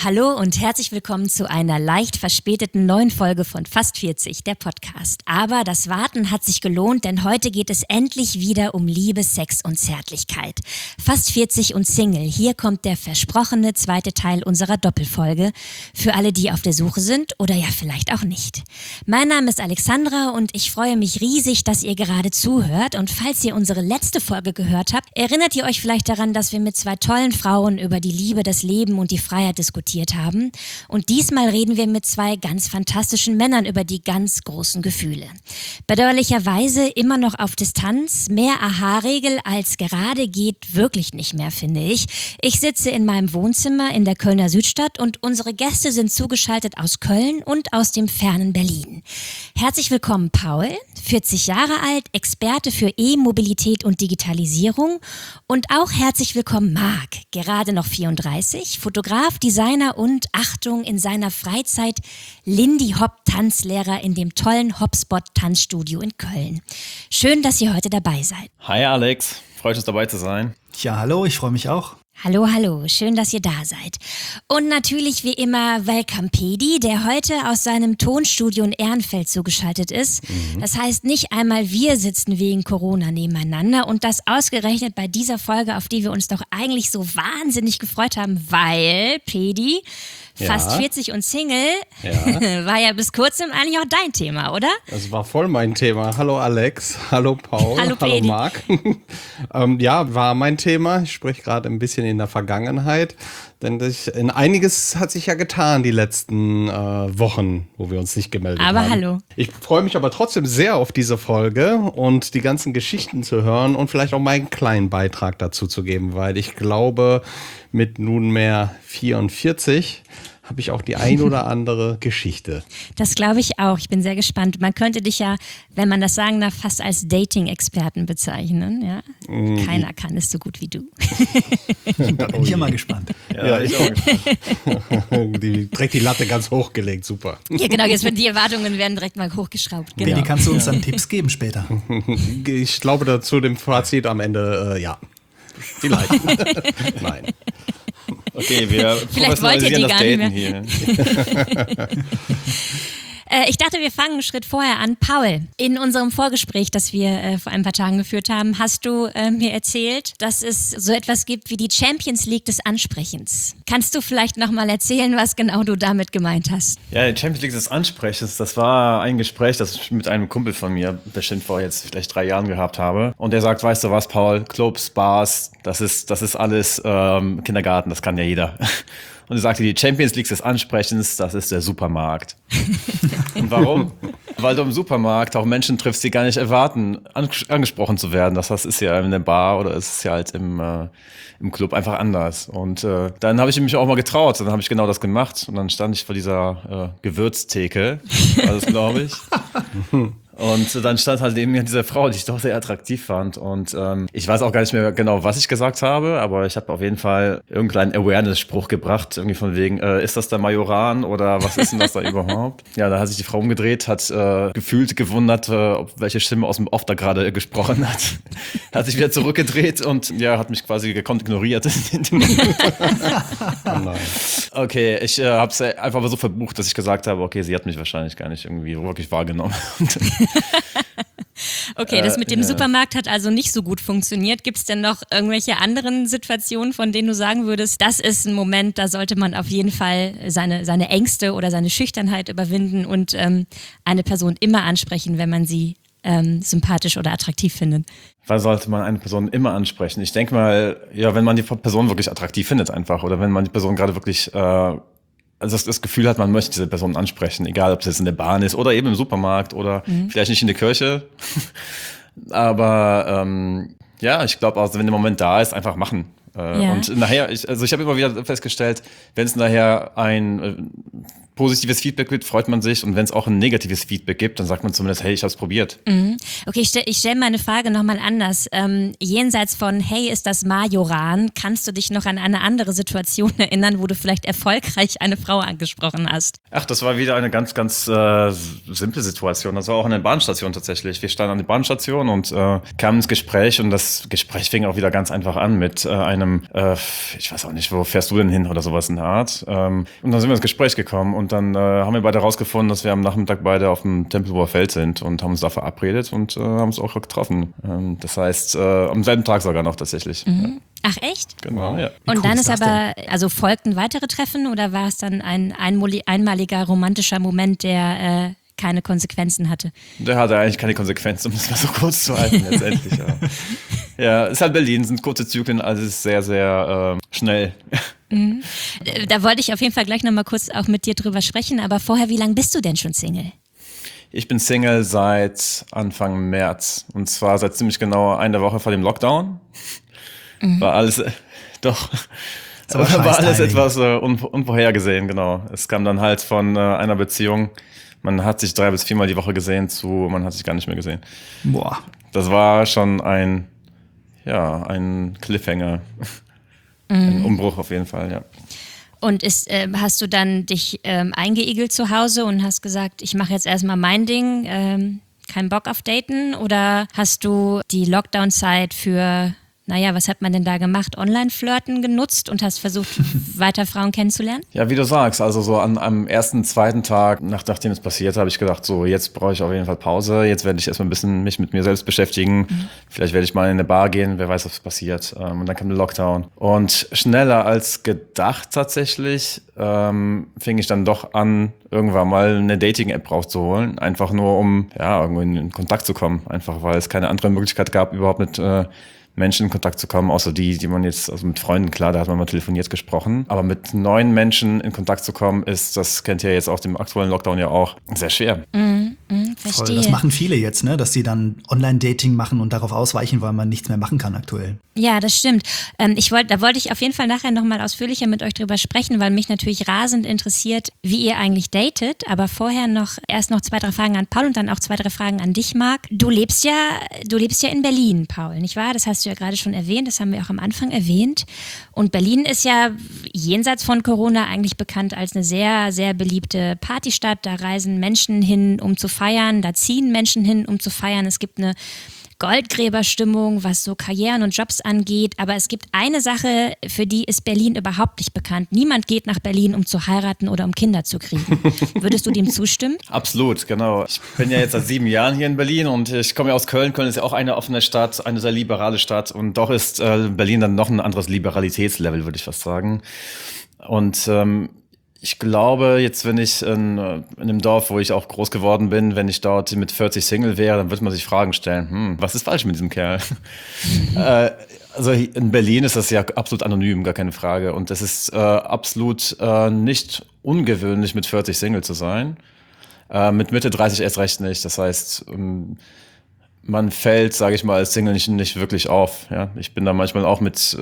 Hallo und herzlich willkommen zu einer leicht verspäteten neuen Folge von Fast 40, der Podcast. Aber das Warten hat sich gelohnt, denn heute geht es endlich wieder um Liebe, Sex und Zärtlichkeit. Fast 40 und Single, hier kommt der versprochene zweite Teil unserer Doppelfolge für alle, die auf der Suche sind oder ja vielleicht auch nicht. Mein Name ist Alexandra und ich freue mich riesig, dass ihr gerade zuhört. Und falls ihr unsere letzte Folge gehört habt, erinnert ihr euch vielleicht daran, dass wir mit zwei tollen Frauen über die Liebe, das Leben und die Freiheit diskutiert haben. Und diesmal reden wir mit zwei ganz fantastischen Männern über die ganz großen Gefühle. Bedauerlicherweise immer noch auf Distanz. Mehr Aha-Regel als gerade geht wirklich nicht mehr, finde ich. Ich sitze in meinem Wohnzimmer in der Kölner Südstadt und unsere Gäste sind zugeschaltet aus Köln und aus dem fernen Berlin. Herzlich willkommen, Paul, 40 Jahre alt, Experte für E-Mobilität und Digitalisierung. Und auch herzlich willkommen, Marc, gerade noch 34, Fotograf, Designer und, Achtung, in seiner Freizeit Lindy Hop Tanzlehrer in dem tollen Hopspot Tanzstudio in Köln. Schön, dass ihr heute dabei seid. Hi Alex, freut uns dabei zu sein. Ja, hallo, ich freue mich auch. Hallo, hallo, schön, dass ihr da seid. Und natürlich wie immer Welcome Pedi, der heute aus seinem Tonstudio in Ehrenfeld zugeschaltet ist. Das heißt, nicht einmal wir sitzen wegen Corona nebeneinander und das ausgerechnet bei dieser Folge, auf die wir uns doch eigentlich so wahnsinnig gefreut haben, weil Pedi, fast 40 und Single, war ja bis kurzem eigentlich auch dein Thema, oder? Das war voll mein Thema. Hallo Alex, hallo Paul, hallo Marc. Ja, war mein Thema. Ich spreche gerade ein bisschen in der Vergangenheit, denn einiges hat sich ja getan die letzten Wochen, wo wir uns nicht gemeldet haben. Aber hallo. Ich freue mich aber trotzdem sehr auf diese Folge und die ganzen Geschichten zu hören und vielleicht auch meinen kleinen Beitrag dazu zu geben, weil ich glaube, mit nunmehr 44 habe ich auch die ein oder andere Geschichte. Das glaube ich auch. Ich bin sehr gespannt. Man könnte dich ja, wenn man das sagen darf, fast als Dating-Experten bezeichnen. Ja? Keiner kann es so gut wie du. Da bin ich ja mal gespannt. Ja, ich auch gespannt. Die trägt die Latte ganz hochgelegt, super. Ja, genau. Jetzt werden die Erwartungen direkt mal hochgeschraubt. Genau. Wie kannst du uns dann Tipps geben später? Ich glaube dazu dem Fazit am Ende, ja. Vielleicht. Nein. Okay, wir professionalisieren das Daten hier. Ich dachte, wir fangen einen Schritt vorher an. Paul, in unserem Vorgespräch, das wir vor ein paar Tagen geführt haben, hast du mir erzählt, dass es so etwas gibt wie die Champions League des Ansprechens. Kannst du vielleicht nochmal erzählen, was genau du damit gemeint hast? Ja, die Champions League des Ansprechens, das war ein Gespräch, das ich mit einem Kumpel von mir bestimmt vor jetzt vielleicht 3 Jahren gehabt habe. Und der sagt, weißt du was, Paul, Clubs, Bars, das ist alles Kindergarten, das kann ja jeder. Und er sagte, die Champions League des Ansprechens, das ist der Supermarkt. Und warum? Weil du im Supermarkt auch Menschen triffst, die gar nicht erwarten, angesprochen zu werden. Das ist ja in der Bar oder es ist ja halt im Club einfach anders. Und dann habe ich mich auch mal getraut. Dann habe ich genau das gemacht. Und dann stand ich vor dieser Gewürztheke, war das, glaube ich. Und dann stand halt eben diese Frau, die ich doch sehr attraktiv fand. Und ich weiß auch gar nicht mehr genau, was ich gesagt habe, aber ich habe auf jeden Fall irgendeinen Awareness-Spruch gebracht, irgendwie von wegen, ist das der Majoran oder was ist denn das da überhaupt? Ja, da hat sich die Frau umgedreht, hat gefühlt gewundert, welche Stimme aus dem Off da gerade gesprochen hat. Hat sich wieder zurückgedreht und ja, hat mich quasi gekonnt ignoriert. Oh nein. Okay, ich habe es einfach so verbucht, dass ich gesagt habe, okay, sie hat mich wahrscheinlich gar nicht irgendwie wirklich wahrgenommen. Okay, das mit dem Supermarkt hat also nicht so gut funktioniert. Gibt es denn noch irgendwelche anderen Situationen, von denen du sagen würdest, das ist ein Moment, da sollte man auf jeden Fall seine Ängste oder seine Schüchternheit überwinden und eine Person immer ansprechen, wenn man sie sympathisch oder attraktiv findet? Wann sollte man eine Person immer ansprechen? Ich denke mal, ja, wenn man die Person wirklich attraktiv findet einfach oder wenn man die Person gerade wirklich also das Gefühl hat, man möchte diese Person ansprechen, egal ob es jetzt in der Bahn ist oder eben im Supermarkt oder vielleicht nicht in der Kirche. Aber ja, ich glaube auch, wenn der Moment da ist, einfach machen. Und nachher, ich habe immer wieder festgestellt, wenn es nachher positives Feedback gibt, freut man sich. Und wenn es auch ein negatives Feedback gibt, dann sagt man zumindest, hey, ich habe es probiert. Okay, ich stell meine Frage nochmal anders. Jenseits von, hey, ist das Majoran, kannst du dich noch an eine andere Situation erinnern, wo du vielleicht erfolgreich eine Frau angesprochen hast? Ach, das war wieder eine ganz, ganz simple Situation. Das war auch an der Bahnstation tatsächlich. Wir standen an der Bahnstation und kamen ins Gespräch und das Gespräch fing auch wieder ganz einfach an mit einem, ich weiß auch nicht, wo fährst du denn hin oder sowas in der Art. Und dann sind wir ins Gespräch gekommen und dann haben wir beide rausgefunden, dass wir am Nachmittag beide auf dem Tempelhofer Feld sind und haben uns da verabredet und haben uns auch getroffen. Das heißt, am selben Tag sogar noch tatsächlich. Ja. Ach echt? Genau, ja. Und cool dann ist ist das aber, also folgten weitere Treffen oder war es dann ein einmaliger romantischer Moment, der keine Konsequenzen hatte? Der hatte eigentlich keine Konsequenzen, um das mal so kurz zu halten letztendlich. Ja, ist halt Berlin, sind kurze Zyklen, also ist sehr, sehr schnell. Da wollte ich auf jeden Fall gleich nochmal kurz auch mit dir drüber sprechen, aber vorher, wie lange bist du denn schon Single? Ich bin Single seit Anfang März und zwar seit ziemlich genau einer Woche vor dem Lockdown. War alles, doch, war alles etwas unvorhergesehen, genau. Es kam dann halt von einer Beziehung, man hat sich 3 bis 4 Mal die Woche gesehen, zu man hat sich gar nicht mehr gesehen. Boah. Das war schon ein Cliffhanger, ein Umbruch auf jeden Fall, ja. Und hast du dann dich eingeigelt zu Hause und hast gesagt, ich mache jetzt erstmal mein Ding, keinen Bock auf Daten? Oder hast du die Lockdown-Zeit für, was hat man denn da gemacht? Online-Flirten genutzt und hast versucht, weiter Frauen kennenzulernen? Ja, wie du sagst, also so am ersten, zweiten Tag, nachdem es passiert, habe ich gedacht, so jetzt brauche ich auf jeden Fall Pause. Jetzt werde ich erstmal ein bisschen mich mit mir selbst beschäftigen. Vielleicht werde ich mal in eine Bar gehen, wer weiß, was passiert. Und dann kam der Lockdown. Und schneller als gedacht tatsächlich fing ich dann doch an, irgendwann mal eine Dating-App rauszuholen. Einfach nur, um irgendwo in Kontakt zu kommen. Einfach, weil es keine andere Möglichkeit gab, überhaupt mit Menschen in Kontakt zu kommen, außer die man jetzt, also mit Freunden, klar, da hat man mal telefoniert gesprochen, aber mit neuen Menschen in Kontakt zu kommen, das kennt ihr jetzt aus dem aktuellen Lockdown ja auch, sehr schwer. Verstehe. Voll, das machen viele jetzt, ne, dass sie dann Online-Dating machen und darauf ausweichen, weil man nichts mehr machen kann aktuell. Ja, das stimmt. Da wollte ich auf jeden Fall nachher nochmal ausführlicher mit euch drüber sprechen, weil mich natürlich rasend interessiert, wie ihr eigentlich datet, aber vorher erst noch 2, 3 Fragen an Paul und dann auch 2, 3 Fragen an dich, Marc. Du lebst ja in Berlin, Paul, nicht wahr? Das hast du ja gerade schon erwähnt, das haben wir auch am Anfang erwähnt. Und Berlin ist ja jenseits von Corona eigentlich bekannt als eine sehr, sehr beliebte Partystadt. Da reisen Menschen hin, um zu feiern, da ziehen Menschen hin, um zu feiern. Es gibt eine Goldgräberstimmung, was so Karrieren und Jobs angeht. Aber es gibt eine Sache, für die ist Berlin überhaupt nicht bekannt. Niemand geht nach Berlin, um zu heiraten oder um Kinder zu kriegen. Würdest du dem zustimmen? Absolut, genau. Ich bin ja jetzt seit 7 Jahren hier in Berlin und ich komme ja aus Köln. Köln ist ja auch eine offene Stadt, eine sehr liberale Stadt. Und doch ist Berlin dann noch ein anderes Liberalitätslevel, würde ich fast sagen. Und ich glaube, jetzt, wenn ich in einem Dorf, wo ich auch groß geworden bin, wenn ich dort mit 40 Single wäre, dann würde man sich Fragen stellen, was ist falsch mit diesem Kerl? Also in Berlin ist das ja absolut anonym, gar keine Frage. Und es ist absolut nicht ungewöhnlich, mit 40 Single zu sein. Mit Mitte 30 erst recht nicht. Das heißt, man fällt, sage ich mal, als Single nicht wirklich auf. Ja? Ich bin da manchmal auch mit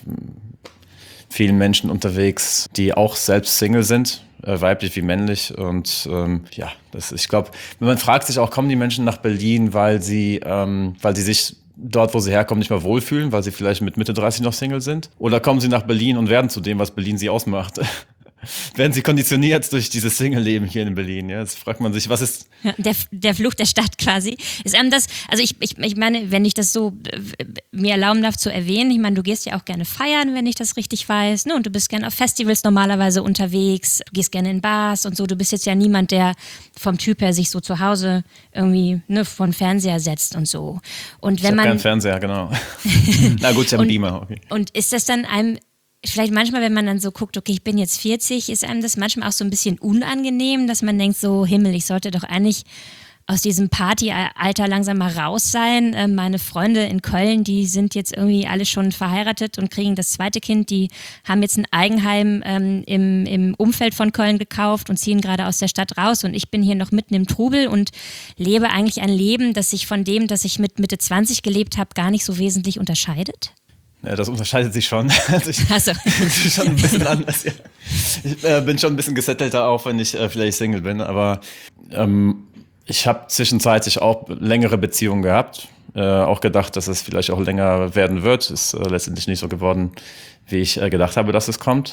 vielen Menschen unterwegs, die auch selbst Single sind, weiblich wie männlich. Und ich glaube, man fragt sich auch, kommen die Menschen nach Berlin, weil sie sich dort, wo sie herkommen, nicht mehr wohlfühlen, weil sie vielleicht mit Mitte 30 noch Single sind? Oder kommen sie nach Berlin und werden zu dem, was Berlin sie ausmacht? Werden sie konditioniert durch dieses Single-Leben hier in Berlin? Ja, jetzt fragt man sich, was ist... Ja, der Fluch der Stadt quasi. Ist einem das, also ich meine, wenn ich das so mir erlauben darf zu erwähnen, ich meine, du gehst ja auch gerne feiern, wenn ich das richtig weiß, ne? Und du bist gerne auf Festivals normalerweise unterwegs, du gehst gerne in Bars und so. Du bist jetzt ja niemand, der vom Typ her sich so zu Hause irgendwie vor den Fernseher setzt und so. Und wenn ich hab keinen Fernseher, genau. Na gut, ich habe einen Beamer. Okay. Und ist das dann einem... Vielleicht manchmal, wenn man dann so guckt, okay, ich bin jetzt 40, ist einem das manchmal auch so ein bisschen unangenehm, dass man denkt so, Himmel, ich sollte doch eigentlich aus diesem Partyalter langsam mal raus sein. Meine Freunde in Köln, die sind jetzt irgendwie alle schon verheiratet und kriegen das 2. Kind. Die haben jetzt ein Eigenheim im Umfeld von Köln gekauft und ziehen gerade aus der Stadt raus. Und ich bin hier noch mitten im Trubel und lebe eigentlich ein Leben, das sich von dem, das ich mit Mitte 20 gelebt habe, gar nicht so wesentlich unterscheidet. Ja, das unterscheidet sich schon. Also ich bin schon ein bisschen anders. Ja. Ich bin schon ein bisschen gesettelter, auch wenn ich vielleicht Single bin. Aber ich habe zwischenzeitlich auch längere Beziehungen gehabt. Auch gedacht, dass es vielleicht auch länger werden wird. Ist letztendlich nicht so geworden, wie ich gedacht habe, dass es kommt.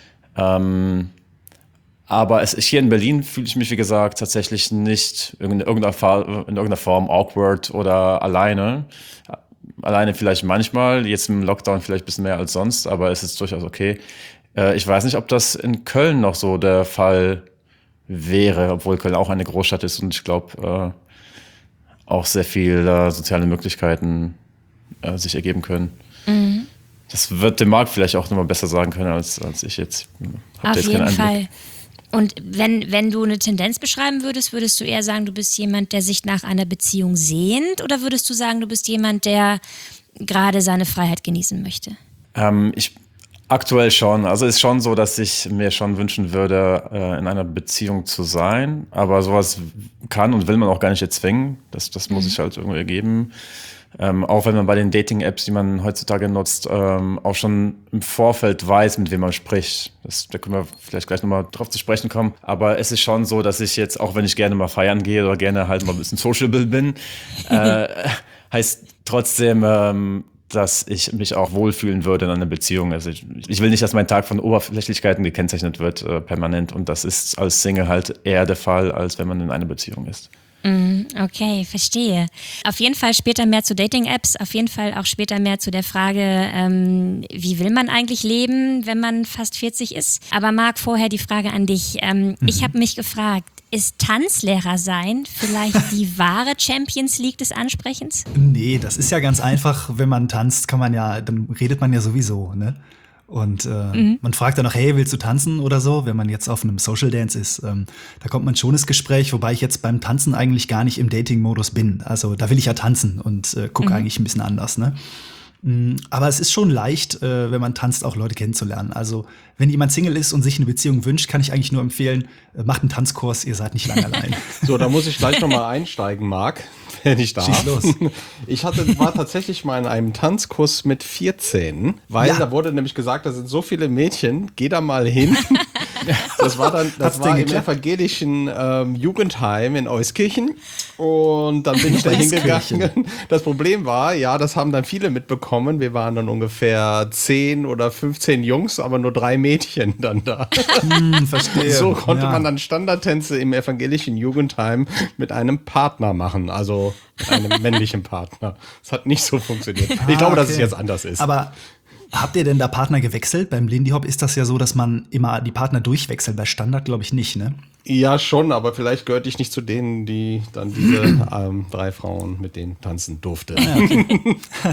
Aber hier in Berlin fühle ich mich, wie gesagt, tatsächlich nicht in irgendeiner Form awkward oder alleine. Alleine vielleicht manchmal, jetzt im Lockdown vielleicht ein bisschen mehr als sonst, aber es ist durchaus okay. Ich weiß nicht, ob das in Köln noch so der Fall wäre, obwohl Köln auch eine Großstadt ist und ich glaube auch sehr viele soziale Möglichkeiten sich ergeben können. Mhm. Das wird dem Marc vielleicht auch nochmal besser sagen können als ich jetzt. Auf jeden Fall. Und wenn du eine Tendenz beschreiben würdest du eher sagen, du bist jemand, der sich nach einer Beziehung sehnt, oder würdest du sagen, du bist jemand, der gerade seine Freiheit genießen möchte? Aktuell schon. Also es ist schon so, dass ich mir schon wünschen würde, in einer Beziehung zu sein. Aber sowas kann und will man auch gar nicht erzwingen. Das muss sich halt irgendwie ergeben. Auch wenn man bei den Dating-Apps, die man heutzutage nutzt, auch schon im Vorfeld weiß, mit wem man spricht. Da können wir vielleicht gleich nochmal drauf zu sprechen kommen. Aber es ist schon so, dass ich jetzt, auch wenn ich gerne mal feiern gehe oder gerne halt mal ein bisschen sociable bin, heißt trotzdem, dass ich mich auch wohlfühlen würde in einer Beziehung. Also ich will nicht, dass mein Tag von Oberflächlichkeiten gekennzeichnet wird, permanent. Und das ist als Single halt eher der Fall, als wenn man in einer Beziehung ist. Okay, verstehe. Auf jeden Fall später mehr zu Dating-Apps, auf jeden Fall auch später mehr zu der Frage, wie will man eigentlich leben, wenn man fast 40 ist. Aber Marc, vorher die Frage an dich. Ich habe mich gefragt, ist Tanzlehrer sein vielleicht die wahre Champions League des Ansprechens? Nee, das ist ja ganz einfach. Wenn man tanzt, dann redet man ja sowieso, ne? Und man fragt dann noch, hey, willst du tanzen oder so, wenn man jetzt auf einem Social Dance ist. Da kommt man schon ins Gespräch, wobei ich jetzt beim Tanzen eigentlich gar nicht im Dating-Modus bin. Also da will ich ja tanzen und gucke eigentlich ein bisschen anders, ne? Aber es ist schon leicht, wenn man tanzt, auch Leute kennenzulernen. Also wenn jemand Single ist und sich eine Beziehung wünscht, kann ich eigentlich nur empfehlen, macht einen Tanzkurs, ihr seid nicht lange allein. So, da muss ich gleich noch mal einsteigen, Marc, wenn ich darf. Schieß los. Ich war tatsächlich mal in einem Tanzkurs mit 14, weil da wurde nämlich gesagt, da sind so viele Mädchen, geh da mal hin. Das war im evangelischen Jugendheim in Euskirchen und dann bin ich da hingegangen. Das Problem war, das haben dann viele mitbekommen, wir waren dann ungefähr 10 oder 15 Jungs, aber nur 3 Mädchen dann da. Verstehe. So konnte man dann Standardtänze im evangelischen Jugendheim mit einem Partner machen, also mit einem männlichen Partner. Das hat nicht so funktioniert. Ich glaube, dass es jetzt anders ist. Aber habt ihr denn da Partner gewechselt? Beim Lindy Hop ist das ja so, dass man immer die Partner durchwechselt. Bei Standard glaube ich nicht, ne? Ja, schon, aber vielleicht gehörte ich nicht zu denen, die dann diese 3 Frauen mit denen tanzen durfte. Okay.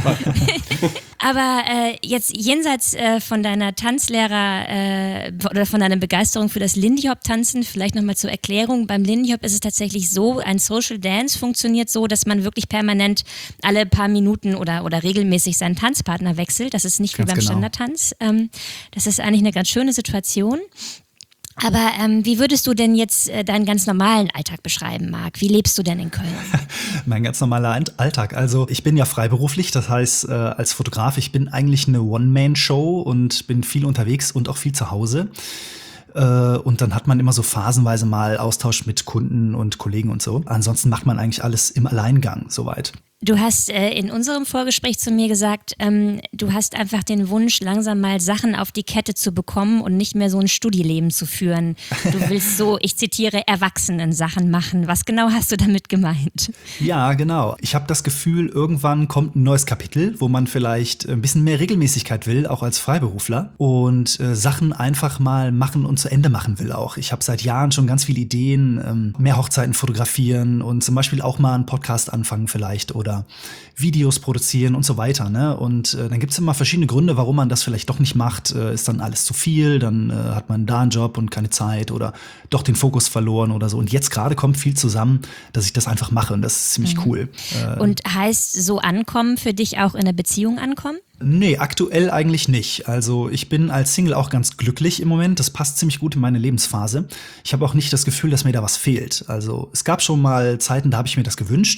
Aber jetzt jenseits von deiner Tanzlehrer oder von deiner Begeisterung für das Lindy Hop tanzen, vielleicht nochmal zur Erklärung. Beim Lindy Hop ist es tatsächlich so, ein Social Dance funktioniert so, dass man wirklich permanent alle paar Minuten oder regelmäßig seinen Tanzpartner wechselt. Das ist nicht wie beim Standardtanz. Das ist eigentlich eine ganz schöne Situation. Aber wie würdest du denn jetzt deinen ganz normalen Alltag beschreiben, Marc? Wie lebst du denn in Köln? Mein ganz normaler Alltag. Also ich bin ja freiberuflich, das heißt als Fotograf, ich bin eigentlich eine One-Man-Show und bin viel unterwegs und auch viel zu Hause. Und dann hat man immer so phasenweise mal Austausch mit Kunden und Kollegen und so. Ansonsten macht man eigentlich alles im Alleingang soweit. Du hast in unserem Vorgespräch zu mir gesagt, du hast einfach den Wunsch, langsam mal Sachen auf die Kette zu bekommen und nicht mehr so ein Studieleben zu führen. Du willst so, ich zitiere, Erwachsenen-Sachen machen. Was genau hast du damit gemeint? Ja, genau. Ich habe das Gefühl, irgendwann kommt ein neues Kapitel, wo man vielleicht ein bisschen mehr Regelmäßigkeit will, auch als Freiberufler. Und Sachen einfach mal machen und zu Ende machen will auch. Ich habe seit Jahren schon ganz viele Ideen, mehr Hochzeiten fotografieren und zum Beispiel auch mal einen Podcast anfangen vielleicht oder Videos produzieren und so weiter, ne? Und dann gibt's immer verschiedene Gründe, warum man das vielleicht doch nicht macht. Ist dann alles zu viel, dann hat man da einen Job und keine Zeit oder doch den Fokus verloren oder so. Und jetzt gerade kommt viel zusammen, dass ich das einfach mache und das ist ziemlich cool. Und heißt so ankommen für dich auch in einer Beziehung ankommen? Nee, aktuell eigentlich nicht. Also ich bin als Single auch ganz glücklich im Moment. Das passt ziemlich gut in meine Lebensphase. Ich habe auch nicht das Gefühl, dass mir da was fehlt. Also es gab schon mal Zeiten, da habe ich mir das gewünscht.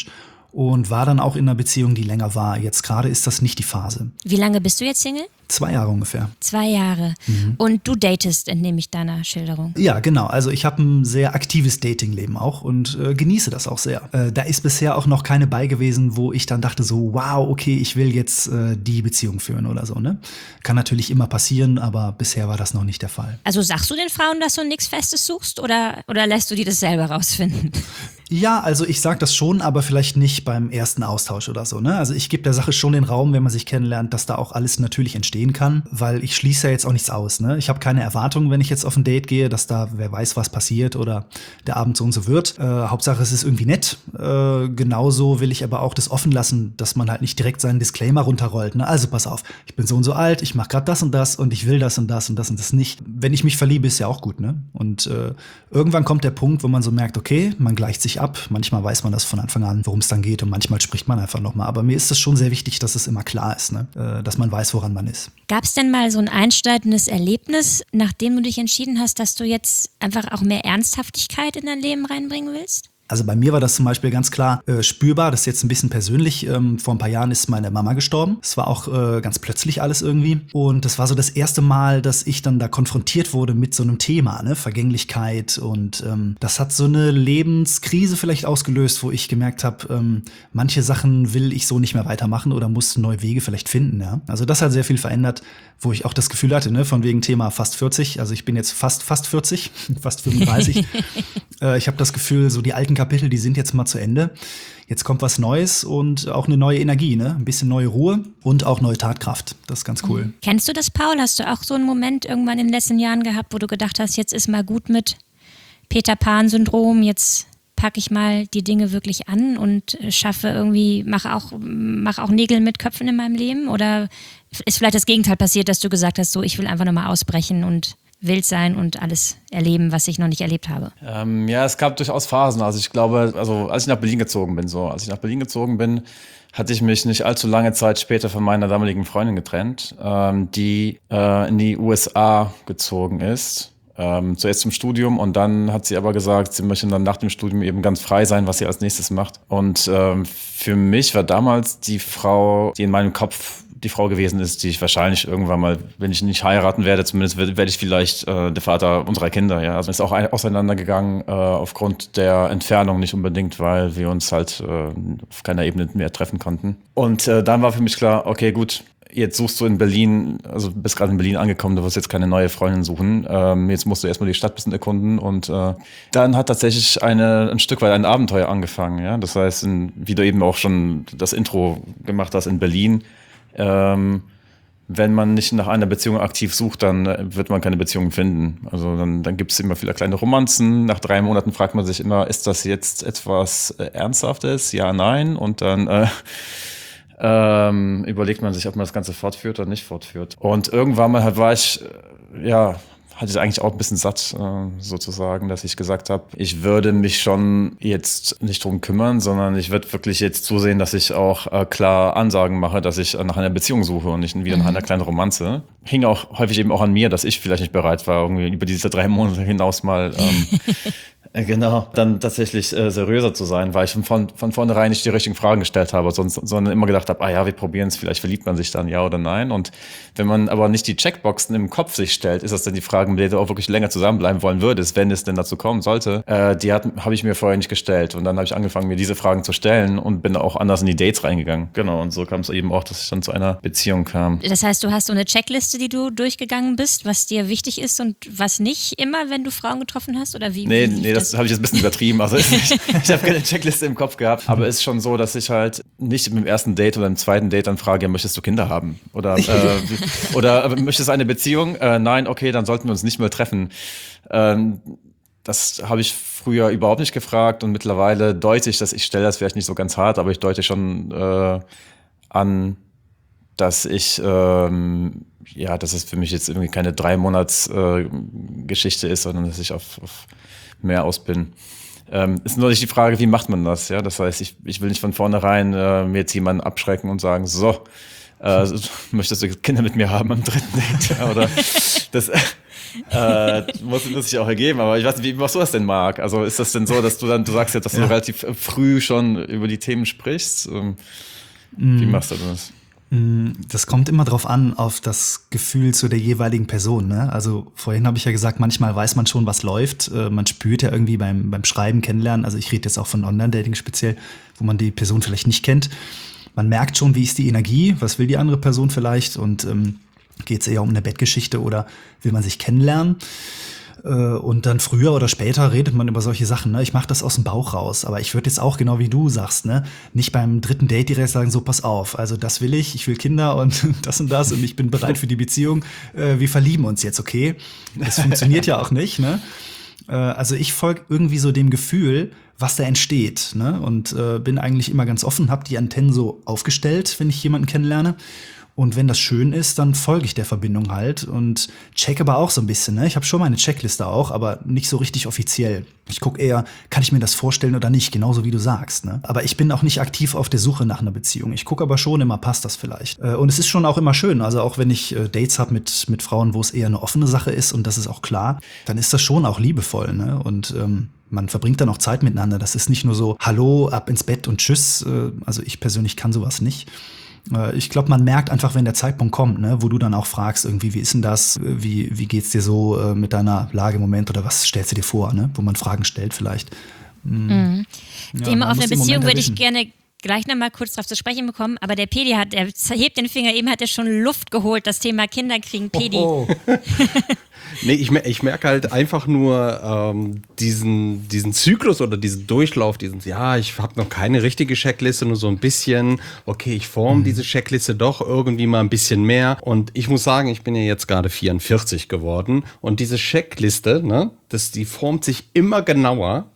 und war dann auch in einer Beziehung, die länger war. Jetzt gerade ist das nicht die Phase. Wie lange bist du jetzt Single? 2 Jahre ungefähr. 2 Jahre. Und du datest, entnehme ich deiner Schilderung. Ja, genau. Also ich habe ein sehr aktives Datingleben auch und genieße das auch sehr. Da ist bisher auch noch keine bei gewesen, wo ich dann dachte so, wow, okay, ich will jetzt die Beziehung führen oder so, ne? Kann natürlich immer passieren, aber bisher war das noch nicht der Fall. Also sagst du den Frauen, dass du nichts Festes suchst oder lässt du die das selber rausfinden? Ja, also ich sag das schon, aber vielleicht nicht beim ersten Austausch oder so, ne? Also ich gebe der Sache schon den Raum, wenn man sich kennenlernt, dass da auch alles natürlich entstehen kann, weil ich schließe ja jetzt auch nichts aus, ne? Ich habe keine Erwartungen, wenn ich jetzt auf ein Date gehe, dass da wer weiß, was passiert oder der Abend so und so wird. Hauptsache, es ist irgendwie nett. Genauso will ich aber auch das offen lassen, dass man halt nicht direkt seinen Disclaimer runterrollt, ne? Also pass auf, ich bin so und so alt, ich mache gerade das und ich will das und das und das und das nicht. Wenn ich mich verliebe, ist ja auch gut, ne? Und irgendwann kommt der Punkt, wo man so merkt, okay, man gleicht sich ab. Manchmal weiß man das von Anfang an, worum es dann geht und manchmal spricht man einfach nochmal. Aber mir ist es schon sehr wichtig, dass es immer klar ist, ne? Dass man weiß, woran man ist. Gab es denn mal so ein einschneidendes Erlebnis, nachdem du dich entschieden hast, dass du jetzt einfach auch mehr Ernsthaftigkeit in dein Leben reinbringen willst? Also bei mir war das zum Beispiel ganz klar spürbar, das ist jetzt ein bisschen persönlich. Vor ein paar Jahren ist meine Mama gestorben. Es war auch ganz plötzlich alles irgendwie. Und das war so das erste Mal, dass ich dann da konfrontiert wurde mit so einem Thema, ne? Vergänglichkeit. Und das hat so eine Lebenskrise vielleicht ausgelöst, wo ich gemerkt habe, manche Sachen will ich so nicht mehr weitermachen oder muss neue Wege vielleicht finden. Ja? Also das hat sehr viel verändert, wo ich auch das Gefühl hatte, ne? Von wegen Thema fast 40. Also ich bin jetzt fast 40, fast 35. Ich habe das Gefühl, so die alten Kapitel, die sind jetzt mal zu Ende. Jetzt kommt was Neues und auch eine neue Energie, ne? Ein bisschen neue Ruhe und auch neue Tatkraft. Das ist ganz cool. Kennst du das, Paul? Hast du auch so einen Moment irgendwann in den letzten Jahren gehabt, wo du gedacht hast, jetzt ist mal gut mit Peter-Pan-Syndrom, jetzt packe ich mal die Dinge wirklich an und schaffe irgendwie, mache auch Nägel mit Köpfen in meinem Leben? Oder ist vielleicht das Gegenteil passiert, dass du gesagt hast, so, ich will einfach nochmal ausbrechen und wild sein und alles erleben, was ich noch nicht erlebt habe? Ja, es gab durchaus Phasen. Also ich glaube, als ich nach Berlin gezogen bin, hatte ich mich nicht allzu lange Zeit später von meiner damaligen Freundin getrennt, die in die USA gezogen ist. Zuerst zum Studium und dann hat sie aber gesagt, sie möchte dann nach dem Studium eben ganz frei sein, was sie als nächstes macht. Und für mich war damals die Frau, die in meinem Kopf die Frau gewesen ist, die ich wahrscheinlich irgendwann mal, wenn ich nicht heiraten werde, zumindest werde ich vielleicht der Vater unserer Kinder. Ja, also ist auch auseinandergegangen aufgrund der Entfernung, nicht unbedingt, weil wir uns halt auf keiner Ebene mehr treffen konnten. Und dann war für mich klar, okay, gut, jetzt suchst du in Berlin, also bist gerade in Berlin angekommen, du wirst jetzt keine neue Freundin suchen. Jetzt musst du erstmal die Stadt ein bisschen erkunden. Und dann hat tatsächlich ein Stück weit ein Abenteuer angefangen. Ja? Das heißt, wie du eben auch schon das Intro gemacht hast in Berlin, wenn man nicht nach einer Beziehung aktiv sucht, dann wird man keine Beziehung finden. Also dann gibt es immer viele kleine Romanzen. Nach 3 Monaten fragt man sich immer, ist das jetzt etwas Ernsthaftes? Ja, nein. Und dann überlegt man sich, ob man das Ganze fortführt oder nicht fortführt. Und irgendwann mal hatte ich eigentlich auch ein bisschen satt, sozusagen, dass ich gesagt habe, ich würde mich schon jetzt nicht drum kümmern, sondern ich würde wirklich jetzt zusehen, dass ich auch klar Ansagen mache, dass ich nach einer Beziehung suche und nicht wieder nach einer kleinen Romanze. Hing auch häufig eben auch an mir, dass ich vielleicht nicht bereit war, irgendwie über diese 3 Monate hinaus mal genau, dann tatsächlich seriöser zu sein, weil ich von vornherein nicht die richtigen Fragen gestellt habe, sondern immer gedacht habe, wir probieren es, vielleicht verliebt man sich dann, ja oder nein. Und wenn man aber nicht die Checkboxen im Kopf sich stellt, ist das dann die Frage, mit der du auch wirklich länger zusammenbleiben wollen würdest, wenn es denn dazu kommen sollte. Die habe ich mir vorher nicht gestellt. Und dann habe ich angefangen, mir diese Fragen zu stellen und bin auch anders in die Dates reingegangen. Genau, und so kam es eben auch, dass ich dann zu einer Beziehung kam. Das heißt, du hast so eine Checkliste, die du durchgegangen bist, was dir wichtig ist und was nicht immer, wenn du Frauen getroffen hast? Oder wie? Nee, das habe ich jetzt ein bisschen übertrieben. Also ich habe keine Checkliste im Kopf gehabt. Aber es ist schon so, dass ich halt nicht im ersten Date oder im zweiten Date dann frage, möchtest du Kinder haben? Oder möchtest du eine Beziehung? Nein, okay, dann sollten wir uns nicht mehr treffen. Das habe ich früher überhaupt nicht gefragt und mittlerweile deute ich das, ich stelle das vielleicht nicht so ganz hart, aber ich deute schon an, dass dass es für mich jetzt irgendwie keine 3-Monats-Geschichte ist, sondern dass ich auf mehr aus bin. Ist nur nicht die Frage, wie macht man das? Ja? Das heißt, ich will nicht von vornherein mir jetzt jemanden abschrecken und sagen, möchtest du Kinder mit mir haben am 3. Date? Oder muss sich auch ergeben, aber ich weiß nicht, wie machst du das denn, Marc? Also ist das denn so, dass du sagst jetzt, dass du relativ früh schon über die Themen sprichst? Wie machst du das? Das kommt immer drauf an, auf das Gefühl zu der jeweiligen Person, ne? Also vorhin habe ich ja gesagt, manchmal weiß man schon, was läuft. Man spürt ja irgendwie beim Schreiben, Kennenlernen, also ich rede jetzt auch von Online-Dating speziell, wo man die Person vielleicht nicht kennt. Man merkt schon, wie ist die Energie, was will die andere Person vielleicht und geht es eher um eine Bettgeschichte oder will man sich kennenlernen? Und dann früher oder später redet man über solche Sachen. Ne? Ich mache das aus dem Bauch raus. Aber ich würde jetzt auch, genau wie du sagst, ne, nicht beim dritten Date direkt sagen, so pass auf, also das will ich will Kinder und das und ich bin bereit für die Beziehung. Wir verlieben uns jetzt, okay? Das funktioniert ja auch nicht. Ne? Also ich folge irgendwie so dem Gefühl, was da entsteht. Ne? Und bin eigentlich immer ganz offen, habe die Antennen so aufgestellt, wenn ich jemanden kennenlerne. Und wenn das schön ist, dann folge ich der Verbindung halt und check aber auch so ein bisschen. Ne? Ich habe schon meine Checkliste auch, aber nicht so richtig offiziell. Ich gucke eher, kann ich mir das vorstellen oder nicht, genauso wie du sagst. Ne? Aber ich bin auch nicht aktiv auf der Suche nach einer Beziehung. Ich gucke aber schon immer, passt das vielleicht. Und es ist schon auch immer schön, also auch wenn ich Dates habe mit Frauen, wo es eher eine offene Sache ist und das ist auch klar, dann ist das schon auch liebevoll. Ne? Und man verbringt dann auch Zeit miteinander. Das ist nicht nur so, hallo, ab ins Bett und tschüss. Also ich persönlich kann sowas nicht. Ich glaube, man merkt einfach, wenn der Zeitpunkt kommt, ne, wo du dann auch fragst, irgendwie, wie ist denn das? Wie geht's dir so mit deiner Lage im Moment oder was stellst du dir vor, ne? Wo man Fragen stellt vielleicht. Thema offene Beziehung würde ich gerne gleich noch mal kurz darauf zu sprechen bekommen, aber der Pedi der hebt den Finger, eben hat er schon Luft geholt, das Thema Kinder kriegen, Pedi. Nee, ich merke halt einfach nur diesen Zyklus oder diesen Durchlauf, ich habe noch keine richtige Checkliste, nur so ein bisschen, okay, ich forme diese Checkliste doch irgendwie mal ein bisschen mehr und ich muss sagen, ich bin ja jetzt gerade 44 geworden und diese Checkliste, ne, die formt sich immer genauer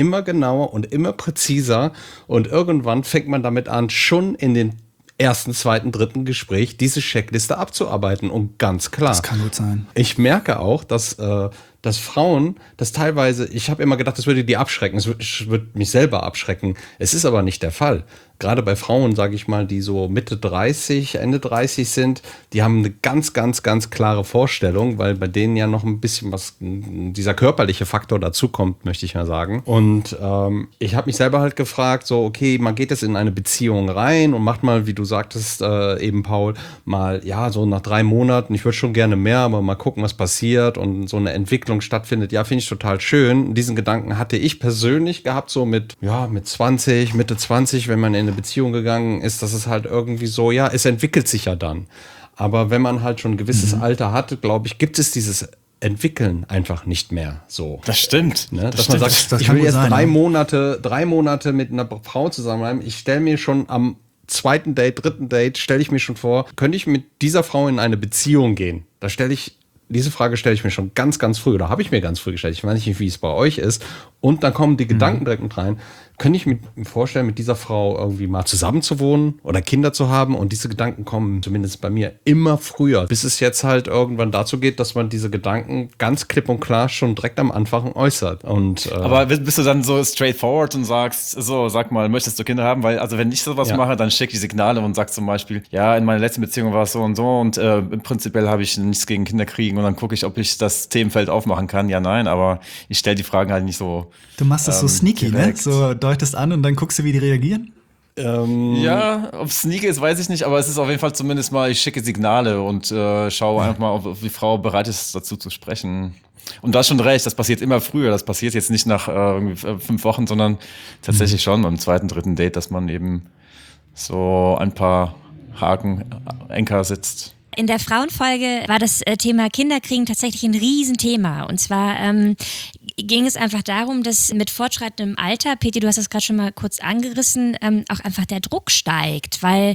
und immer präziser und irgendwann fängt man damit an, schon in den ersten, zweiten, dritten Gespräch diese Checkliste abzuarbeiten und ganz klar. Das kann gut sein. Ich merke auch, dass Frauen, das teilweise, ich habe immer gedacht, das würde die abschrecken, es würde mich selber abschrecken. Es ist aber nicht der Fall. Gerade bei Frauen, sage ich mal, die so Mitte 30, Ende 30 sind, die haben eine ganz, ganz, ganz klare Vorstellung, weil bei denen ja noch ein bisschen dieser körperliche Faktor dazukommt, möchte ich mal sagen. Und ich habe mich selber halt gefragt, so, okay, man geht jetzt in eine Beziehung rein und macht mal, wie du sagtest, eben Paul, mal, ja, so nach 3 Monaten, ich würde schon gerne mehr, aber mal gucken, was passiert und so eine Entwicklung stattfindet, ja, finde ich total schön. Diesen Gedanken hatte ich persönlich gehabt, so mit 20, Mitte 20, wenn man in eine Beziehung gegangen ist, dass es halt irgendwie so, ja, es entwickelt sich ja dann. Aber wenn man halt schon ein gewisses Alter hat, glaube ich, gibt es dieses Entwickeln einfach nicht mehr so. Das stimmt. Ne? Dass man sagt, ich will jetzt 3 Monate mit einer Frau zusammenbleiben. Ich stelle mir schon am zweiten Date, dritten Date, stelle ich mir schon vor, könnte ich mit dieser Frau in eine Beziehung gehen? Diese Frage stelle ich mir schon ganz, ganz früh oder habe ich mir ganz früh gestellt. Ich weiß nicht, wie es bei euch ist. Und dann kommen die Gedanken direkt mit rein. Könnte ich mir vorstellen, mit dieser Frau irgendwie mal zusammen zu wohnen oder Kinder zu haben? Und diese Gedanken kommen zumindest bei mir immer früher, bis es jetzt halt irgendwann dazu geht, dass man diese Gedanken ganz klipp und klar schon direkt am Anfang äußert. Aber bist du dann so straightforward und sagst, so, sag mal, möchtest du Kinder haben? Weil, also wenn ich sowas mache, dann schicke ich Signale und sag zum Beispiel, ja, in meiner letzten Beziehung war es so und prinzipiell habe ich nichts gegen Kinder kriegen und dann gucke ich, ob ich das Themenfeld aufmachen kann. Ja, nein, aber ich stelle die Fragen halt nicht so. Du machst das so sneaky, direkt. Ne? So deutest an und dann guckst du, wie die reagieren? Ja, ob es sneaky ist, weiß ich nicht, aber es ist auf jeden Fall zumindest mal, ich schicke Signale und schaue einfach mal, ob die Frau bereit ist, dazu zu sprechen. Und du hast schon recht, das passiert immer früher. Das passiert jetzt nicht nach 5 Wochen, sondern tatsächlich schon beim zweiten, dritten Date, dass man eben so ein paar Anker setzt. In der Frauenfolge war das Thema Kinderkriegen tatsächlich ein Riesenthema. Und zwar ging es einfach darum, dass mit fortschreitendem Alter, Peti, du hast das gerade schon mal kurz angerissen, auch einfach der Druck steigt, weil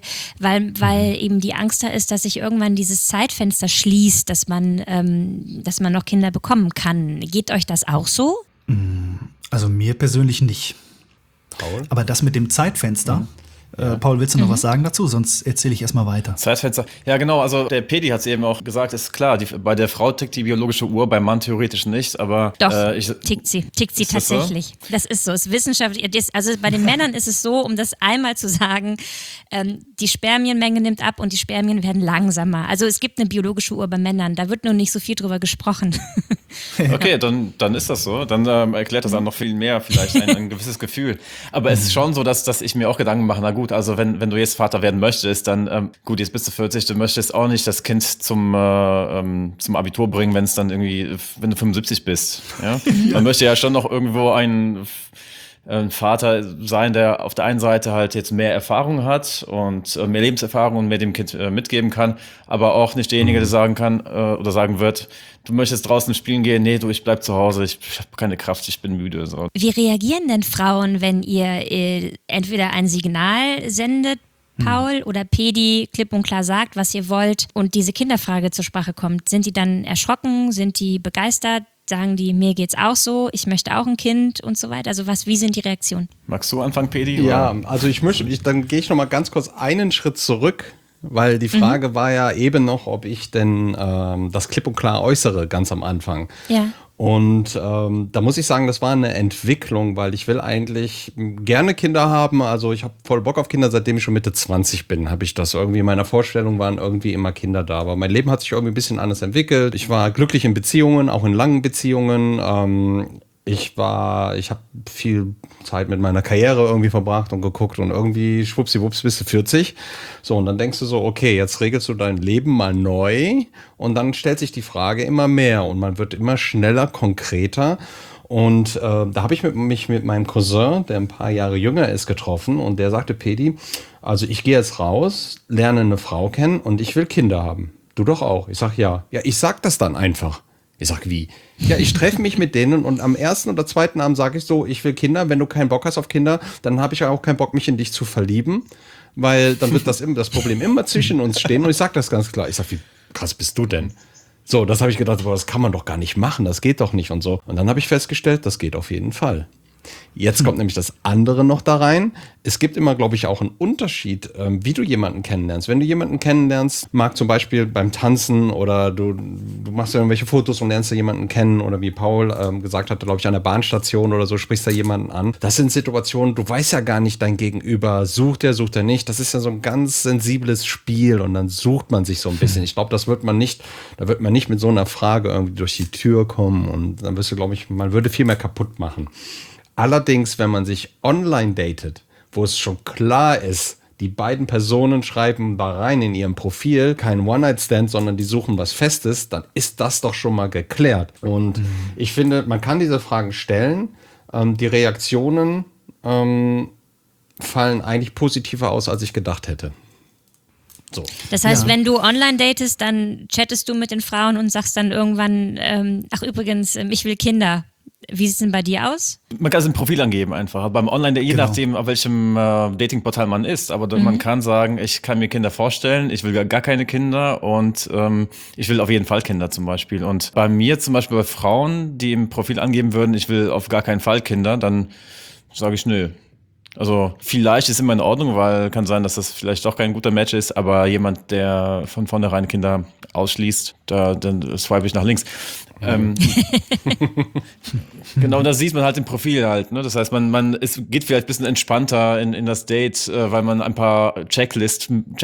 eben die Angst da ist, dass sich irgendwann dieses Zeitfenster schließt, dass man noch Kinder bekommen kann. Geht euch das auch so? Also mir persönlich nicht. Paul? Aber das mit dem Zeitfenster, Paul, willst du noch was sagen dazu? Sonst erzähle ich erstmal weiter. Zeitfenster. Ja, genau. Also der Pedi hat es eben auch gesagt, ist klar, bei der Frau tickt die biologische Uhr, beim Mann theoretisch nicht, aber doch, tickt sie tatsächlich. So? Das ist so, ist wissenschaftlich. Also bei den Männern ist es so, um das einmal zu sagen, die Spermienmenge nimmt ab und die Spermien werden langsamer. Also es gibt eine biologische Uhr bei Männern, da wird nur nicht so viel drüber gesprochen. Okay, dann ist das so. Dann erklärt das auch noch viel mehr, vielleicht ein gewisses Gefühl. Aber es ist schon so, dass ich mir auch Gedanken mache, na gut, also wenn du jetzt Vater werden möchtest, dann gut, jetzt bist du 40, du möchtest auch nicht das Kind zum Abitur bringen, wenn du 75 bist. Ja? Man möchte ja schon noch irgendwo ein Vater sein, der auf der einen Seite halt jetzt mehr Erfahrung hat und mehr Lebenserfahrung und mehr dem Kind mitgeben kann, aber auch nicht derjenige, der sagen kann oder sagen wird, du möchtest draußen spielen gehen, nee, ich bleib zu Hause, ich habe keine Kraft, ich bin müde. So. Wie reagieren denn Frauen, wenn ihr entweder ein Signal sendet, Paul, oder Pedi klipp und klar sagt, was ihr wollt und diese Kinderfrage zur Sprache kommt? Sind die dann erschrocken? Sind die begeistert? Sagen die, mir geht's auch so, ich möchte auch ein Kind und so weiter? Also wie sind die Reaktionen? Magst du anfangen, Pedi? Ja, also dann gehe ich noch mal ganz kurz einen Schritt zurück, weil die Frage war ja eben noch, ob ich denn das klipp und klar äußere, ganz am Anfang. Ja. Und da muss ich sagen, das war eine Entwicklung, weil ich will eigentlich gerne Kinder haben. Also ich habe voll Bock auf Kinder, seitdem ich schon Mitte 20 bin, habe ich das irgendwie in meiner Vorstellung, waren irgendwie immer Kinder da. Aber mein Leben hat sich irgendwie ein bisschen anders entwickelt. Ich war glücklich in Beziehungen, auch in langen Beziehungen. Ich habe viel Zeit mit meiner Karriere irgendwie verbracht und geguckt und irgendwie schwuppsiwupps bist du 40. So, und dann denkst du so, okay, jetzt regelst du dein Leben mal neu und dann stellt sich die Frage immer mehr und man wird immer schneller, konkreter. Und da habe ich mich mit meinem Cousin, der ein paar Jahre jünger ist, getroffen und der sagte, Pedi, also ich gehe jetzt raus, lerne eine Frau kennen und ich will Kinder haben. Du doch auch. Ich sag ja. Ja, ich sag das dann einfach. Ich sag, wie? Ja, ich treffe mich mit denen und am ersten oder zweiten Abend sage ich so, ich will Kinder. Wenn du keinen Bock hast auf Kinder, dann habe ich ja auch keinen Bock, mich in dich zu verlieben, weil dann wird das Problem immer zwischen uns stehen und ich sag das ganz klar. Ich sag, wie krass bist du denn? So, das habe ich gedacht, aber das kann man doch gar nicht machen, das geht doch nicht und so. Und dann habe ich festgestellt, das geht auf jeden Fall. Jetzt kommt nämlich das andere noch da rein. Es gibt immer, glaube ich, auch einen Unterschied, wie du jemanden kennenlernst. Wenn du jemanden kennenlernst, mag zum Beispiel beim Tanzen oder du machst ja irgendwelche Fotos und lernst da jemanden kennen oder wie Paul gesagt hat, glaube ich, an der Bahnstation oder so, sprichst da jemanden an. Das sind Situationen, du weißt ja gar nicht dein Gegenüber, sucht er nicht. Das ist ja so ein ganz sensibles Spiel und dann sucht man sich so ein bisschen. Ich glaube, da wird man nicht mit so einer Frage irgendwie durch die Tür kommen und dann wirst du, glaube ich, man würde viel mehr kaputt machen. Allerdings, wenn man sich online datet, wo es schon klar ist, die beiden Personen schreiben da rein in ihrem Profil, kein One-Night-Stand, sondern die suchen was Festes, dann ist das doch schon mal geklärt. Und ich finde, man kann diese Fragen stellen. Die Reaktionen fallen eigentlich positiver aus, als ich gedacht hätte. So. Das heißt, wenn du online datest, dann chattest du mit den Frauen und sagst dann irgendwann, ach übrigens, ich will Kinder. Wie sieht es denn bei dir aus? Man kann ein Profil angeben einfach. Beim Online, je nachdem, auf welchem Datingportal man ist. Aber man kann sagen, ich kann mir Kinder vorstellen, ich will gar keine Kinder und ich will auf jeden Fall Kinder zum Beispiel. Und bei mir zum Beispiel bei Frauen, die im Profil angeben würden, ich will auf gar keinen Fall Kinder, dann sage ich nö. Also vielleicht ist immer in Ordnung, weil kann sein, dass das vielleicht doch kein guter Match ist, aber jemand, der von vornherein Kinder ausschließt, dann swipe ich nach links. Genau, da sieht man halt im Profil halt. Ne? Das heißt, es geht vielleicht ein bisschen entspannter in das Date, weil man ein paar Checkpoints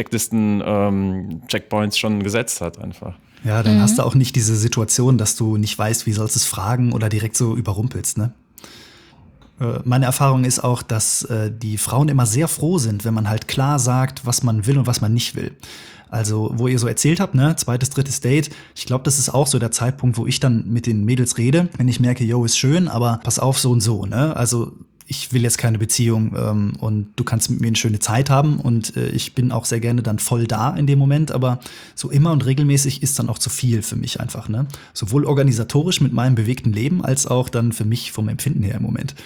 schon gesetzt hat einfach. Ja, dann hast du auch nicht diese Situation, dass du nicht weißt, wie sollst du es fragen oder direkt so überrumpelst, ne? Meine Erfahrung ist auch, dass die Frauen immer sehr froh sind, wenn man halt klar sagt, was man will und was man nicht will. Also, wo ihr so erzählt habt, ne, zweites, drittes Date, ich glaube, das ist auch so der Zeitpunkt, wo ich dann mit den Mädels rede, wenn ich merke, yo, ist schön, aber pass auf, so und so, ne? Also, ich will jetzt keine Beziehung und du kannst mit mir eine schöne Zeit haben und ich bin auch sehr gerne dann voll da in dem Moment, aber so immer und regelmäßig ist dann auch zu viel für mich einfach, ne? Sowohl organisatorisch mit meinem bewegten Leben als auch dann für mich vom Empfinden her im Moment.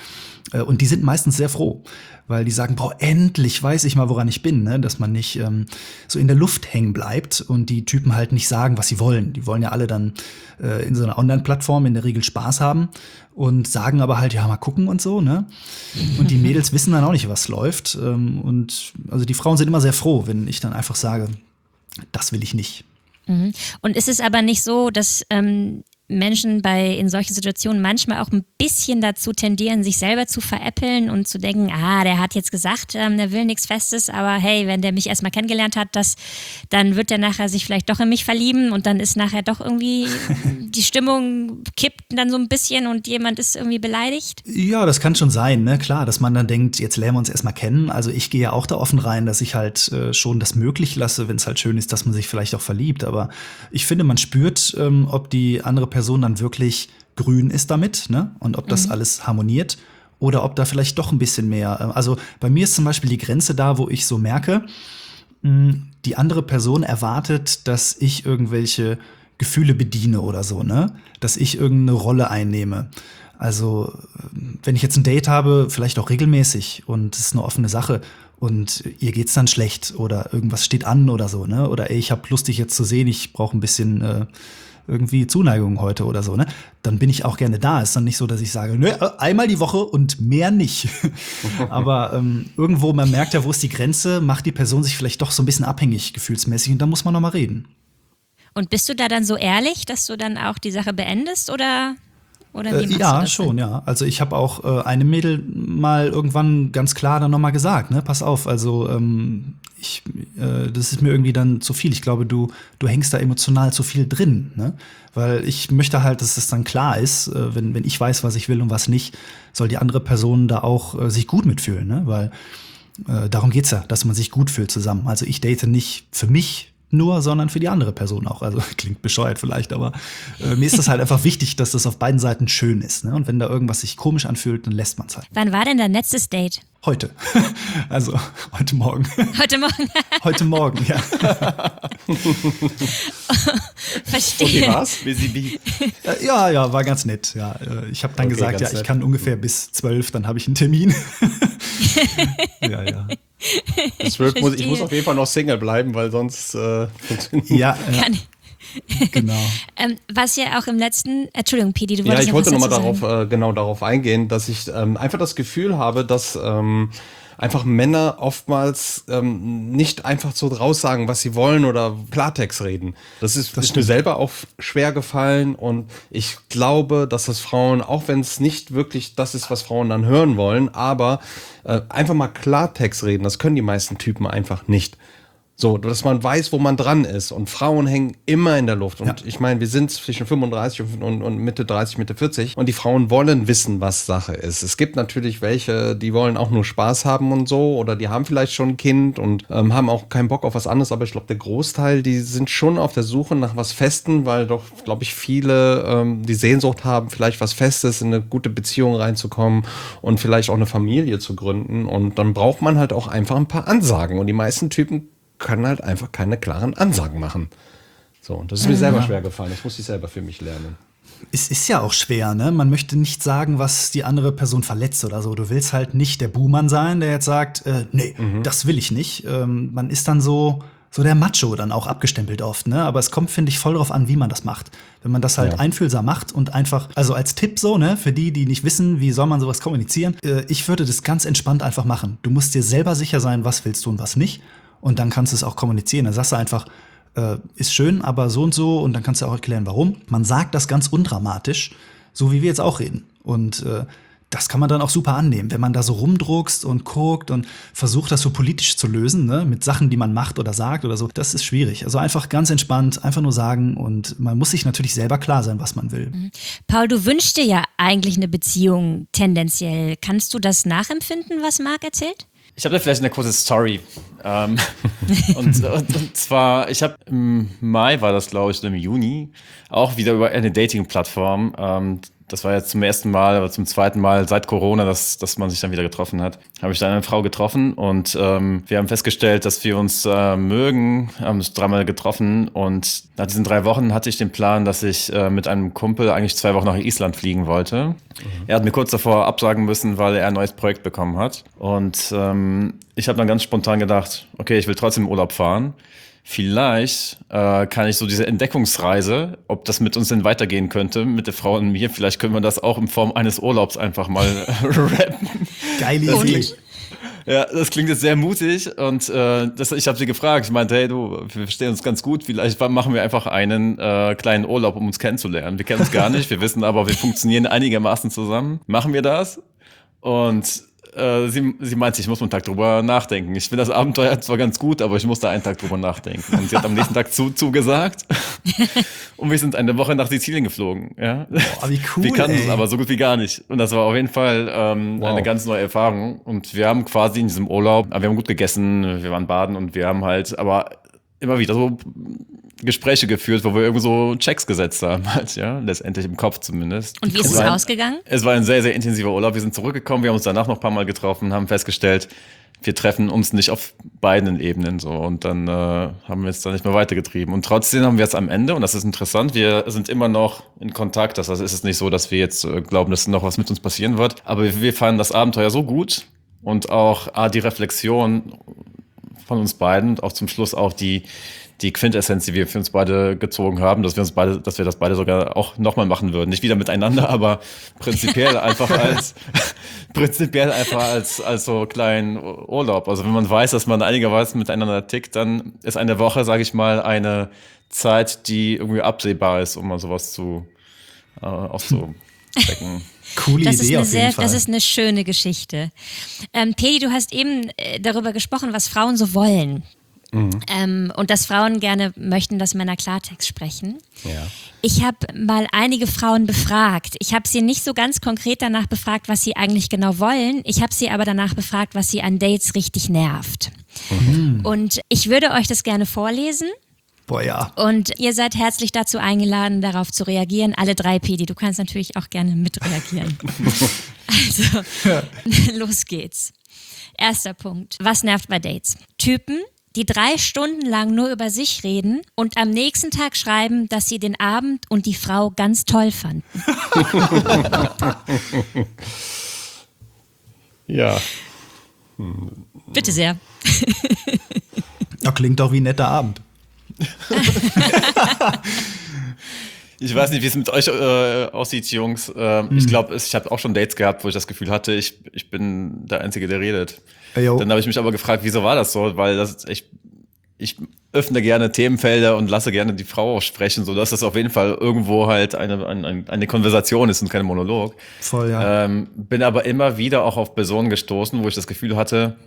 Und die sind meistens sehr froh, weil die sagen, boah, endlich weiß ich mal, woran ich bin, ne? Dass man nicht so in der Luft hängen bleibt und die Typen halt nicht sagen, was sie wollen. Die wollen ja alle dann in so einer Online-Plattform in der Regel Spaß haben und sagen aber halt, ja, mal gucken und so, ne? Und die Mädels wissen dann auch nicht, was läuft. Und also die Frauen sind immer sehr froh, wenn ich dann einfach sage, das will ich nicht. Mhm. Und ist es aber nicht so, dass Menschen in solchen Situationen manchmal auch ein bisschen dazu tendieren, sich selber zu veräppeln und zu denken, der hat jetzt gesagt, der will nichts Festes, aber hey, wenn der mich erstmal kennengelernt hat, dann wird der nachher sich vielleicht doch in mich verlieben und dann ist nachher doch irgendwie die Stimmung kippt dann so ein bisschen und jemand ist irgendwie beleidigt? Ja, das kann schon sein, ne? Klar, dass man dann denkt, jetzt lernen wir uns erstmal kennen. Also ich gehe ja auch da offen rein, dass ich halt schon das möglich lasse, wenn es halt schön ist, dass man sich vielleicht auch verliebt. Aber ich finde, man spürt, ob die andere Person dann wirklich grün ist damit, ne? Und ob das alles harmoniert oder ob da vielleicht doch ein bisschen mehr. Also bei mir ist zum Beispiel die Grenze da, wo ich so merke, die andere Person erwartet, dass ich irgendwelche Gefühle bediene oder so, ne? Dass ich irgendeine Rolle einnehme. Also wenn ich jetzt ein Date habe, vielleicht auch regelmäßig und es ist eine offene Sache und ihr geht's dann schlecht oder irgendwas steht an oder so, ne? Oder ey, ich habe Lust, dich jetzt zu sehen, ich brauche ein bisschen irgendwie Zuneigung heute oder so, ne? Dann bin ich auch gerne da. Ist dann nicht so, dass ich sage, ne, einmal die Woche und mehr nicht. Aber irgendwo, man merkt ja, wo ist die Grenze, macht die Person sich vielleicht doch so ein bisschen abhängig gefühlsmäßig und da muss man noch mal reden. Und bist du da dann so ehrlich, dass du dann auch die Sache beendest oder wie machst du ja, das schon, denn? ja. Also ich habe auch eine Mädel mal irgendwann ganz klar dann noch mal gesagt, ne, pass auf, also das ist mir irgendwie dann zu viel. Ich glaube, du hängst da emotional zu viel drin, ne? Weil ich möchte halt, dass es dann klar ist, wenn ich weiß, was ich will und was nicht, soll die andere Person da auch sich gut mitfühlen, ne? Weil darum geht's ja, dass man sich gut fühlt zusammen. Also ich date nicht für mich nur, sondern für die andere Person auch. Also klingt bescheuert vielleicht, aber mir ist das halt einfach wichtig, dass das auf beiden Seiten schön ist, ne? Und wenn da irgendwas sich komisch anfühlt, dann lässt man es halt. Wann war denn dein letztes Date? Heute. Also heute Morgen. Heute Morgen? Heute Morgen, ja. Verstehe. Und wie war's? Ja, war ganz nett. Ja, ich habe dann gesagt, ja, ich kann ungefähr bis 12, dann habe ich einen Termin. Ja. Bis 12 ich muss auf jeden Fall noch Single bleiben, weil sonst funktioniert. Ja. Genau. Was ja auch im letzten, Entschuldigung, Pedi, du wolltest Ja, ich wollte nochmal sagen. darauf eingehen, dass ich einfach das Gefühl habe, dass einfach Männer oftmals nicht einfach so raussagen, was sie wollen oder Klartext reden. Das ist mir selber auch schwer gefallen und ich glaube, dass das Frauen, auch wenn es nicht wirklich das ist, was Frauen dann hören wollen, aber einfach mal Klartext reden, das können die meisten Typen einfach nicht. So, dass man weiß, wo man dran ist. Und Frauen hängen immer in der Luft. Und ich meine, wir sind zwischen 35 und Mitte 30, Mitte 40. Und die Frauen wollen wissen, was Sache ist. Es gibt natürlich welche, die wollen auch nur Spaß haben und so. Oder die haben vielleicht schon ein Kind und haben auch keinen Bock auf was anderes. Aber ich glaube, der Großteil, die sind schon auf der Suche nach was Festem, weil doch, glaube ich, viele die Sehnsucht haben, vielleicht was Festes, in eine gute Beziehung reinzukommen und vielleicht auch eine Familie zu gründen. Und dann braucht man halt auch einfach ein paar Ansagen. Und die meisten Typen können halt einfach keine klaren Ansagen machen. So, und das ist mir selber schwer gefallen. Das muss ich selber für mich lernen. Es ist ja auch schwer, ne? Man möchte nicht sagen, was die andere Person verletzt oder so. Du willst halt nicht der Buhmann sein, der jetzt sagt, nee, das will ich nicht. Man ist dann so der Macho dann auch abgestempelt oft, ne? Aber es kommt, finde ich, voll drauf an, wie man das macht. Wenn man das halt einfühlsam macht und einfach, also als Tipp so, ne, für die nicht wissen, wie soll man sowas kommunizieren, ich würde das ganz entspannt einfach machen. Du musst dir selber sicher sein, was willst du und was nicht. Und dann kannst du es auch kommunizieren. Dann sagst du einfach, ist schön, aber so und dann kannst du auch erklären, warum. Man sagt das ganz undramatisch, so wie wir jetzt auch reden. Und das kann man dann auch super annehmen, wenn man da so rumdruckst und guckt und versucht, das so politisch zu lösen, ne, mit Sachen, die man macht oder sagt oder so. Das ist schwierig. Also einfach ganz entspannt, einfach nur sagen und man muss sich natürlich selber klar sein, was man will. Paul, du wünschst dir ja eigentlich eine Beziehung tendenziell. Kannst du das nachempfinden, was Marc erzählt? Ich habe da vielleicht eine kurze Story. Und zwar, ich habe im Mai, war das glaube ich, im Juni, auch wieder über eine Dating-Plattform das war jetzt zum ersten Mal, aber zum zweiten Mal seit Corona, dass man sich dann wieder getroffen hat, habe ich dann eine Frau getroffen und wir haben festgestellt, dass wir uns mögen, haben uns 3-mal getroffen und nach diesen 3 Wochen hatte ich den Plan, dass ich mit einem Kumpel eigentlich 2 Wochen nach Island fliegen wollte. Er hat mir kurz davor absagen müssen, weil er ein neues Projekt bekommen hat und ich habe dann ganz spontan gedacht, okay, ich will trotzdem in Urlaub fahren. Vielleicht kann ich so diese Entdeckungsreise, ob das mit uns denn weitergehen könnte, mit der Frau und mir, vielleicht können wir das auch in Form eines Urlaubs einfach mal rappen. Geile Idee. Ja, das klingt jetzt sehr mutig und ich habe sie gefragt, ich meinte, hey du, wir verstehen uns ganz gut, vielleicht machen wir einfach einen kleinen Urlaub, um uns kennenzulernen. Wir kennen uns gar nicht, wir wissen aber, wir funktionieren einigermaßen zusammen. Machen wir das? Und sie meinte, ich muss einen Tag drüber nachdenken. Ich finde das Abenteuer zwar ganz gut, aber ich muss da einen Tag drüber nachdenken. Und sie hat am nächsten Tag zugesagt. Und wir sind eine Woche nach Sizilien geflogen. Ja? Boah, wie cool, wir kannten es aber so gut wie gar nicht. Und das war auf jeden Fall eine ganz neue Erfahrung. Und wir haben quasi in diesem Urlaub, wir haben gut gegessen, wir waren baden und wir haben halt aber immer wieder so Gespräche geführt, wo wir irgendwie so Checks gesetzt haben, halt, ja, letztendlich im Kopf zumindest. Und wie ist es ausgegangen? Es war ein sehr, sehr intensiver Urlaub. Wir sind zurückgekommen, wir haben uns danach noch ein paar Mal getroffen, haben festgestellt, wir treffen uns nicht auf beiden Ebenen so und dann haben wir es dann nicht mehr weitergetrieben. Und trotzdem haben wir jetzt am Ende, und das ist interessant, wir sind immer noch in Kontakt. Das heißt, es ist nicht so, dass wir jetzt glauben, dass noch was mit uns passieren wird, aber wir fanden das Abenteuer so gut und auch die Reflexion von uns beiden und auch zum Schluss auch die Quintessenz, die wir für uns beide gezogen haben, dass wir das beide sogar auch nochmal machen würden. Nicht wieder miteinander, aber prinzipiell einfach als so kleinen Urlaub. Also wenn man weiß, dass man einigermaßen miteinander tickt, dann ist eine Woche, sage ich mal, eine Zeit, die irgendwie absehbar ist, um mal sowas auszuchecken. Coole Idee auf jeden Fall. Das ist eine schöne Geschichte. Pedi, du hast eben darüber gesprochen, was Frauen so wollen. Und dass Frauen gerne möchten, dass Männer Klartext sprechen. Ja. Ich habe mal einige Frauen befragt. Ich habe sie nicht so ganz konkret danach befragt, was sie eigentlich genau wollen. Ich habe sie aber danach befragt, was sie an Dates richtig nervt. Und ich würde euch das gerne vorlesen. Boah, ja. Und ihr seid herzlich dazu eingeladen, darauf zu reagieren. Alle 3, Pedi. Du kannst natürlich auch gerne mitreagieren. Also, los geht's. Erster Punkt. Was nervt bei Dates? Typen, die 3 Stunden lang nur über sich reden und am nächsten Tag schreiben, dass sie den Abend und die Frau ganz toll fanden. Ja. Bitte sehr. Ja, klingt doch wie ein netter Abend. Ich weiß nicht, wie es mit euch aussieht, Jungs. Ich glaube, ich habe auch schon Dates gehabt, wo ich das Gefühl hatte, ich bin der Einzige, der redet. Jo. Dann habe ich mich aber gefragt, wieso war das so? Weil ich öffne gerne Themenfelder und lasse gerne die Frau auch sprechen, sodass das auf jeden Fall irgendwo halt eine Konversation ist und kein Monolog. Voll, ja. Bin aber immer wieder auch auf Personen gestoßen, wo ich das Gefühl hatte,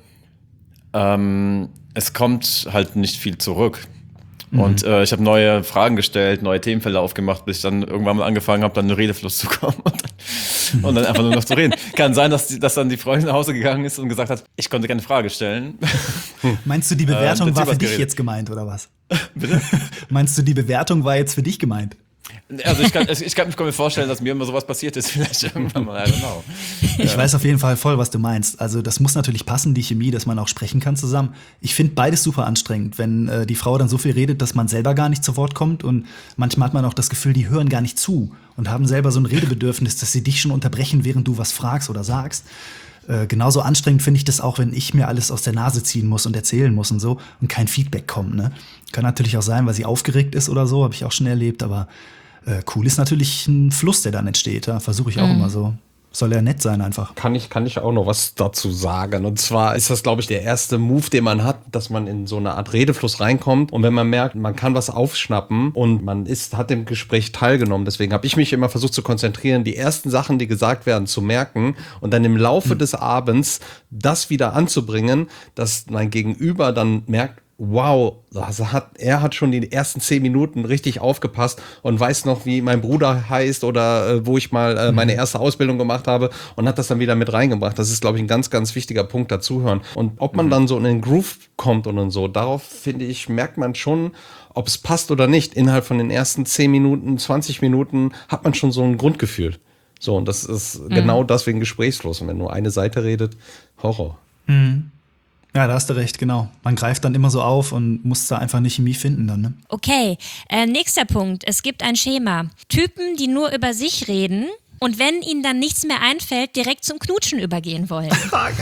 es kommt halt nicht viel zurück. Und ich habe neue Fragen gestellt, neue Themenfelder aufgemacht, bis ich dann irgendwann mal angefangen habe, dann in den Redefluss zu kommen und dann einfach nur noch zu reden. Kann sein, dass dann die Freundin nach Hause gegangen ist und gesagt hat, ich konnte keine Frage stellen. Meinst du, die Bewertung war für dich geredet. jetzt gemeint, oder was? Bitte? Meinst du, die Bewertung war jetzt für dich gemeint? Also ich kann mir vorstellen, dass mir immer sowas passiert ist, vielleicht irgendwann mal, I don't know. Ich weiß auf jeden Fall voll, was du meinst. Also das muss natürlich passen, die Chemie, dass man auch sprechen kann zusammen. Ich finde beides super anstrengend, wenn die Frau dann so viel redet, dass man selber gar nicht zu Wort kommt. Und manchmal hat man auch das Gefühl, die hören gar nicht zu und haben selber so ein Redebedürfnis, dass sie dich schon unterbrechen, während du was fragst oder sagst. Genauso anstrengend finde ich das auch, wenn ich mir alles aus der Nase ziehen muss und erzählen muss und so und kein Feedback kommt. Ne? Kann natürlich auch sein, weil sie aufgeregt ist oder so, habe ich auch schon erlebt, aber cool ist natürlich ein Fluss, der dann entsteht. Ja? Versuche ich auch immer so. Soll ja nett sein einfach. Kann ich auch noch was dazu sagen. Und zwar ist das, glaube ich, der erste Move, den man hat, dass man in so eine Art Redefluss reinkommt. Und wenn man merkt, man kann was aufschnappen und man hat im Gespräch teilgenommen. Deswegen habe ich mich immer versucht zu konzentrieren, die ersten Sachen, die gesagt werden, zu merken und dann im Laufe des Abends das wieder anzubringen, dass mein Gegenüber dann merkt, wow, also er hat schon die ersten 10 Minuten richtig aufgepasst und weiß noch, wie mein Bruder heißt oder wo ich mal meine erste Ausbildung gemacht habe und hat das dann wieder mit reingebracht. Das ist, glaube ich, ein ganz, ganz wichtiger Punkt, dazuhören. Und ob man dann so in den Groove kommt und so, darauf, finde ich, merkt man schon, ob es passt oder nicht. Innerhalb von den ersten 10 Minuten, 20 Minuten hat man schon so ein Grundgefühl. So, und das ist genau deswegen gesprächslos. Und wenn nur eine Seite redet, Horror. Ja, da hast du recht, genau. Man greift dann immer so auf und muss da einfach eine Chemie finden dann, ne? Okay, nächster Punkt. Es gibt ein Schema. Typen, die nur über sich reden und wenn ihnen dann nichts mehr einfällt, direkt zum Knutschen übergehen wollen.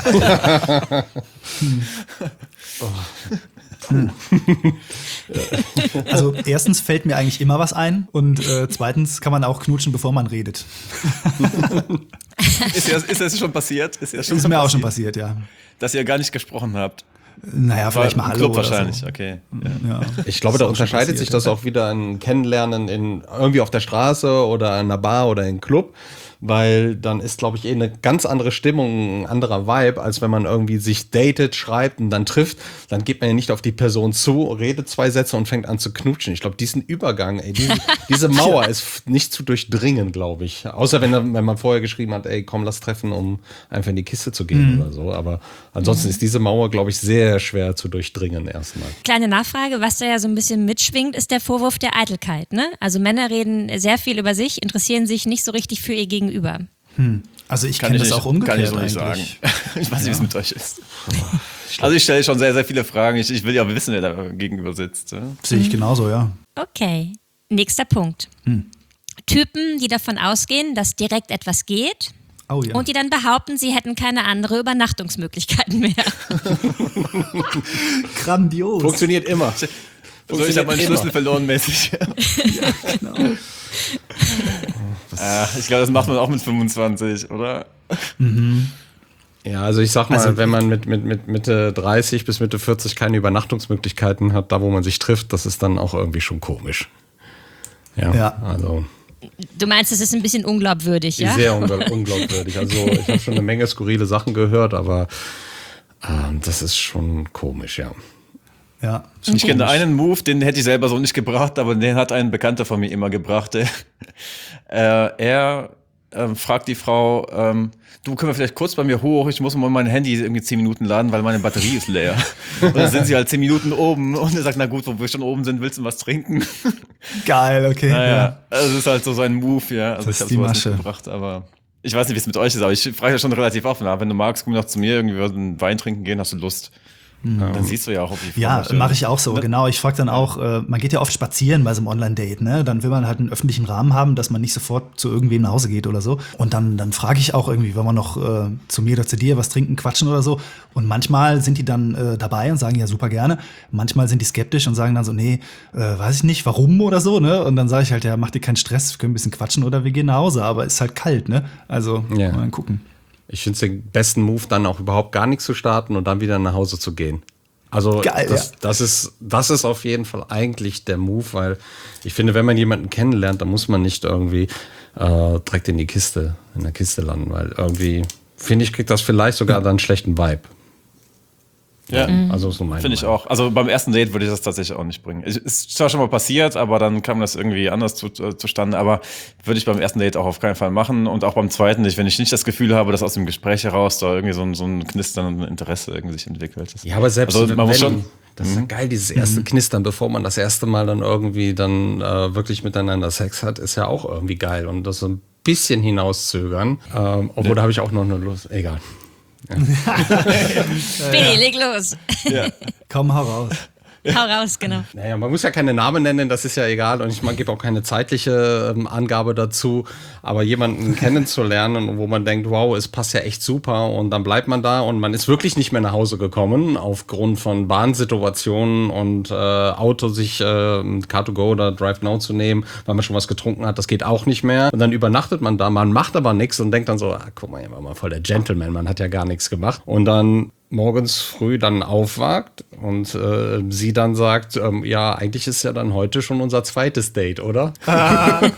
Also erstens fällt mir eigentlich immer was ein und zweitens kann man auch knutschen, bevor man redet. Ist das schon passiert? Ist Mir auch schon passiert, ja. Dass ihr gar nicht gesprochen habt. Naja, vielleicht mal Hallo Club oder wahrscheinlich, so. okay. Ja. Ich glaube, da unterscheidet sich das auch wieder in Kennenlernen irgendwie auf der Straße oder in einer Bar oder im Club. Weil dann ist, glaube ich, eine ganz andere Stimmung, ein anderer Vibe, als wenn man irgendwie sich datet, schreibt und dann trifft. Dann geht man ja nicht auf die Person zu, redet 2 Sätze und fängt an zu knutschen. Ich glaube, diesen Übergang, diese Mauer ist nicht zu durchdringen, glaube ich. Außer wenn man vorher geschrieben hat, komm, lass treffen, um einfach in die Kiste zu gehen oder so. Aber ansonsten ist diese Mauer, glaube ich, sehr schwer zu durchdringen erstmal. Kleine Nachfrage, was da ja so ein bisschen mitschwingt, ist der Vorwurf der Eitelkeit, ne? Also Männer reden sehr viel über sich, interessieren sich nicht so richtig für ihr Gegenüber. Also ich kenne das auch umgekehrt kann ich so nicht sagen. Ich weiß nicht, wie es mit euch ist. Also ich stelle schon sehr, sehr viele Fragen. Ich will ja wissen, wer da gegenüber sitzt. Ja? Sehe ich genauso, ja. Okay, nächster Punkt. Typen, die davon ausgehen, dass direkt etwas geht Oh ja. und die dann behaupten, sie hätten keine andere Übernachtungsmöglichkeiten mehr. Grandios. Funktioniert immer. So, ich habe meinen Schlüssel verloren mäßig. Ja, genau. Ich glaube, das macht man auch mit 25, oder? Ja, also ich sag mal, wenn man mit Mitte 30 bis Mitte 40 keine Übernachtungsmöglichkeiten hat, da wo man sich trifft, das ist dann auch irgendwie schon komisch. Ja. Also Du meinst, es ist ein bisschen unglaubwürdig, ja? sehr unglaubwürdig. Also ich habe schon eine Menge skurrile Sachen gehört, aber das ist schon komisch, ja. Ja, Ich kenne einen Move, den hätte ich selber so nicht gebracht, aber den hat ein Bekannter von mir immer gebracht. Er fragt die Frau, du, können wir vielleicht kurz bei mir hoch, ich muss mal mein Handy irgendwie 10 Minuten laden, weil meine Batterie ist leer. Und dann sind sie halt 10 Minuten oben und er sagt, na gut, wo wir schon oben sind, willst du was trinken? geil, okay. Naja, also das ist halt so sein Move, ja. Also Das ich ist die habe sowas Masche. nicht gebracht, aber ich weiß nicht, wie es mit euch ist, aber ich frage ja schon relativ offen. Wenn du magst, komm doch zu mir, irgendwie einen Wein trinken gehen, hast du Lust? Dann siehst du ja auch, ob die Frau Ja, möchte. mache ich auch so, genau. Ich frage dann auch, man geht ja oft spazieren bei so einem Online-Date, ne? Dann will man halt einen öffentlichen Rahmen haben, dass man nicht sofort zu irgendwem nach Hause geht oder so. Und dann frage ich auch irgendwie, wollen wir noch zu mir oder zu dir was trinken, quatschen oder so. Und manchmal sind die dann dabei und sagen, ja, super gerne. Manchmal sind die skeptisch und sagen dann so, nee, weiß ich nicht, warum oder so, ne? Und dann sage ich halt, ja, mach dir keinen Stress, wir können ein bisschen quatschen oder wir gehen nach Hause. Aber ist halt kalt, ne? Also, Ja. mal gucken. Ich finde es den besten Move, dann auch überhaupt gar nichts zu starten und dann wieder nach Hause zu gehen. Also Geil, das ist auf jeden Fall eigentlich der Move, weil ich finde, wenn man jemanden kennenlernt, dann muss man nicht irgendwie direkt in der Kiste landen, weil irgendwie, finde ich, kriegt das vielleicht sogar dann einen schlechten Vibe. Ja, Also so meine finde ich Meinung. auch. Also beim ersten Date würde ich das tatsächlich auch nicht bringen. Ist zwar schon mal passiert, aber dann kam das irgendwie anders zustande. Aber würde ich beim ersten Date auch auf keinen Fall machen. Und auch beim zweiten nicht, wenn ich nicht das Gefühl habe, dass aus dem Gespräch heraus da irgendwie so ein Knistern und ein Interesse irgendwie sich entwickelt. Ja, aber selbst also, man muss schon. das ist ja geil, dieses erste Knistern, bevor man das erste Mal dann irgendwie dann wirklich miteinander Sex hat, ist ja auch irgendwie geil. Und das so ein bisschen hinauszögern, obwohl da habe ich auch noch eine Lust. Egal. Billy, leg los. Ja. Komm, hau raus. Hau raus, genau. Naja, man muss ja keine Namen nennen, das ist ja egal. Und man gibt auch keine zeitliche Angabe dazu. Aber jemanden kennenzulernen, wo man denkt, wow, es passt ja echt super. Und dann bleibt man da und man ist wirklich nicht mehr nach Hause gekommen aufgrund von Bahnsituationen und Auto sich Car2Go oder Drive Now zu nehmen, weil man schon was getrunken hat. Das geht auch nicht mehr. Und dann übernachtet man da, man macht aber nichts und denkt dann so, guck mal, hier war mal voll der Gentleman, man hat ja gar nichts gemacht. Und dann morgens früh dann aufwacht und sie dann sagt, ja, eigentlich ist ja dann heute schon unser zweites Date, oder? Fand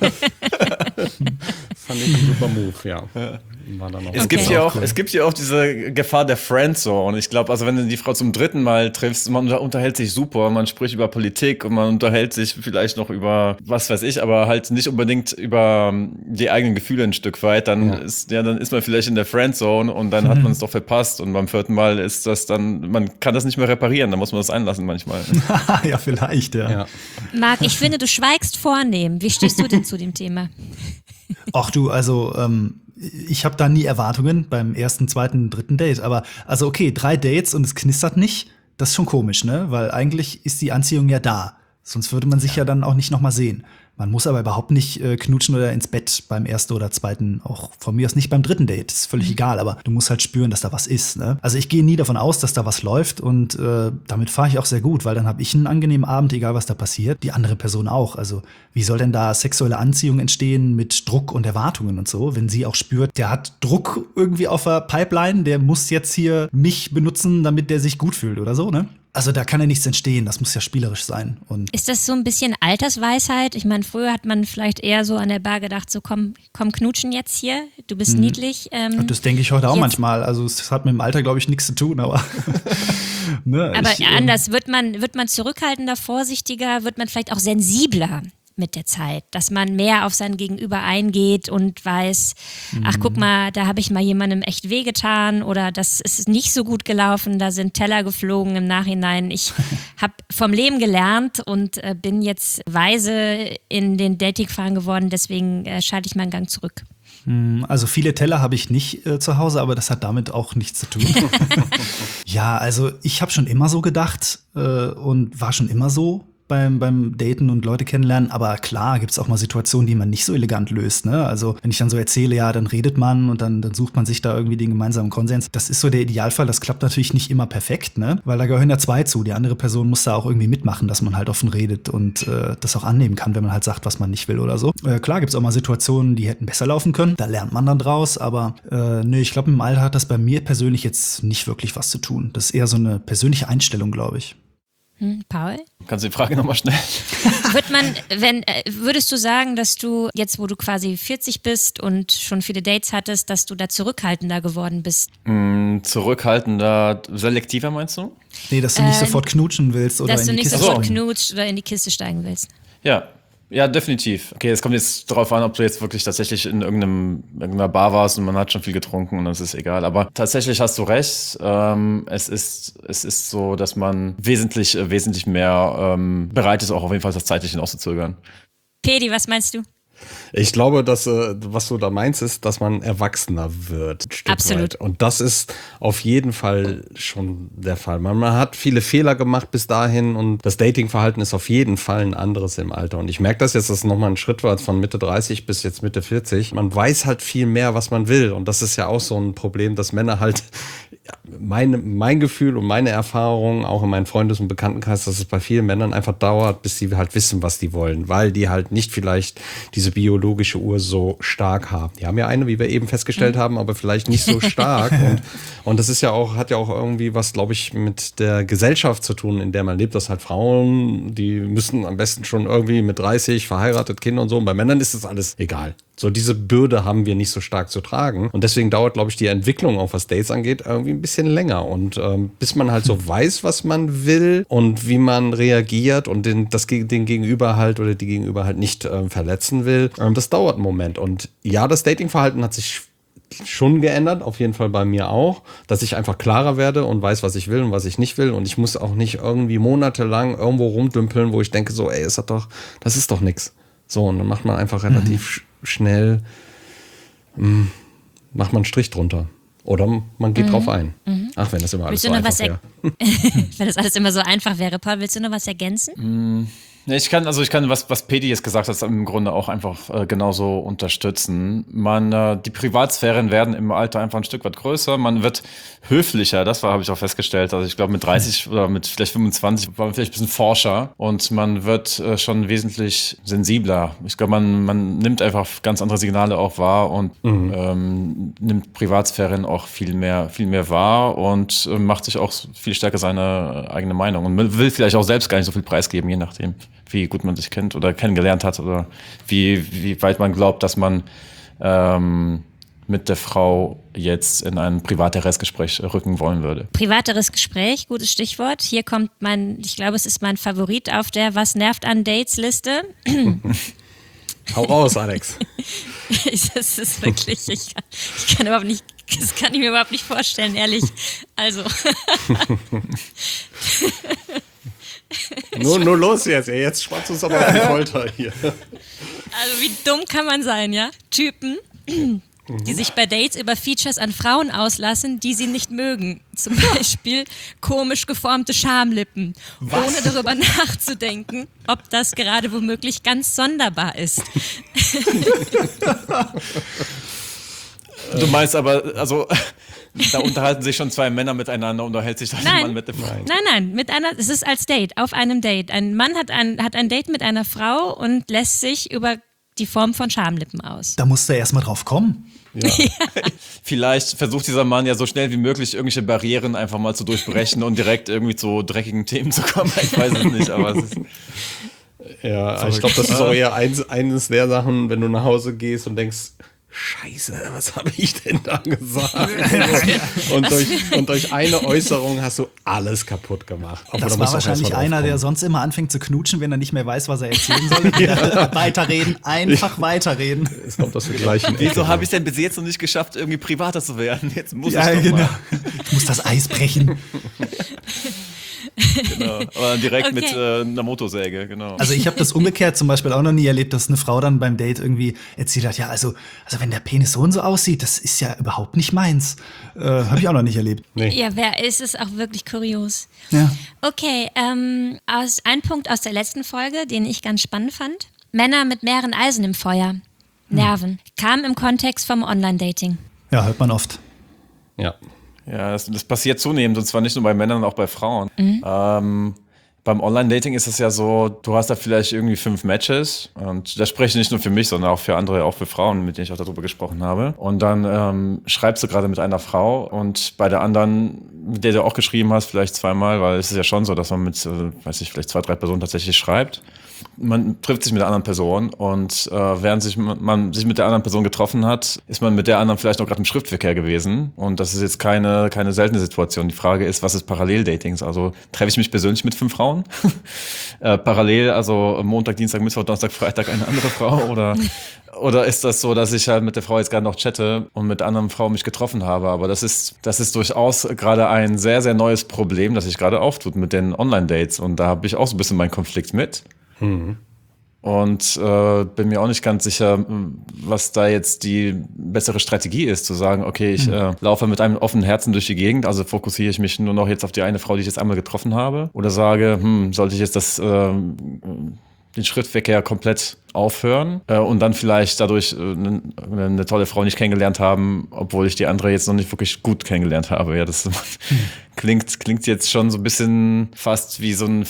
ich ein super Move, ja. War dann auch Es gibt ja auch diese Gefahr der Friendzone. Ich glaube, also wenn du die Frau zum 3. Mal triffst, man unterhält sich super, man spricht über Politik und man unterhält sich vielleicht noch über was weiß ich, aber halt nicht unbedingt über die eigenen Gefühle ein Stück weit, dann ist man vielleicht in der Friendzone und dann hat man es doch verpasst und beim 4. Mal ist das dann, man kann das nicht mehr reparieren, da muss man das einlassen manchmal. Ja, vielleicht, ja. Ja. Marc, ich finde, du schweigst vornehm. Wie stehst du denn zu dem Thema? Ach du, also ich habe da nie Erwartungen beim ersten, zweiten, dritten Date. Aber also okay, 3 Dates und es knistert nicht, das ist schon komisch, ne? Weil eigentlich ist die Anziehung ja da. Sonst würde man sich ja dann auch nicht noch mal sehen. Man muss aber überhaupt nicht knutschen oder ins Bett beim ersten oder zweiten, auch von mir aus nicht beim dritten Date. Das ist völlig egal, aber du musst halt spüren, dass da was ist. Ne? Also ich gehe nie davon aus, dass da was läuft und damit fahre ich auch sehr gut, weil dann habe ich einen angenehmen Abend, egal was da passiert, die andere Person auch. Also wie soll denn da sexuelle Anziehung entstehen mit Druck und Erwartungen und so, wenn sie auch spürt, der hat Druck irgendwie auf der Pipeline, der muss jetzt hier mich benutzen, damit der sich gut fühlt oder so, ne? Also da kann ja nichts entstehen, das muss ja spielerisch sein. Und ist das so ein bisschen Altersweisheit? Ich meine, früher hat man vielleicht eher so an der Bar gedacht, so komm knutschen jetzt hier, du bist niedlich. Das denke ich heute auch manchmal. Also es hat mit dem Alter, glaube ich, nichts zu tun, aber ne, aber anders, wird man zurückhaltender, vorsichtiger, wird man vielleicht auch sensibler mit der Zeit, dass man mehr auf sein Gegenüber eingeht und weiß, ach guck mal, da habe ich mal jemandem echt wehgetan oder das ist nicht so gut gelaufen, da sind Teller geflogen im Nachhinein. Ich habe vom Leben gelernt und bin jetzt weise in den Dating-Fragen geworden, deswegen schalte ich meinen Gang zurück. Also viele Teller habe ich nicht zu Hause, aber das hat damit auch nichts zu tun. Ja, also ich habe schon immer so gedacht und war schon immer so beim Daten und Leute kennenlernen, aber klar gibt's auch mal Situationen, die man nicht so elegant löst, ne? Also wenn ich dann so erzähle, ja, dann redet man und dann sucht man sich da irgendwie den gemeinsamen Konsens. Das ist so der Idealfall, das klappt natürlich nicht immer perfekt, ne? Weil da gehören ja 2 zu. Die andere Person muss da auch irgendwie mitmachen, dass man halt offen redet und das auch annehmen kann, wenn man halt sagt, was man nicht will oder so. Klar gibt's auch mal Situationen, die hätten besser laufen können, da lernt man dann draus, aber nee, ich glaube, im Alter hat das bei mir persönlich jetzt nicht wirklich was zu tun. Das ist eher so eine persönliche Einstellung, glaube ich. Paul? Kannst du die Frage nochmal schnell? Würdest du sagen, dass du jetzt, wo du quasi 40 bist und schon viele Dates hattest, dass du da zurückhaltender geworden bist? Zurückhaltender, selektiver meinst du? Nee, dass du nicht sofort knutschen willst oder in die Kiste Dass du nicht sofort steigen. knutscht oder in die Kiste steigen willst. Ja, definitiv. Okay, es kommt jetzt darauf an, ob du jetzt wirklich tatsächlich in irgendeiner Bar warst und man hat schon viel getrunken und das ist egal. Aber tatsächlich hast du recht. Es ist so, dass man wesentlich mehr bereit ist, auch auf jeden Fall das Zeitliche hinauszuzögern. Pedi, was meinst du? Ich glaube, dass was du da meinst, ist, dass man erwachsener wird. Ein Stück Absolut. weit. Und das ist auf jeden Fall schon der Fall. Man hat viele Fehler gemacht bis dahin und das Datingverhalten ist auf jeden Fall ein anderes im Alter. Und ich merke das jetzt, dass es nochmal ein Schritt war von Mitte 30 bis jetzt Mitte 40. Man weiß halt viel mehr, was man will. Und das ist ja auch so ein Problem, dass Männer halt, mein Gefühl und meine Erfahrung, auch in meinem Freundes- und Bekanntenkreis, dass es bei vielen Männern einfach dauert, bis sie halt wissen, was die wollen. Weil die halt nicht vielleicht diese biologische Uhr so stark haben. Die haben ja eine, wie wir eben festgestellt haben, aber vielleicht nicht so stark. Und das ist ja auch, hat ja auch irgendwie was, glaube ich, mit der Gesellschaft zu tun, in der man lebt, dass halt Frauen, die müssen am besten schon irgendwie mit 30 verheiratet, Kinder und so. Und bei Männern ist das alles egal. So, diese Bürde haben wir nicht so stark zu tragen. Und deswegen dauert, glaube ich, die Entwicklung, auch was Dates angeht, irgendwie ein bisschen länger. Und bis man halt so weiß, was man will und wie man reagiert und den Gegenüber halt oder die Gegenüber halt nicht verletzen will, das dauert einen Moment. Und ja, das Datingverhalten hat sich schon geändert, auf jeden Fall bei mir auch, dass ich einfach klarer werde und weiß, was ich will und was ich nicht will. Und ich muss auch nicht irgendwie monatelang irgendwo rumdümpeln, wo ich denke so, ey, das ist doch nix. So, und dann macht man einfach relativ schnell, macht man einen Strich drunter. Oder man geht drauf ein. Ach, wenn das immer alles so einfach wäre. Wenn das alles immer so einfach wäre. Paul, willst du noch was ergänzen? Ich kann, was Pedi jetzt gesagt hat, im Grunde auch einfach genauso unterstützen. Die Privatsphären werden im Alter einfach ein Stück weit größer. Man wird höflicher, habe ich auch festgestellt. Also ich glaube, mit 30 oder mit vielleicht 25 war man vielleicht ein bisschen forscher und man wird schon wesentlich sensibler. Ich glaube, man nimmt einfach ganz andere Signale auch wahr und nimmt Privatsphären auch viel mehr wahr und macht sich auch viel stärker seine eigene Meinung. Und man will vielleicht auch selbst gar nicht so viel preisgeben, je nachdem, wie gut man sich kennt oder kennengelernt hat oder wie weit man glaubt, dass man mit der Frau jetzt in ein privateres Gespräch rücken wollen würde. Privateres Gespräch, gutes Stichwort. Hier kommt ich glaube, es ist mein Favorit auf der Was nervt an Dates-Liste. Hau raus, Alex. Das ist wirklich, ich kann überhaupt nicht, das kann ich mir überhaupt nicht vorstellen, ehrlich. Also. Nur los jetzt, ey. Jetzt spannst du uns aber auf die Folter hier. Also wie dumm kann man sein, ja? Typen, die sich bei Dates über Features an Frauen auslassen, die sie nicht mögen. Zum Beispiel komisch geformte Schamlippen, ohne darüber nachzudenken, ob das gerade womöglich ganz sonderbar ist. Du meinst aber, also da unterhalten sich schon zwei Männer miteinander, unterhält sich dann ein Mann mit dem Frau. Nein, es ist als Date, auf einem Date. Ein Mann hat ein Date mit einer Frau und lässt sich über die Form von Schamlippen aus. Da musst du erstmal drauf kommen. Ja. Vielleicht versucht dieser Mann ja so schnell wie möglich irgendwelche Barrieren einfach mal zu durchbrechen und direkt irgendwie zu dreckigen Themen zu kommen. Ich weiß es nicht, aber es ist... Ja, ich glaube, das ist auch eher eines der Sachen, wenn du nach Hause gehst und denkst, Scheiße, was habe ich denn da gesagt? und durch eine Äußerung hast du alles kaputt gemacht. Das war wahrscheinlich einer, der sonst immer anfängt zu knutschen, wenn er nicht mehr weiß, was er erzählen soll. Weiterreden, einfach weiterreden. Es kommt aus der gleichen Ecke. Wieso habe ich denn bis jetzt noch nicht geschafft, irgendwie privater zu werden? Jetzt muss ich doch mal. Ich muss das Eis brechen. Genau, aber direkt mit einer Motorsäge, genau. Also ich habe das umgekehrt zum Beispiel auch noch nie erlebt, dass eine Frau dann beim Date irgendwie erzählt hat, ja, also wenn der Penis so und so aussieht, das ist ja überhaupt nicht meins. Habe ich auch noch nicht erlebt. Nee. Ja, wer ist es auch wirklich kurios. Ja. Okay, ein Punkt aus der letzten Folge, den ich ganz spannend fand. Männer mit mehreren Eisen im Feuer, Nerven, kam im Kontext vom Online-Dating. Ja, hört man oft. Ja. Ja, das passiert zunehmend, und zwar nicht nur bei Männern, auch bei Frauen. Beim Online-Dating ist es ja so, du hast da vielleicht irgendwie 5 Matches, und das spreche ich nicht nur für mich, sondern auch für andere, auch für Frauen, mit denen ich auch darüber gesprochen habe. Und dann schreibst du gerade mit einer Frau, und bei der anderen, mit der du auch geschrieben hast, vielleicht zweimal, weil es ist ja schon so, dass man mit, vielleicht 2, 3 Personen tatsächlich schreibt. Man trifft sich mit der anderen Person, und während man sich mit der anderen Person getroffen hat, ist man mit der anderen vielleicht noch gerade im Schriftverkehr gewesen. Und das ist jetzt keine seltene Situation. Die Frage ist, was ist Paralleldatings? Also treffe ich mich persönlich mit 5 Frauen? Parallel, also Montag, Dienstag, Mittwoch, Donnerstag, Freitag eine andere Frau? Oder ist das so, dass ich halt mit der Frau jetzt gerade noch chatte und mit der anderen Frau mich getroffen habe? Aber das ist durchaus gerade ein sehr, sehr neues Problem, das sich gerade auftut mit den Online-Dates. Und da habe ich auch so ein bisschen meinen Konflikt mit. Und bin mir auch nicht ganz sicher, was da jetzt die bessere Strategie ist, zu sagen, okay, ich laufe mit einem offenen Herzen durch die Gegend, also fokussiere ich mich nur noch jetzt auf die eine Frau, die ich jetzt einmal getroffen habe, oder sage, sollte ich jetzt den Schrittverkehr komplett aufhören und dann vielleicht dadurch eine tolle Frau nicht kennengelernt haben, obwohl ich die andere jetzt noch nicht wirklich gut kennengelernt habe. Ja, das klingt jetzt schon so ein bisschen fast wie so ein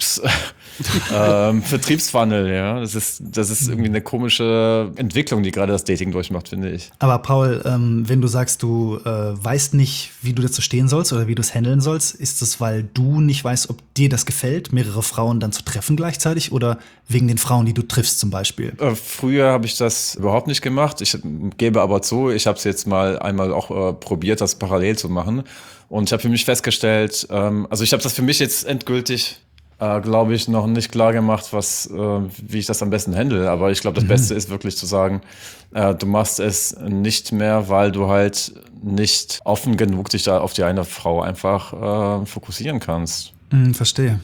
Vertriebsfunnel, ja. Das ist irgendwie eine komische Entwicklung, die gerade das Dating durchmacht, finde ich. Aber Paul, wenn du sagst, du weißt nicht, wie du dazu stehen sollst oder wie du es handeln sollst, ist das, weil du nicht weißt, ob dir das gefällt, mehrere Frauen dann zu treffen gleichzeitig, oder wegen den Frauen, die du triffst zum Beispiel? Früher habe ich das überhaupt nicht gemacht. Ich gebe aber zu, ich habe es jetzt einmal auch probiert, das parallel zu machen. Und ich habe für mich festgestellt, also ich habe das für mich jetzt endgültig, glaube ich, noch nicht klar gemacht, wie ich das am besten handle. Aber ich glaube, das Beste ist wirklich zu sagen, du machst es nicht mehr, weil du halt nicht offen genug dich da auf die eine Frau einfach fokussieren kannst. Verstehe.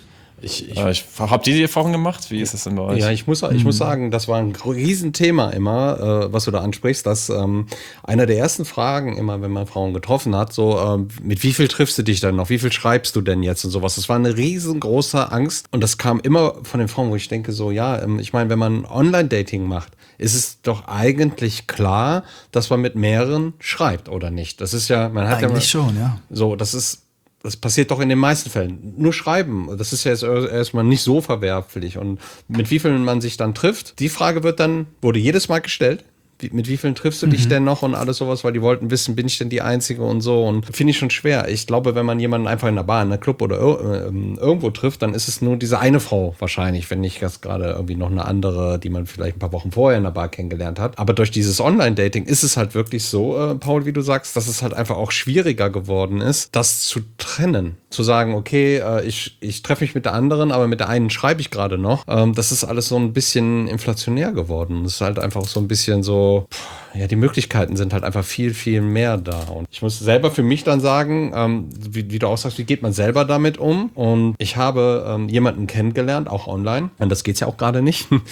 Habt ihr die Erfahrung gemacht? Wie ist es denn bei euch? Ja, ich muss sagen, das war ein Riesenthema immer, was du da ansprichst, dass einer der ersten Fragen immer, wenn man Frauen getroffen hat, so, mit wie viel triffst du dich denn noch? Wie viel schreibst du denn jetzt und sowas? Das war eine riesengroße Angst, und das kam immer von den Frauen, wo ich denke so, ja, ich meine, wenn man Online-Dating macht, ist es doch eigentlich klar, dass man mit mehreren schreibt, oder nicht? Das ist ja, man hat eigentlich schon, ja. So, das passiert doch in den meisten Fällen. Nur schreiben, das ist ja erstmal nicht so verwerflich. Und mit wie vielen man sich dann trifft, die Frage wurde jedes Mal gestellt. Mit wie vielen triffst du dich denn noch und alles sowas, weil die wollten wissen, bin ich denn die Einzige und so, und finde ich schon schwer. Ich glaube, wenn man jemanden einfach in der Bar, in einem Club oder irgendwo trifft, dann ist es nur diese eine Frau wahrscheinlich, wenn nicht jetzt gerade irgendwie noch eine andere, die man vielleicht ein paar Wochen vorher in der Bar kennengelernt hat. Aber durch dieses Online-Dating ist es halt wirklich so, Paul, wie du sagst, dass es halt einfach auch schwieriger geworden ist, das zu trennen. Zu sagen, okay, ich treffe mich mit der anderen, aber mit der einen schreibe ich gerade noch. Das ist alles so ein bisschen inflationär geworden. Das ist halt einfach so ein bisschen so, ja, die Möglichkeiten sind halt einfach viel, viel mehr da. Und ich muss selber für mich dann sagen, wie du auch sagst, wie geht man selber damit um? Und ich habe jemanden kennengelernt, auch online. Und das geht's ja auch gerade nicht.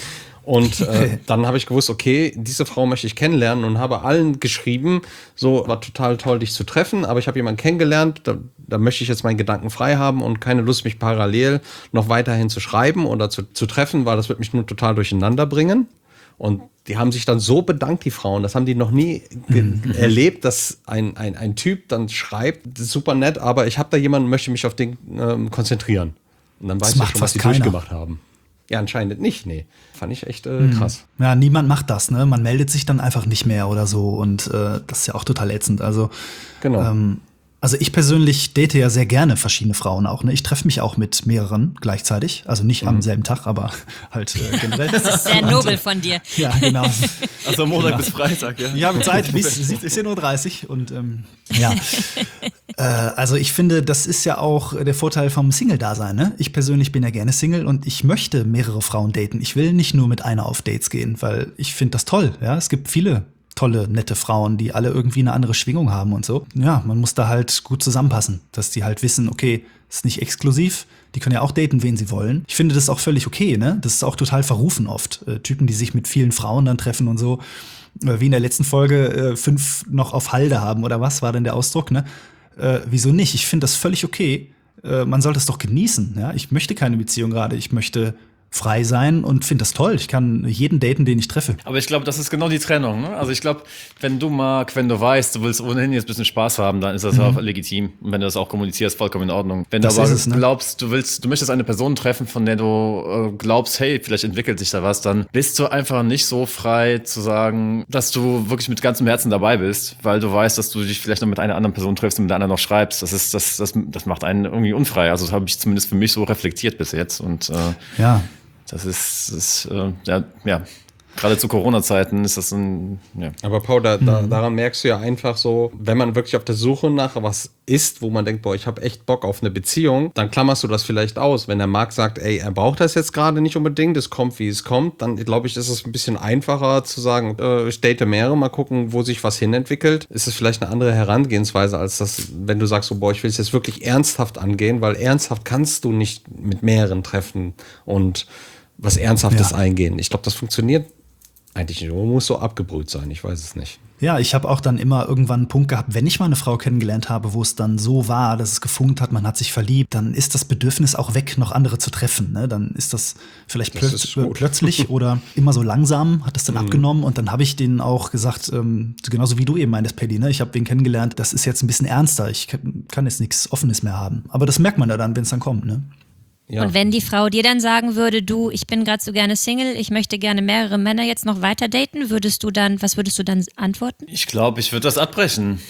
Und dann habe ich gewusst, okay, diese Frau möchte ich kennenlernen und habe allen geschrieben, so, war total toll, dich zu treffen, aber ich habe jemanden kennengelernt, da möchte ich jetzt meinen Gedanken frei haben und keine Lust, mich parallel noch weiterhin zu schreiben oder zu treffen, weil das wird mich nur total durcheinander bringen. Und die haben sich dann so bedankt, die Frauen, das haben die noch nie erlebt, dass ein Typ dann schreibt, das ist super nett, aber ich habe da jemanden, möchte mich auf den konzentrieren. Und dann weiß ich schon, was die durchgemacht haben. Ja, anscheinend nicht, nee. Fand ich echt krass. Ja, niemand macht das, ne? Man meldet sich dann einfach nicht mehr oder so und das ist ja auch total ätzend. Also, genau. Also ich persönlich date ja sehr gerne verschiedene Frauen auch. Ne? Ich treffe mich auch mit mehreren gleichzeitig. Also nicht am selben Tag, aber halt generell. Das ist sehr nobel von dir. Ja, genau. Also Montag bis Freitag, ja. Ich habe Zeit bis 17:30 Uhr und ja. Also ich finde, das ist ja auch der Vorteil vom Single-Dasein. Ne? Ich persönlich bin ja gerne Single und ich möchte mehrere Frauen daten. Ich will nicht nur mit einer auf Dates gehen, weil ich finde das toll. Ja? Es gibt viele tolle, nette Frauen, die alle irgendwie eine andere Schwingung haben und so. Ja, man muss da halt gut zusammenpassen, dass die halt wissen, okay, ist nicht exklusiv, die können ja auch daten, wen sie wollen. Ich finde das auch völlig okay, ne? Das ist auch total verrufen oft. Typen, die sich mit vielen Frauen dann treffen und so, wie in der letzten Folge 5 noch auf Halde haben oder was war denn der Ausdruck, ne? Wieso nicht? Ich finde das völlig okay. Man sollte es doch genießen, ja? Ich möchte keine Beziehung gerade, ich möchte frei sein und finde das toll. Ich kann jeden daten, den ich treffe. Aber ich glaube, das ist genau die Trennung. Ne? Also ich glaube, wenn du weißt, du willst ohnehin jetzt ein bisschen Spaß haben, dann ist das auch legitim. Und wenn du das auch kommunizierst, vollkommen in Ordnung. Wenn du aber glaubst, du möchtest eine Person treffen, von der du glaubst, hey, vielleicht entwickelt sich da was, dann bist du einfach nicht so frei zu sagen, dass du wirklich mit ganzem Herzen dabei bist, weil du weißt, dass du dich vielleicht noch mit einer anderen Person triffst und mit der anderen noch schreibst. Das macht einen irgendwie unfrei. Also das habe ich zumindest für mich so reflektiert bis jetzt. Und ja. Das ist gerade zu Corona-Zeiten ist das ja. Aber Paul, daran merkst du ja einfach so, wenn man wirklich auf der Suche nach was ist, wo man denkt, boah, ich habe echt Bock auf eine Beziehung, dann klammerst du das vielleicht aus. Wenn der Marc sagt, ey, er braucht das jetzt gerade nicht unbedingt, es kommt, wie es kommt, dann glaube ich, ist es ein bisschen einfacher zu sagen, ich date mehrere, mal gucken, wo sich was hinentwickelt. Ist es vielleicht eine andere Herangehensweise, als das, wenn du sagst, so, boah, ich will es jetzt wirklich ernsthaft angehen, weil ernsthaft kannst du nicht mit mehreren treffen und was Ernsthaftes eingehen. Ich glaube, das funktioniert eigentlich nicht. Man muss so abgebrüht sein, ich weiß es nicht. Ja, ich habe auch dann immer irgendwann einen Punkt gehabt, wenn ich mal eine Frau kennengelernt habe, wo es dann so war, dass es gefunkt hat, man hat sich verliebt, dann ist das Bedürfnis auch weg, noch andere zu treffen. Ne? Dann ist das vielleicht plötzlich oder immer so langsam, hat es dann abgenommen und dann habe ich denen auch gesagt, genauso wie du eben meintest, Paddy, ne? Ich habe wen kennengelernt, das ist jetzt ein bisschen ernster, ich kann jetzt nichts Offenes mehr haben. Aber das merkt man ja dann, wenn es dann kommt, ne? Ja. Und wenn die Frau dir dann sagen würde, du, ich bin gerade so gerne Single, ich möchte gerne mehrere Männer jetzt noch weiter daten, was würdest du dann antworten? Ich glaube, ich würde das abbrechen.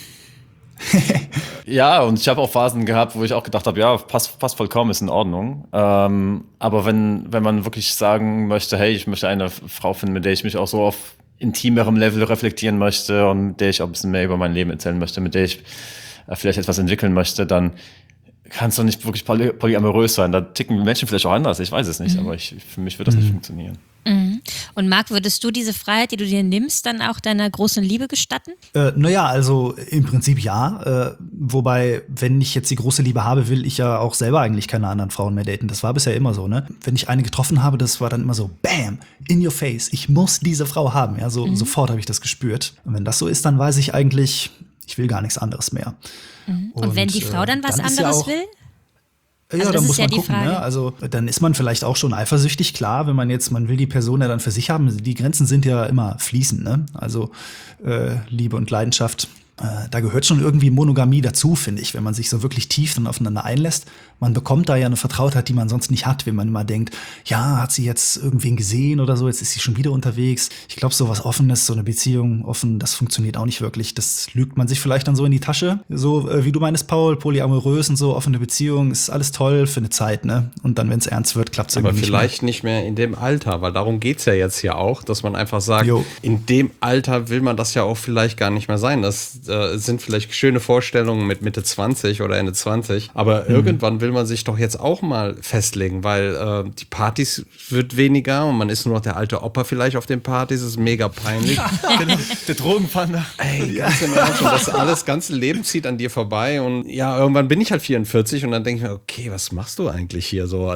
Ja, und ich habe auch Phasen gehabt, wo ich auch gedacht habe, ja, passt vollkommen, ist in Ordnung. Aber wenn man wirklich sagen möchte, hey, ich möchte eine Frau finden, mit der ich mich auch so auf intimerem Level reflektieren möchte und mit der ich auch ein bisschen mehr über mein Leben erzählen möchte, mit der ich vielleicht etwas entwickeln möchte, dann kannst du nicht wirklich polyamorös sein. Da ticken Menschen vielleicht auch anders, ich weiß es nicht, aber für mich wird das nicht funktionieren. Und Marc, würdest du diese Freiheit, die du dir nimmst, dann auch deiner großen Liebe gestatten? Naja, also im Prinzip ja. Wobei, wenn ich jetzt die große Liebe habe, will ich ja auch selber eigentlich keine anderen Frauen mehr daten. Das war bisher immer so, ne? Wenn ich eine getroffen habe, das war dann immer so, bam, in your face. Ich muss diese Frau haben. Ja, sofort habe ich das gespürt. Und wenn das so ist, dann weiß ich eigentlich, ich will gar nichts anderes mehr. Und wenn die Frau dann was anderes will? Ja, also da muss man gucken, ne? Also dann ist man vielleicht auch schon eifersüchtig, klar, wenn man will die Person ja dann für sich haben. Die Grenzen sind ja immer fließend, ne? Also Liebe und Leidenschaft. Da gehört schon irgendwie Monogamie dazu, finde ich, wenn man sich so wirklich tief dann aufeinander einlässt. Man bekommt da ja eine Vertrautheit, die man sonst nicht hat, wenn man immer denkt, ja, hat sie jetzt irgendwen gesehen oder so, jetzt ist sie schon wieder unterwegs. Ich glaube, so was Offenes, so eine Beziehung offen, das funktioniert auch nicht wirklich. Das lügt man sich vielleicht dann so in die Tasche. So wie du meinst, Paul, polyamorös und so, offene Beziehung, ist alles toll für eine Zeit, ne? Und dann, wenn es ernst wird, klappt es irgendwie nicht mehr. Aber vielleicht nicht mehr in dem Alter, weil darum geht's ja jetzt hier auch, dass man einfach sagt, in dem Alter will man das ja auch vielleicht gar nicht mehr sein. Das sind vielleicht schöne Vorstellungen mit Mitte 20 oder Ende 20, aber irgendwann will man sich doch jetzt auch mal festlegen, weil die Partys wird weniger und man ist nur noch der alte Opa vielleicht auf den Partys, ist mega peinlich. Der Drogenpanda. Ey, ganz im Ernst, das ganze Leben zieht an dir vorbei und ja, irgendwann bin ich halt 44 und dann denke ich mir, okay, was machst du eigentlich hier so?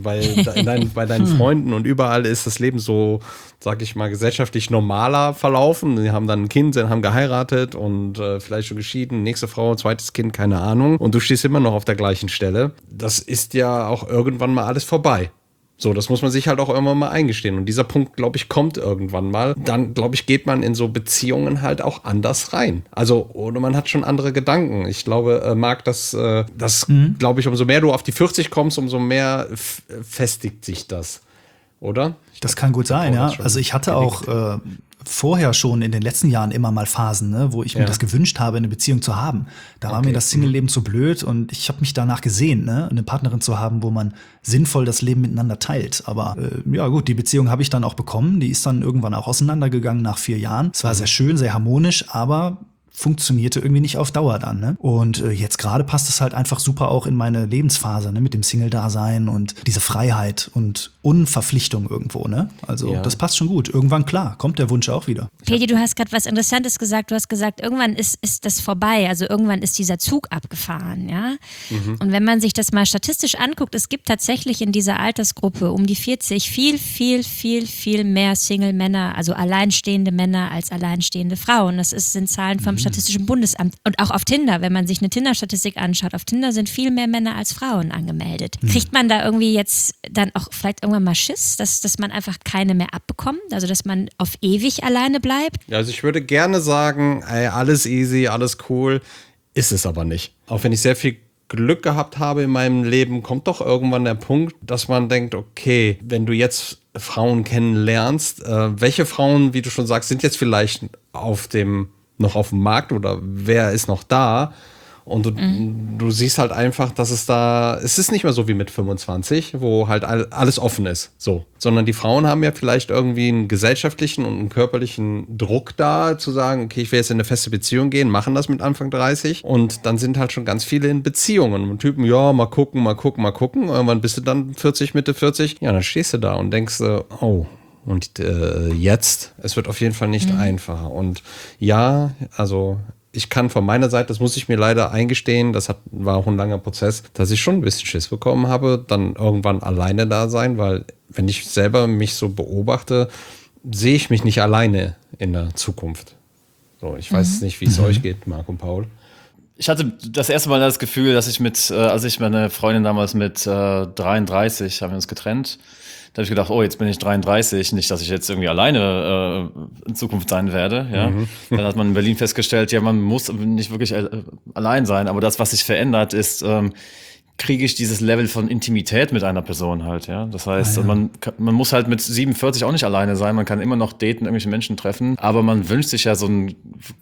Bei deinen Freunden und überall ist das Leben so, sag ich mal, gesellschaftlich normaler verlaufen. Die haben dann ein Kind, haben geheiratet und vielleicht schon geschieden, nächste Frau, zweites Kind, keine Ahnung. Und du stehst immer noch auf der gleichen Stelle. Das ist ja auch irgendwann mal alles vorbei. So, das muss man sich halt auch irgendwann mal eingestehen. Und dieser Punkt, glaube ich, kommt irgendwann mal. Dann, glaube ich, geht man in so Beziehungen halt auch anders rein. Also, oder man hat schon andere Gedanken. Ich glaube, Marc, glaube ich, umso mehr du auf die 40 kommst, umso mehr festigt sich das. Oder? Das kann gut sein, ja. Also ich hatte auch vorher schon in den letzten Jahren immer mal Phasen, ne, wo ich mir das gewünscht habe, eine Beziehung zu haben. Da war mir das Single-Leben zu blöd und ich habe mich danach gesehen, ne, eine Partnerin zu haben, wo man sinnvoll das Leben miteinander teilt. Aber ja gut, die Beziehung habe ich dann auch bekommen. Die ist dann irgendwann auch auseinandergegangen nach 4 Jahren. Es war sehr schön, sehr harmonisch, aber funktionierte irgendwie nicht auf Dauer dann. Ne? Und jetzt gerade passt es halt einfach super auch in meine Lebensphase, ne? Mit dem Single-Dasein und diese Freiheit und Unverpflichtung irgendwo. Ne? Also das passt schon gut. Irgendwann, klar, kommt der Wunsch auch wieder. Pedi, du hast gerade was Interessantes gesagt. Du hast gesagt, irgendwann ist das vorbei. Also irgendwann ist dieser Zug abgefahren. Ja? Und wenn man sich das mal statistisch anguckt, es gibt tatsächlich in dieser Altersgruppe um die 40 viel mehr Single-Männer, also alleinstehende Männer als alleinstehende Frauen. Das sind Zahlen vom Statistischen Bundesamt. Und auch auf Tinder, wenn man sich eine Tinder-Statistik anschaut, auf Tinder sind viel mehr Männer als Frauen angemeldet. Kriegt man da irgendwie jetzt dann auch vielleicht irgendwann mal Schiss, dass man einfach keine mehr abbekommt? Also, dass man auf ewig alleine bleibt? Ja, also ich würde gerne sagen, ey, alles easy, alles cool, ist es aber nicht. Auch wenn ich sehr viel Glück gehabt habe in meinem Leben, kommt doch irgendwann der Punkt, dass man denkt, okay, wenn du jetzt Frauen kennenlernst, welche Frauen, wie du schon sagst, sind jetzt vielleicht noch auf dem Markt oder wer ist noch da? Und du siehst halt einfach, dass es ist nicht mehr so wie mit 25, wo halt alles offen ist, so. Sondern die Frauen haben ja vielleicht irgendwie einen gesellschaftlichen und einen körperlichen Druck da, zu sagen, okay, ich will jetzt in eine feste Beziehung gehen, machen das mit Anfang 30 und dann sind halt schon ganz viele in Beziehungen und Typen, ja, mal gucken. Irgendwann bist du dann 40, Mitte 40, ja, dann stehst du da und denkst, oh, und jetzt, es wird auf jeden Fall nicht einfacher. Und ja, also ich kann von meiner Seite, das muss ich mir leider eingestehen, war auch ein langer Prozess, dass ich schon ein bisschen Schiss bekommen habe, dann irgendwann alleine da sein, weil wenn ich selber mich so beobachte, sehe ich mich nicht alleine in der Zukunft. So, ich weiß nicht, wie es euch geht, Marc und Paul. Ich hatte das erste Mal das Gefühl, dass ich als ich meine Freundin damals mit 33, haben wir uns getrennt. Da habe ich gedacht, oh, jetzt bin ich 33, nicht, dass ich jetzt irgendwie alleine in Zukunft sein werde. Ja? Dann hat man in Berlin festgestellt, ja, man muss nicht wirklich allein sein, aber das, was sich verändert, ist, kriege ich dieses Level von Intimität mit einer Person halt. Ja? Das heißt, man muss halt mit 47 auch nicht alleine sein, man kann immer noch daten, irgendwelche Menschen treffen, aber man wünscht sich ja so eine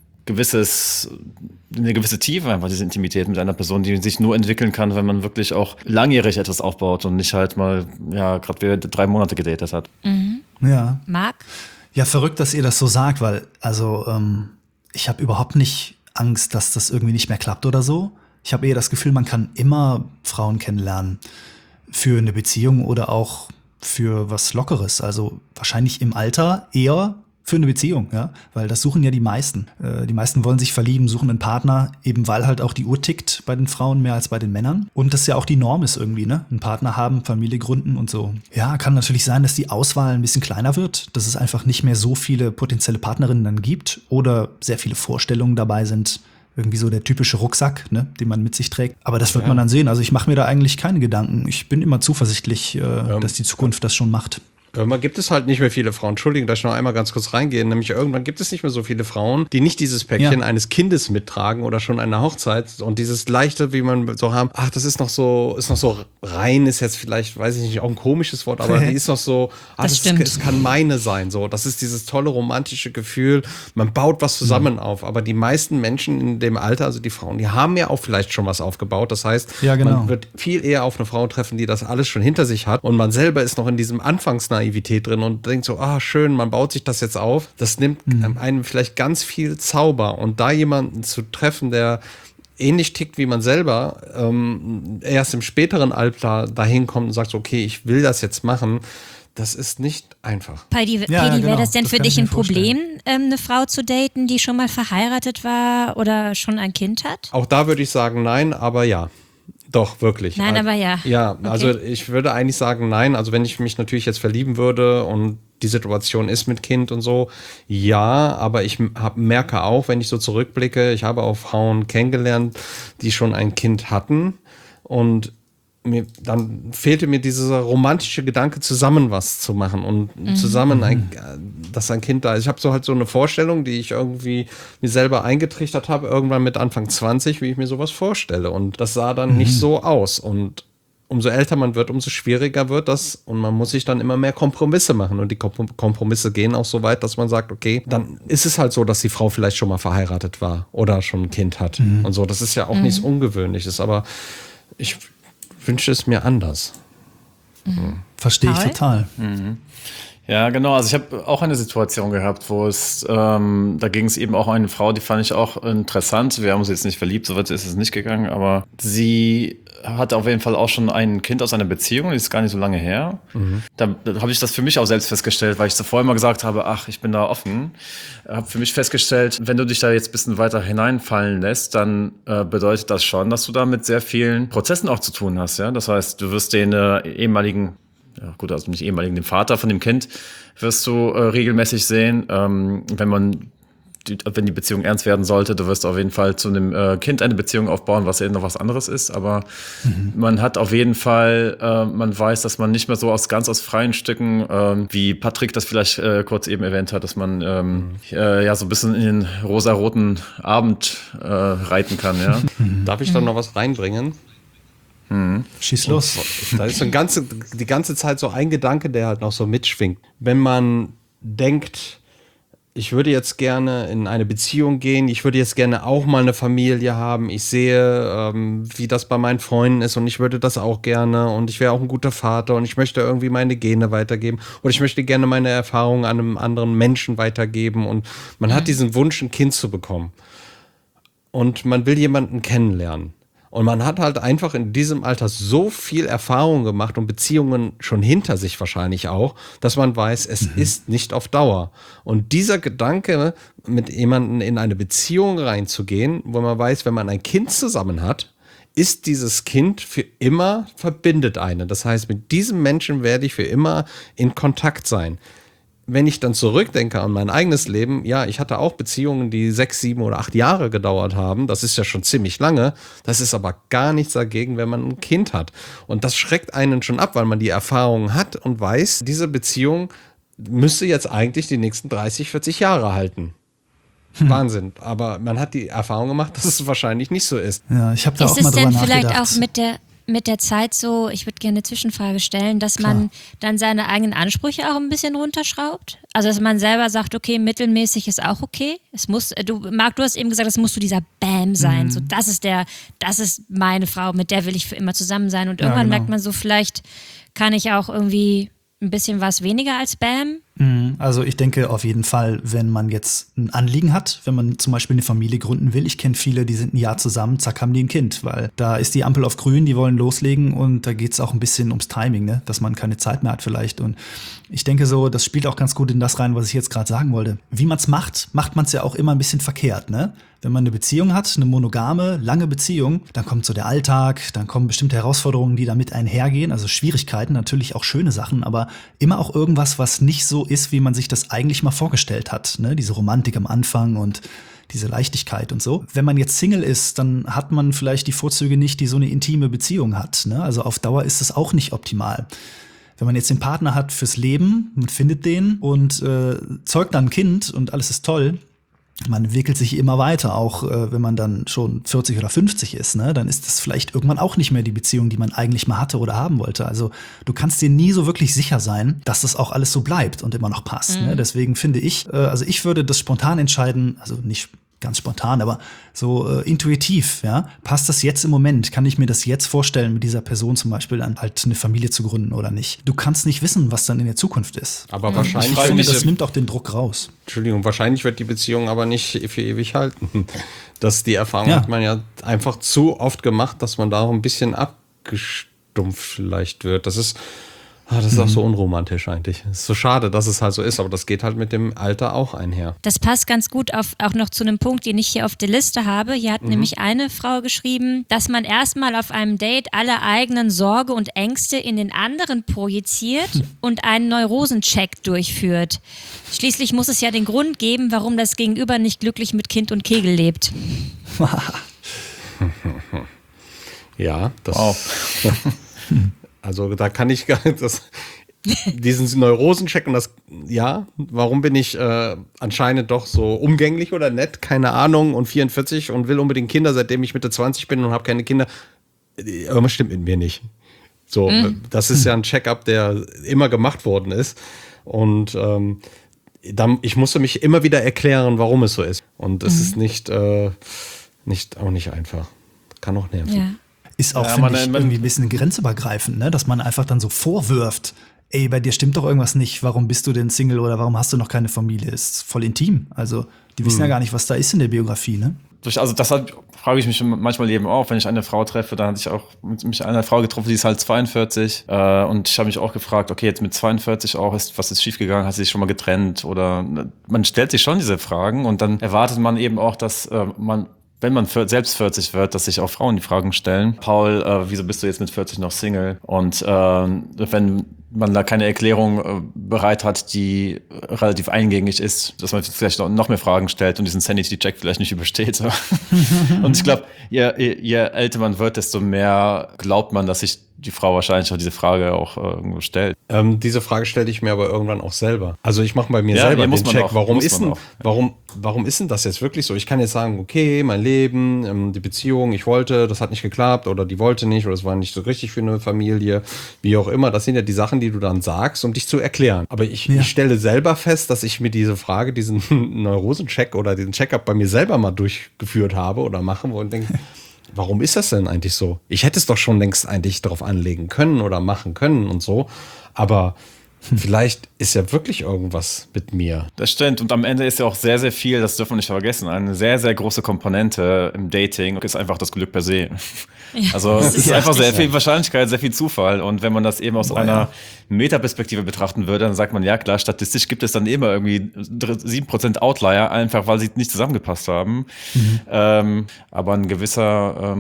gewisse Tiefe, einfach diese Intimität mit einer Person, die sich nur entwickeln kann, wenn man wirklich auch langjährig etwas aufbaut und nicht halt mal, ja, gerade wieder 3 Monate gedatet hat. Ja. Marc? Ja, verrückt, dass ihr das so sagt, weil, also, ich habe überhaupt nicht Angst, dass das irgendwie nicht mehr klappt oder so. Ich habe eher das Gefühl, man kann immer Frauen kennenlernen für eine Beziehung oder auch für was Lockeres. Also wahrscheinlich im Alter eher für eine Beziehung, ja, weil das suchen ja die meisten. Die meisten wollen sich verlieben, suchen einen Partner, eben weil halt auch die Uhr tickt bei den Frauen mehr als bei den Männern. Und das ja auch die Norm ist irgendwie, ne? Einen Partner haben, Familie gründen und so. Ja, kann natürlich sein, dass die Auswahl ein bisschen kleiner wird, dass es einfach nicht mehr so viele potenzielle Partnerinnen dann gibt oder sehr viele Vorstellungen dabei sind. Irgendwie so der typische Rucksack, ne, den man mit sich trägt. Aber das wird man dann sehen. Also ich mache mir da eigentlich keine Gedanken. Ich bin immer zuversichtlich, dass die Zukunft das schon macht. Irgendwann gibt es halt nicht mehr viele Frauen. Entschuldigung, dass ich noch einmal ganz kurz reingehe. Nämlich irgendwann gibt es nicht mehr so viele Frauen, die nicht dieses Päckchen eines Kindes mittragen oder schon eine Hochzeit und dieses leichte, wie man so haben, ach, das ist noch so rein, ist jetzt vielleicht, weiß ich nicht, auch ein komisches Wort, aber die ist noch so, es kann meine sein. So, das ist dieses tolle romantische Gefühl. Man baut was zusammen auf. Aber die meisten Menschen in dem Alter, also die Frauen, die haben ja auch vielleicht schon was aufgebaut. Das heißt, man wird viel eher auf eine Frau treffen, die das alles schon hinter sich hat und man selber ist noch in diesem Anfangsnein Naivität drin und denkt so, schön, man baut sich das jetzt auf. Das nimmt einem vielleicht ganz viel Zauber. Und da jemanden zu treffen, der ähnlich tickt wie man selber, erst im späteren Alter dahin kommt und sagt, okay, ich will das jetzt machen, das ist nicht einfach. Pedi, wäre das denn für dich ein Problem, eine Frau zu daten, die schon mal verheiratet war oder schon ein Kind hat? Auch da würde ich sagen, nein, aber ja. Doch, wirklich. Nein, aber ja. Ja, okay. Also ich würde eigentlich sagen, nein. Also wenn ich mich natürlich jetzt verlieben würde und die Situation ist mit Kind und so, ja, aber ich merke auch, wenn ich so zurückblicke, ich habe auch Frauen kennengelernt, die schon ein Kind hatten und dann fehlte mir dieser romantische Gedanke, zusammen was zu machen und zusammen dass ein Kind da ist. Ich habe so halt so eine Vorstellung, die ich irgendwie mir selber eingetrichtert habe, irgendwann mit Anfang 20, wie ich mir sowas vorstelle. Und das sah dann nicht so aus. Und umso älter man wird, umso schwieriger wird das. Und man muss sich dann immer mehr Kompromisse machen. Und die Kompromisse gehen auch so weit, dass man sagt, okay, dann ist es halt so, dass die Frau vielleicht schon mal verheiratet war oder schon ein Kind hat. Und so, das ist ja auch nichts Ungewöhnliches. Aber ich wünsche es mir anders. Verstehe ich total. Ja, genau. Also ich habe auch eine Situation gehabt, wo da ging es eben auch um eine Frau, die fand ich auch interessant. Wir haben uns jetzt nicht verliebt, so weit ist es nicht gegangen, aber sie hatte auf jeden Fall auch schon ein Kind aus einer Beziehung, die ist gar nicht so lange her. Da habe ich das für mich auch selbst festgestellt, weil ich zuvor immer gesagt habe, ich bin da offen. Habe für mich festgestellt, wenn du dich da jetzt ein bisschen weiter hineinfallen lässt, dann bedeutet das schon, dass du da mit sehr vielen Prozessen auch zu tun hast. Ja? Das heißt, du wirst den ehemaligen, also nicht ehemaligen, den Vater von dem Kind, wirst du regelmäßig sehen, wenn die Beziehung ernst werden sollte, du wirst auf jeden Fall zu einem Kind eine Beziehung aufbauen, was eben noch was anderes ist, aber man hat auf jeden Fall, man weiß, dass man nicht mehr so ganz aus freien Stücken, wie Patrick das vielleicht kurz eben erwähnt hat, dass man so ein bisschen in den rosaroten Abend reiten kann. Ja? Darf ich da noch was reinbringen? Schieß los. Da ist die ganze Zeit so ein Gedanke, der halt noch so mitschwingt. Wenn man denkt, ich würde jetzt gerne in eine Beziehung gehen, ich würde jetzt gerne auch mal eine Familie haben, ich sehe, wie das bei meinen Freunden ist und ich würde das auch gerne und ich wäre auch ein guter Vater und ich möchte irgendwie meine Gene weitergeben oder ich möchte gerne meine Erfahrungen an einem anderen Menschen weitergeben und man hat diesen Wunsch, ein Kind zu bekommen und man will jemanden kennenlernen. Und man hat halt einfach in diesem Alter so viel Erfahrung gemacht und Beziehungen schon hinter sich wahrscheinlich auch, dass man weiß, es ist nicht auf Dauer. Und dieser Gedanke, mit jemandem in eine Beziehung reinzugehen, wo man weiß, wenn man ein Kind zusammen hat, ist dieses Kind für immer, verbindet einen. Das heißt, mit diesem Menschen werde ich für immer in Kontakt sein. Wenn ich dann zurückdenke an mein eigenes Leben, ja, ich hatte auch Beziehungen, die 6, 7 oder 8 Jahre gedauert haben. Das ist ja schon ziemlich lange. Das ist aber gar nichts dagegen, wenn man ein Kind hat. Und das schreckt einen schon ab, weil man die Erfahrung hat und weiß, diese Beziehung müsste jetzt eigentlich die nächsten 30, 40 Jahre halten. Wahnsinn. Aber man hat die Erfahrung gemacht, dass es wahrscheinlich nicht so ist. Ja, ich habe da auch mal drüber nachgedacht. Ist es denn vielleicht auch mit der Zeit so, ich würde gerne eine Zwischenfrage stellen, dass man dann seine eigenen Ansprüche auch ein bisschen runterschraubt? Also, dass man selber sagt, okay, mittelmäßig ist auch okay. Marc, du hast eben gesagt, es muss so dieser Bam sein. So, das ist meine Frau, mit der will ich für immer zusammen sein. Und irgendwann merkt man so, vielleicht kann ich auch irgendwie ein bisschen was weniger als Bam. Also ich denke auf jeden Fall, wenn man jetzt ein Anliegen hat, wenn man zum Beispiel eine Familie gründen will, ich kenne viele, die sind ein Jahr zusammen, zack, haben die ein Kind, weil da ist die Ampel auf grün, die wollen loslegen und da geht es auch ein bisschen ums Timing, ne? Dass man keine Zeit mehr hat vielleicht. Und ich denke so, das spielt auch ganz gut in das rein, was ich jetzt gerade sagen wollte. Wie man es macht man es ja auch immer ein bisschen verkehrt, ne? Wenn man eine Beziehung hat, eine monogame, lange Beziehung, dann kommt so der Alltag, dann kommen bestimmte Herausforderungen, die damit einhergehen, also Schwierigkeiten, natürlich auch schöne Sachen, aber immer auch irgendwas, was nicht so ist, wie man sich das eigentlich mal vorgestellt hat, ne? Diese Romantik am Anfang und diese Leichtigkeit und so. Wenn man jetzt Single ist, dann hat man vielleicht die Vorzüge nicht, die so eine intime Beziehung hat, ne? Also auf Dauer ist das auch nicht optimal. Wenn man jetzt den Partner hat fürs Leben, man findet den und zeugt dann ein Kind und alles ist toll, man entwickelt sich immer weiter, auch wenn man dann schon 40 oder 50 ist, ne? Dann ist das vielleicht irgendwann auch nicht mehr die Beziehung, die man eigentlich mal hatte oder haben wollte. Also du kannst dir nie so wirklich sicher sein, dass das auch alles so bleibt und immer noch passt. Ne? Deswegen finde ich, also ich würde das spontan entscheiden, also nicht ganz spontan, aber so intuitiv, ja, passt das jetzt im Moment? Kann ich mir das jetzt vorstellen, mit dieser Person zum Beispiel dann halt eine Familie zu gründen oder nicht? Du kannst nicht wissen, was dann in der Zukunft ist. Aber wahrscheinlich, ich finde, das nimmt auch den Druck raus. Entschuldigung, wahrscheinlich wird die Beziehung aber nicht für ewig halten. Die Erfahrung hat man ja einfach zu oft gemacht, dass man da auch ein bisschen abgestumpft vielleicht wird. Das ist auch so unromantisch eigentlich. Es ist so schade, dass es halt so ist, aber das geht halt mit dem Alter auch einher. Das passt ganz gut auch noch zu einem Punkt, den ich hier auf der Liste habe. Hier hat nämlich eine Frau geschrieben, dass man erstmal auf einem Date alle eigenen Sorge und Ängste in den anderen projiziert und einen Neurosencheck durchführt. Schließlich muss es ja den Grund geben, warum das Gegenüber nicht glücklich mit Kind und Kegel lebt. Ja, das... Also da kann ich gar nicht diesen Neurosencheck und warum bin ich anscheinend doch so umgänglich oder nett, keine Ahnung, und 44 und will unbedingt Kinder, seitdem ich Mitte 20 bin und habe keine Kinder. Irgendwas stimmt mit mir nicht. So, das ist ja ein Check-up, der immer gemacht worden ist und ich musste mich immer wieder erklären, warum es so ist. Und es ist nicht einfach. Kann auch nerven. Ja. Ist auch, finde ich, irgendwie ein bisschen grenzübergreifend, ne? Dass man einfach dann so vorwirft, ey, bei dir stimmt doch irgendwas nicht, warum bist du denn Single oder warum hast du noch keine Familie? Ist voll intim. Also, die wissen ja gar nicht, was da ist in der Biografie, ne? Also deshalb frage ich mich manchmal eben auch, wenn ich eine Frau treffe, dann hatte ich auch mit einer Frau getroffen, die ist halt 42 und ich habe mich auch gefragt, okay, jetzt mit 42 auch, was ist schiefgegangen, hast du dich schon mal getrennt oder man stellt sich schon diese Fragen und dann erwartet man eben auch, dass wenn man selbst 40 wird, dass sich auch Frauen die Fragen stellen. Paul, wieso bist du jetzt mit 40 noch Single? Und wenn man da keine Erklärung bereit hat, die relativ eingängig ist, dass man vielleicht noch mehr Fragen stellt und diesen Sanity-Check vielleicht nicht übersteht. Und ich glaube, je älter man wird, desto mehr glaubt man, dass sich die Frau wahrscheinlich auch diese Frage auch irgendwo stellt. Diese Frage stelle ich mir aber irgendwann auch selber. Also ich mache bei mir selber den Check. Warum ist denn das jetzt wirklich so? Ich kann jetzt sagen, okay, mein Leben, die Beziehung, ich wollte, das hat nicht geklappt oder die wollte nicht oder es war nicht so richtig für eine Familie, wie auch immer. Das sind ja die Sachen, die du dann sagst, um dich zu erklären. Aber ich stelle selber fest, dass ich mir diese Frage, diesen Neurosencheck oder diesen Checkup bei mir selber mal durchgeführt habe oder mache und denke, warum ist das denn eigentlich so? Ich hätte es doch schon längst eigentlich darauf anlegen können oder machen können und so. Aber vielleicht ist ja wirklich irgendwas mit mir. Das stimmt. Und am Ende ist ja auch sehr, sehr viel, das dürfen wir nicht vergessen, eine sehr, sehr große Komponente im Dating ist einfach das Glück per se. Ja, also es ist einfach sehr viel Wahrscheinlichkeit, sehr viel Zufall. Und wenn man das eben aus einer Metaperspektive betrachten würde, dann sagt man, ja klar, statistisch gibt es dann immer irgendwie 7% Outlier, einfach weil sie nicht zusammengepasst haben. Aber ein gewisser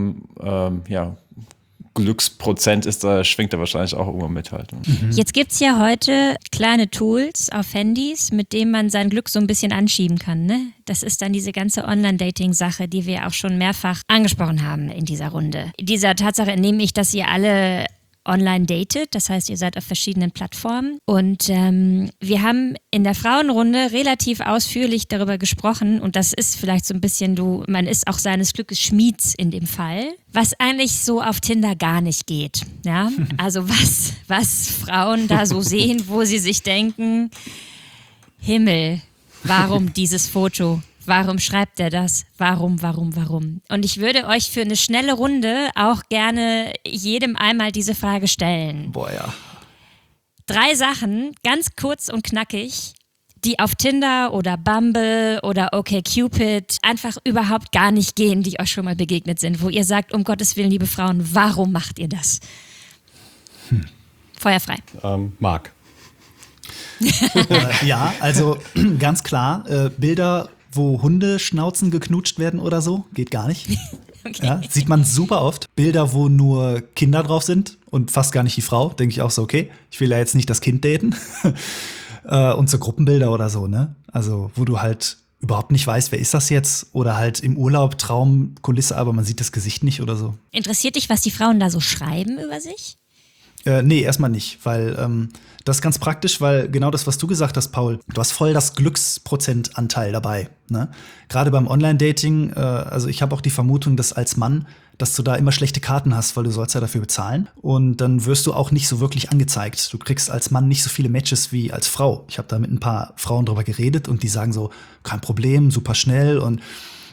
Glücksprozent schwingt da wahrscheinlich auch irgendwo mit halt. Jetzt gibt's ja heute kleine Tools auf Handys, mit denen man sein Glück so ein bisschen anschieben kann, ne? Das ist dann diese ganze Online-Dating-Sache, die wir auch schon mehrfach angesprochen haben in dieser Runde. Dieser Tatsache entnehme ich, dass ihr alle online datet, das heißt, ihr seid auf verschiedenen Plattformen und wir haben in der Frauenrunde relativ ausführlich darüber gesprochen und das ist vielleicht so ein bisschen, man ist auch seines Glückes Schmieds in dem Fall, was eigentlich so auf Tinder gar nicht geht, ja, also was Frauen da so sehen, wo sie sich denken, Himmel, warum dieses Foto? Warum schreibt er das? Warum? Und ich würde euch für eine schnelle Runde auch gerne jedem einmal diese Frage stellen. Boah, ja. 3 Sachen, ganz kurz und knackig, die auf Tinder oder Bumble oder OkCupid einfach überhaupt gar nicht gehen, die euch schon mal begegnet sind, wo ihr sagt, um Gottes Willen, liebe Frauen, warum macht ihr das? Feuer frei. Marc. Ja, also ganz klar, Bilder, wo Hundeschnauzen geknutscht werden oder so, geht gar nicht. Okay. Ja, sieht man super oft. Bilder, wo nur Kinder drauf sind und fast gar nicht die Frau, denke ich auch so, okay, ich will ja jetzt nicht das Kind daten. Und so Gruppenbilder oder so, ne? Also, wo du halt überhaupt nicht weißt, wer ist das jetzt? Oder halt im Urlaub Traumkulisse, aber man sieht das Gesicht nicht oder so. Interessiert dich, was die Frauen da so schreiben über sich? Nee, erstmal nicht, weil das ist ganz praktisch, weil genau das, was du gesagt hast, Paul, du hast voll das Glücksprozentanteil dabei. Ne? Gerade beim Online-Dating, also ich habe auch die Vermutung, dass als Mann, dass du da immer schlechte Karten hast, weil du sollst ja dafür bezahlen. Und dann wirst du auch nicht so wirklich angezeigt. Du kriegst als Mann nicht so viele Matches wie als Frau. Ich habe da mit ein paar Frauen drüber geredet und die sagen so, kein Problem, super schnell und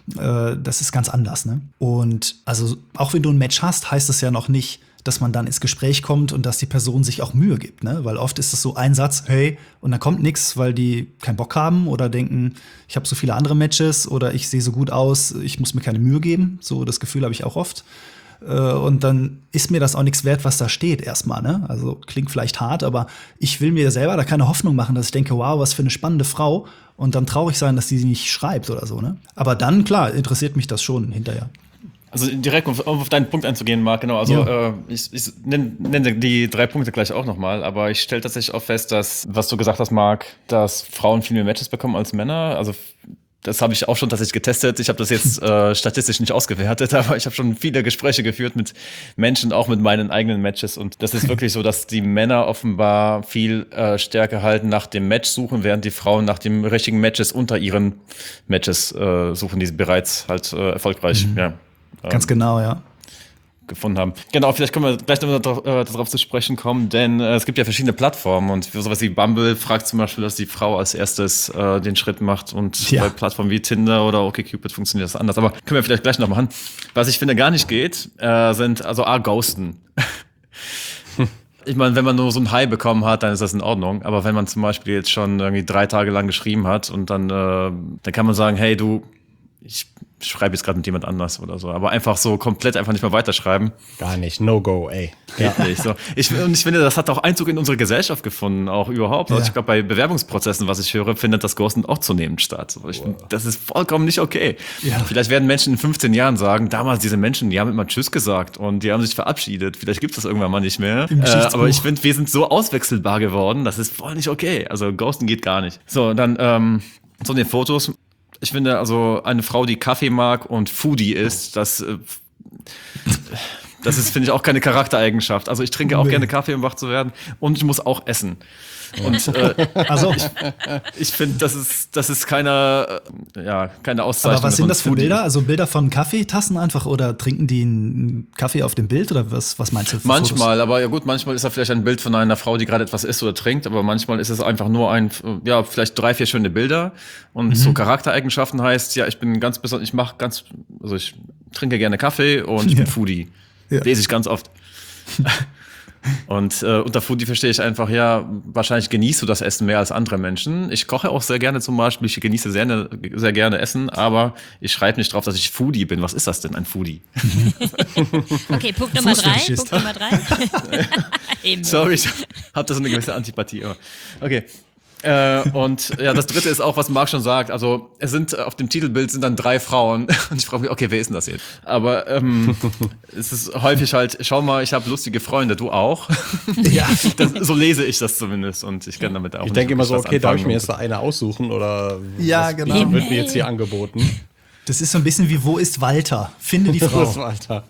Das ist ganz anders, ne? Und also auch wenn du ein Match hast, heißt es ja noch nicht, dass man dann ins Gespräch kommt und dass die Person sich auch Mühe gibt, ne? Weil oft ist es so ein Satz, hey, und dann kommt nichts, weil die keinen Bock haben oder denken, ich habe so viele andere Matches oder ich sehe so gut aus, ich muss mir keine Mühe geben. So das Gefühl habe ich auch oft. Und dann ist mir das auch nichts wert, was da steht erstmal, ne? Also klingt vielleicht hart, aber ich will mir selber da keine Hoffnung machen, dass ich denke, wow, was für eine spannende Frau und dann traurig sein, dass sie nicht schreibt oder so, ne? Aber dann, klar, interessiert mich das schon hinterher. Also direkt auf deinen Punkt einzugehen, Marc, genau. Also Ja. ich nenne die 3 Punkte gleich auch nochmal, aber ich stelle tatsächlich auch fest, dass, was du gesagt hast, Marc, dass Frauen viel mehr Matches bekommen als Männer. Also das habe ich auch schon tatsächlich getestet. Ich habe das jetzt statistisch nicht ausgewertet, aber ich habe schon viele Gespräche geführt mit Menschen, auch mit meinen eigenen Matches. Und das ist wirklich so, dass die Männer offenbar viel stärker halt nach dem Match suchen, während die Frauen nach dem richtigen Matches unter ihren Matches suchen, die sie bereits halt erfolgreich Ganz genau, ja. gefunden haben. Genau, vielleicht können wir gleich noch darauf zu sprechen kommen, denn es gibt ja verschiedene Plattformen und für sowas wie Bumble fragt zum Beispiel, dass die Frau als erstes den Schritt macht und bei Plattformen wie Tinder oder OkCupid funktioniert das anders. Aber können wir vielleicht gleich noch machen. Was ich finde gar nicht geht, sind also Ghosten. Ich meine, wenn man nur so ein Hi bekommen hat, dann ist das in Ordnung. Aber wenn man zum Beispiel jetzt schon irgendwie 3 Tage lang geschrieben hat und dann kann man sagen, hey du, ich schreibe jetzt gerade mit jemand anders oder so. Aber einfach so komplett einfach nicht mehr weiterschreiben. Gar nicht, no go, ey. Geht nicht. So. Ich finde, das hat auch Einzug in unsere Gesellschaft gefunden, auch überhaupt. Also ich glaube, bei Bewerbungsprozessen, was ich höre, findet das Ghosten auch zunehmend statt. Ich finde, das ist vollkommen nicht okay. Ja. Vielleicht werden Menschen in 15 Jahren sagen, damals diese Menschen, die haben immer Tschüss gesagt und die haben sich verabschiedet. Vielleicht gibt es das irgendwann mal nicht mehr. Aber ich finde, wir sind so auswechselbar geworden, das ist voll nicht okay. Also Ghosten geht gar nicht. So, dann so den Fotos. Ich finde, also eine Frau, die Kaffee mag und Foodie ist, das ist, finde ich, auch keine Charaktereigenschaft. Also ich trinke auch gerne Kaffee, um wach zu werden und ich muss auch essen. Und Also ich finde, das ist keine Auszeichnung. Aber was sind das für Foodie. Bilder? Also Bilder von Kaffeetassen einfach oder trinken die einen Kaffee auf dem Bild oder was meinst du? Manchmal, aber ja gut, manchmal ist da vielleicht ein Bild von einer Frau, die gerade etwas isst oder trinkt, aber manchmal ist es einfach nur vielleicht 3, 4 schöne Bilder und so Charaktereigenschaften heißt, ja, ich bin ganz besonders, ich trinke gerne Kaffee und ich bin Foodie. Ja. Lese ich ganz oft. Und unter Foodie verstehe ich einfach, ja, wahrscheinlich genießt du das Essen mehr als andere Menschen. Ich koche auch sehr gerne zum Beispiel, ich genieße sehr, sehr gerne Essen, aber ich schreibe nicht drauf, dass ich Foodie bin. Was ist das denn, ein Foodie? Okay, Punkt Nummer 3. Sorry, ich habe da so eine gewisse Antipathie. Okay. Und ja, das dritte ist auch, was Marc schon sagt. Also auf dem Titelbild sind dann 3 Frauen und ich frage mich, okay, wer ist denn das jetzt? Aber es ist häufig halt, schau mal, ich habe lustige Freunde, du auch. Ja. So lese ich das zumindest und ich kann damit auch. Ich denke immer so, okay, darf ich mir jetzt da eine aussuchen oder ja, genau. Wird mir jetzt hier angeboten? Das ist so ein bisschen wie, wo ist Walter? Finde die Frau. Wo ist Walter?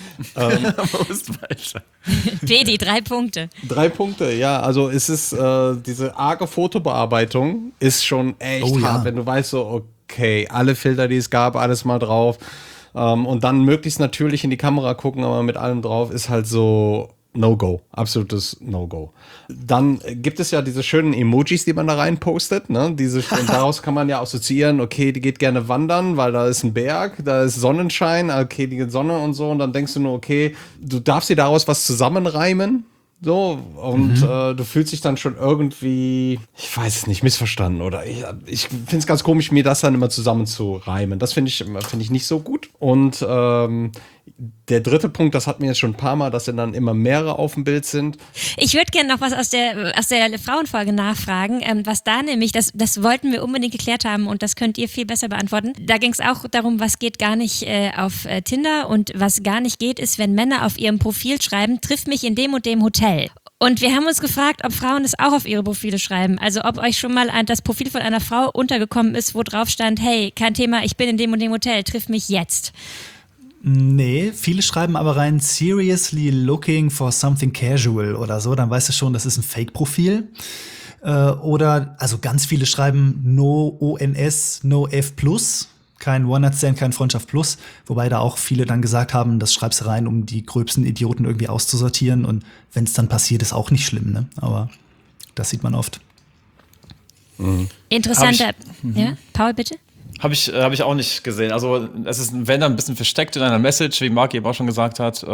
Wo ist Walter? Pedi, 3 Punkte. 3 Punkte, ja. Also es ist diese arge Fotobearbeitung ist schon echt hart, ja. Wenn du weißt so, okay, alle Filter, die es gab, alles mal drauf und dann möglichst natürlich in die Kamera gucken, aber mit allem drauf ist halt so No-Go, absolutes No-Go. Dann gibt es ja diese schönen Emojis, die man da rein postet, ne? Und daraus kann man ja assoziieren, okay, die geht gerne wandern, weil da ist ein Berg, da ist Sonnenschein, okay, die Sonne und so. Und dann denkst du nur, okay, du darfst dir daraus was zusammenreimen. So, und du fühlst dich dann schon irgendwie, ich weiß es nicht, missverstanden oder ich finde es ganz komisch, mir das dann immer zusammenzureimen. Das finde ich nicht so gut. Und der dritte Punkt, das hatten wir jetzt schon ein paar Mal, dass dann immer mehrere auf dem Bild sind. Ich würde gerne noch was aus der Frauenfolge nachfragen, was da nämlich, das wollten wir unbedingt geklärt haben und das könnt ihr viel besser beantworten. Da ging es auch darum, was geht gar nicht auf Tinder und was gar nicht geht, ist, wenn Männer auf ihrem Profil schreiben, triff mich in dem und dem Hotel. Und wir haben uns gefragt, ob Frauen das auch auf ihre Profile schreiben. Also ob euch schon mal das Profil von einer Frau untergekommen ist, wo drauf stand, hey, kein Thema, ich bin in dem und dem Hotel, triff mich jetzt. Nee, viele schreiben aber rein seriously looking for something casual oder so, dann weißt du schon, das ist ein Fake-Profil. Oder, also ganz viele schreiben no ONS, no F+, kein One-Night-Stand, kein Freundschaft plus, wobei da auch viele dann gesagt haben, das schreibst du rein, um die gröbsten Idioten irgendwie auszusortieren und wenn es dann passiert, ist auch nicht schlimm, ne? Aber das sieht man oft. Interessanter, ja, Paul, bitte? Hab ich auch nicht gesehen. Also es ist, wenn dann ein bisschen versteckt in einer Message, wie Marc eben auch schon gesagt hat.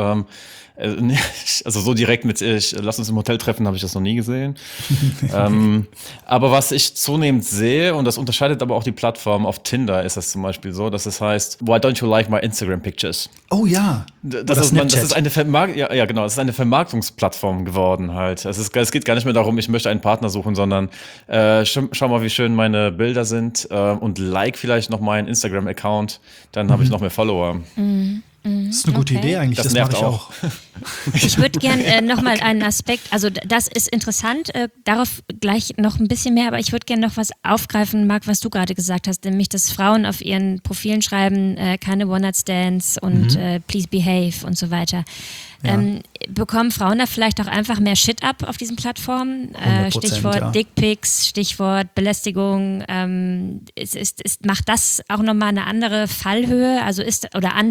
Also so direkt mit lass uns im Hotel treffen, habe ich das noch nie gesehen. Aber was ich zunehmend sehe, und das unterscheidet aber auch die Plattform, auf Tinder ist das zum Beispiel so, dass es heißt, why don't you like my Instagram pictures? Oh ja. Das ist eine genau, das ist eine Vermarktungsplattform geworden halt. Es geht gar nicht mehr darum, ich möchte einen Partner suchen, sondern schau mal, wie schön meine Bilder sind und like vielleicht noch meinen Instagram-Account, dann habe ich noch mehr Follower. Das ist eine gute Idee eigentlich, das mache ich auch. Ich würde gerne nochmal einen Aspekt, also das ist interessant, darauf gleich noch ein bisschen mehr, aber ich würde gerne noch was aufgreifen, Marc, was du gerade gesagt hast, nämlich, dass Frauen auf ihren Profilen schreiben, keine One-Night-Stands und please behave und so weiter. Ja. Bekommen Frauen da vielleicht auch einfach mehr Shit ab auf diesen Plattformen? Stichwort Dickpics, Stichwort Belästigung. Macht das auch nochmal eine andere Fallhöhe? Also ist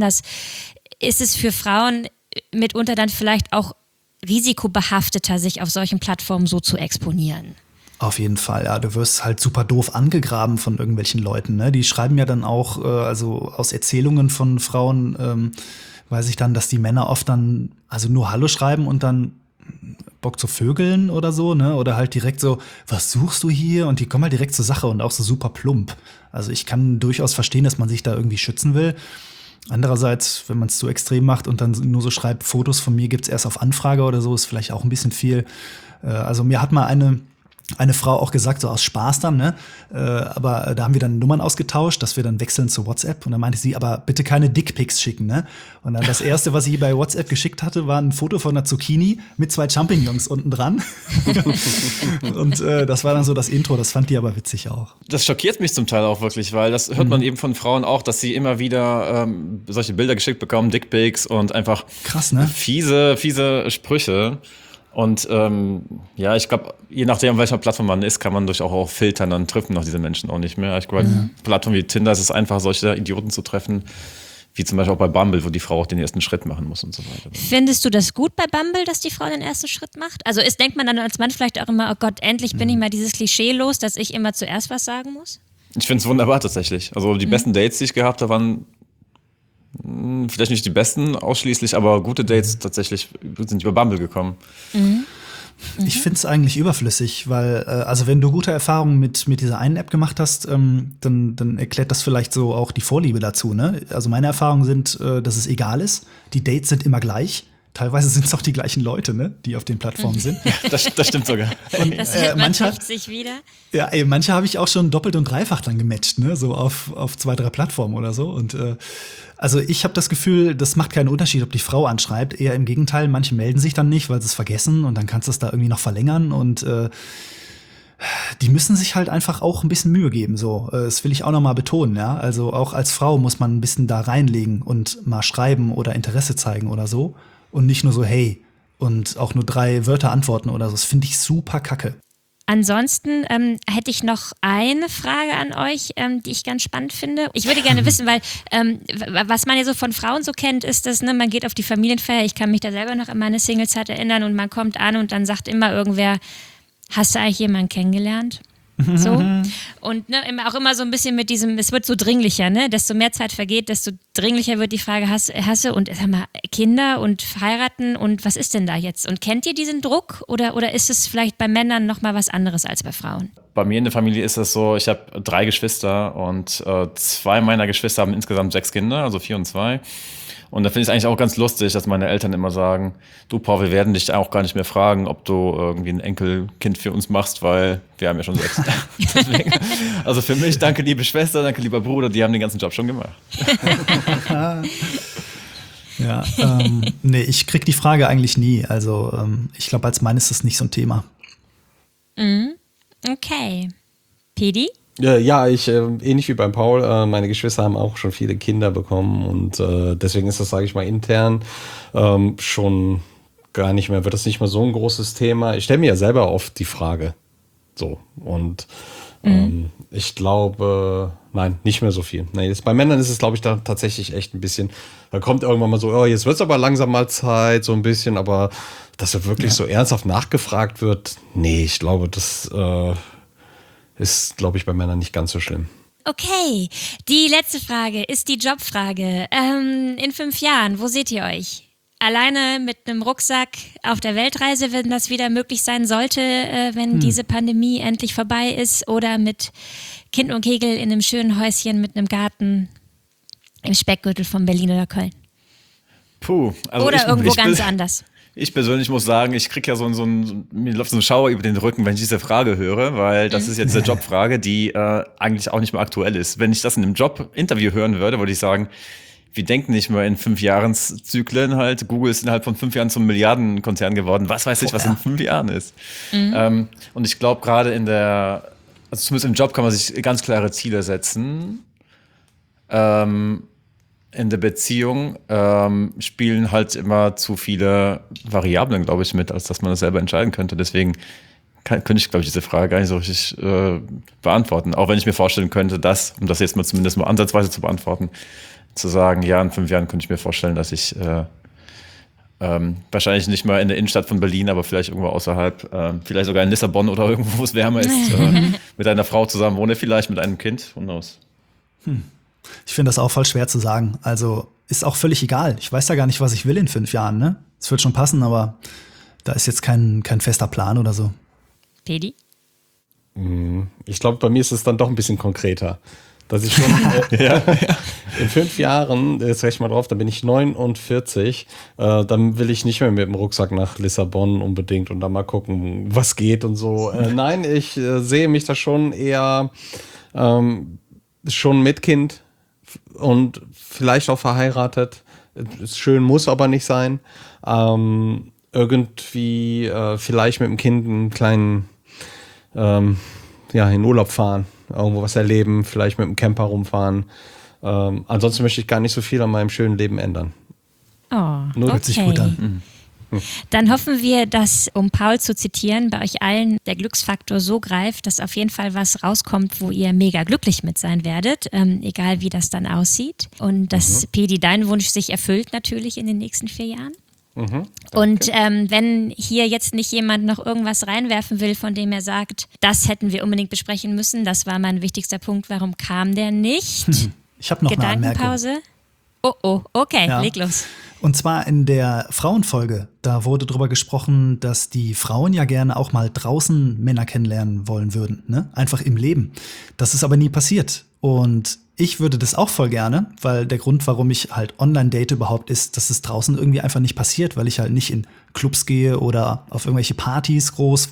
es für Frauen mitunter dann vielleicht auch risikobehafteter, sich auf solchen Plattformen so zu exponieren? Auf jeden Fall, ja. Du wirst halt super doof angegraben von irgendwelchen Leuten, ne? Die schreiben ja dann auch, also aus Erzählungen von Frauen, weiß ich dann, dass die Männer oft dann also nur Hallo schreiben und dann Bock zu vögeln oder so, ne? Oder halt direkt so, was suchst du hier? Und die kommen halt direkt zur Sache und auch so super plump. Also ich kann durchaus verstehen, dass man sich da irgendwie schützen will. Andererseits, wenn man es zu extrem macht und dann nur so schreibt, Fotos von mir gibt's erst auf Anfrage oder so, ist vielleicht auch ein bisschen viel. Also mir hat mal eine Frau auch gesagt, so aus Spaß dann, ne? Aber da haben wir dann Nummern ausgetauscht, dass wir dann wechseln zu WhatsApp. Und dann meinte sie, aber bitte keine Dickpics schicken, ne? Und dann das Erste, was sie bei WhatsApp geschickt hatte, war ein Foto von einer Zucchini mit 2 Champignons unten dran. Und das war dann so das Intro, das fand die aber witzig auch. Das schockiert mich zum Teil auch wirklich, weil das hört man eben von Frauen auch, dass sie immer wieder solche Bilder geschickt bekommen, Dickpics und einfach krass, ne? fiese Sprüche. Und ich glaube, je nachdem, auf welcher Plattform man ist, kann man durch auch filtern, dann trifft man noch diese Menschen auch nicht mehr. Ich glaube, Plattformen wie Tinder ist es einfach, solche Idioten zu treffen, wie zum Beispiel auch bei Bumble, wo die Frau auch den ersten Schritt machen muss und so weiter. Findest du das gut bei Bumble, dass die Frau den ersten Schritt macht? Also denkt man dann als Mann vielleicht auch immer, oh Gott, endlich bin ich mal dieses Klischee los, dass ich immer zuerst was sagen muss? Ich finde es wunderbar tatsächlich. Also die besten Dates, die ich gehabt habe, waren vielleicht nicht die besten ausschließlich, aber gute Dates tatsächlich sind über Bumble gekommen. Ich finde es eigentlich überflüssig, weil, also wenn du gute Erfahrungen mit dieser einen App gemacht hast, dann erklärt das vielleicht so auch die Vorliebe dazu, ne? Also meine Erfahrungen sind, dass es egal ist. Die Dates sind immer gleich. Teilweise sind es auch die gleichen Leute, ne, die auf den Plattformen sind. Das stimmt sogar. Und, man trifft sich wieder. Ja, manche habe ich auch schon doppelt und dreifach dann gematcht, ne, so auf 2, 3 Plattformen oder so. Und also ich habe das Gefühl, das macht keinen Unterschied, ob die Frau anschreibt. Eher im Gegenteil, manche melden sich dann nicht, weil sie es vergessen und dann kannst du es da irgendwie noch verlängern und die müssen sich halt einfach auch ein bisschen Mühe geben, so. Das will ich auch noch mal betonen, ja. Also auch als Frau muss man ein bisschen da reinlegen und mal schreiben oder Interesse zeigen oder so. Und nicht nur so, hey, und auch nur 3 Wörter antworten oder so. Das finde ich super kacke. Ansonsten hätte ich noch eine Frage an euch, die ich ganz spannend finde. Ich würde gerne wissen, weil was man ja so von Frauen so kennt, ist das, ne, man geht auf die Familienfeier. Ich kann mich da selber noch an meine Singlezeit erinnern und man kommt an und dann sagt immer irgendwer, hast du eigentlich jemanden kennengelernt? So. Und ne, auch immer so ein bisschen mit diesem, es wird so dringlicher, ne? Desto mehr Zeit vergeht, desto dringlicher wird die Frage, hast du und sag mal, Kinder und heiraten und was ist denn da jetzt? Und kennt ihr diesen Druck oder ist es vielleicht bei Männern nochmal was anderes als bei Frauen? Bei mir in der Familie ist das so, ich habe 3 Geschwister und 2 meiner Geschwister haben insgesamt 6 Kinder, also 4 und 2. Und da finde ich es eigentlich auch ganz lustig, dass meine Eltern immer sagen, du Paul, wir werden dich auch gar nicht mehr fragen, ob du irgendwie ein Enkelkind für uns machst, weil wir haben ja schon 6. Deswegen, also für mich, danke liebe Schwester, danke lieber Bruder, die haben den ganzen Job schon gemacht. Ja, nee, ich krieg die Frage eigentlich nie. Also ich glaube, als Mann ist das nicht so ein Thema. Okay. Pedi? Ja, ich ähnlich wie beim Paul, meine Geschwister haben auch schon viele Kinder bekommen und deswegen ist das, sage ich mal, intern schon gar nicht mehr, wird das nicht mehr so ein großes Thema. Ich stelle mir ja selber oft die Frage, so, und ich glaube, nein, nicht mehr so viel. Nee, bei Männern ist es, glaube ich, da tatsächlich echt ein bisschen, da kommt irgendwann mal so, oh, jetzt wird es aber langsam mal Zeit, so ein bisschen, aber dass er wirklich so ernsthaft nachgefragt wird, nee, ich glaube, das ist, glaube ich, bei Männern nicht ganz so schlimm. Okay, die letzte Frage ist die Jobfrage. In 5 Jahren, wo seht ihr euch? Alleine mit einem Rucksack auf der Weltreise, wenn das wieder möglich sein sollte, wenn diese Pandemie endlich vorbei ist, oder mit Kind und Kegel in einem schönen Häuschen mit einem Garten im Speckgürtel von Berlin oder Köln? Also oder irgendwo ganz anders. Ich persönlich muss sagen, ich kriege ja mir läuft so ein Schauer über den Rücken, wenn ich diese Frage höre, weil das ist jetzt eine Jobfrage, die eigentlich auch nicht mehr aktuell ist. Wenn ich das in einem Jobinterview hören würde ich sagen, wir denken nicht mehr in 5 Jahreszyklen halt. Google ist innerhalb von 5 Jahren zum Milliardenkonzern geworden. Was weiß ich, was in 5 Jahren ist. Und ich glaube, gerade also zumindest im Job kann man sich ganz klare Ziele setzen. In der Beziehung spielen halt immer zu viele Variablen, glaube ich, mit, als dass man das selber entscheiden könnte. Deswegen könnte ich, glaube ich, diese Frage gar nicht so richtig beantworten. Auch wenn ich mir vorstellen könnte, um das jetzt mal zumindest mal ansatzweise zu beantworten, zu sagen, ja, in 5 Jahren könnte ich mir vorstellen, dass ich wahrscheinlich nicht mal in der Innenstadt von Berlin, aber vielleicht irgendwo außerhalb, vielleicht sogar in Lissabon oder irgendwo, wo es wärmer ist, mit einer Frau zusammen wohne, vielleicht mit einem Kind, who knows. Ich finde das auch voll schwer zu sagen. Also ist auch völlig egal. Ich weiß ja gar nicht, was ich will in 5 Jahren. Ne? Es wird schon passen, aber da ist jetzt kein fester Plan oder so. Pedi? Ich glaube, bei mir ist es dann doch ein bisschen konkreter. Dass ich schon in 5 Jahren, jetzt rechne ich mal drauf, dann bin ich 49, dann will ich nicht mehr mit dem Rucksack nach Lissabon unbedingt und dann mal gucken, was geht und so. Nein, ich sehe mich da schon eher schon mit Kind und vielleicht auch verheiratet. Ist schön, muss aber nicht sein. Irgendwie vielleicht mit dem Kind einen kleinen in Urlaub fahren, irgendwo was erleben, vielleicht mit dem Camper rumfahren. Ansonsten möchte ich gar nicht so viel an meinem schönen Leben ändern. Oh, hört sich gut an. Dann hoffen wir, dass, um Paul zu zitieren, bei euch allen der Glücksfaktor so greift, dass auf jeden Fall was rauskommt, wo ihr mega glücklich mit sein werdet, egal wie das dann aussieht. Und dass, Pedi, dein Wunsch sich erfüllt natürlich in den nächsten 4 Jahren. Und wenn hier jetzt nicht jemand noch irgendwas reinwerfen will, von dem er sagt, das hätten wir unbedingt besprechen müssen, das war mein wichtigster Punkt, warum kam der nicht? Ich habe noch eine Anmerkung. Gedankenpause. Oh, okay, leg los. Und zwar in der Frauenfolge, da wurde drüber gesprochen, dass die Frauen ja gerne auch mal draußen Männer kennenlernen wollen würden, ne? Einfach im Leben. Das ist aber nie passiert. Und ich würde das auch voll gerne, weil der Grund, warum ich halt online date überhaupt, ist, dass es draußen irgendwie einfach nicht passiert, weil ich halt nicht in Clubs gehe oder auf irgendwelche Partys groß,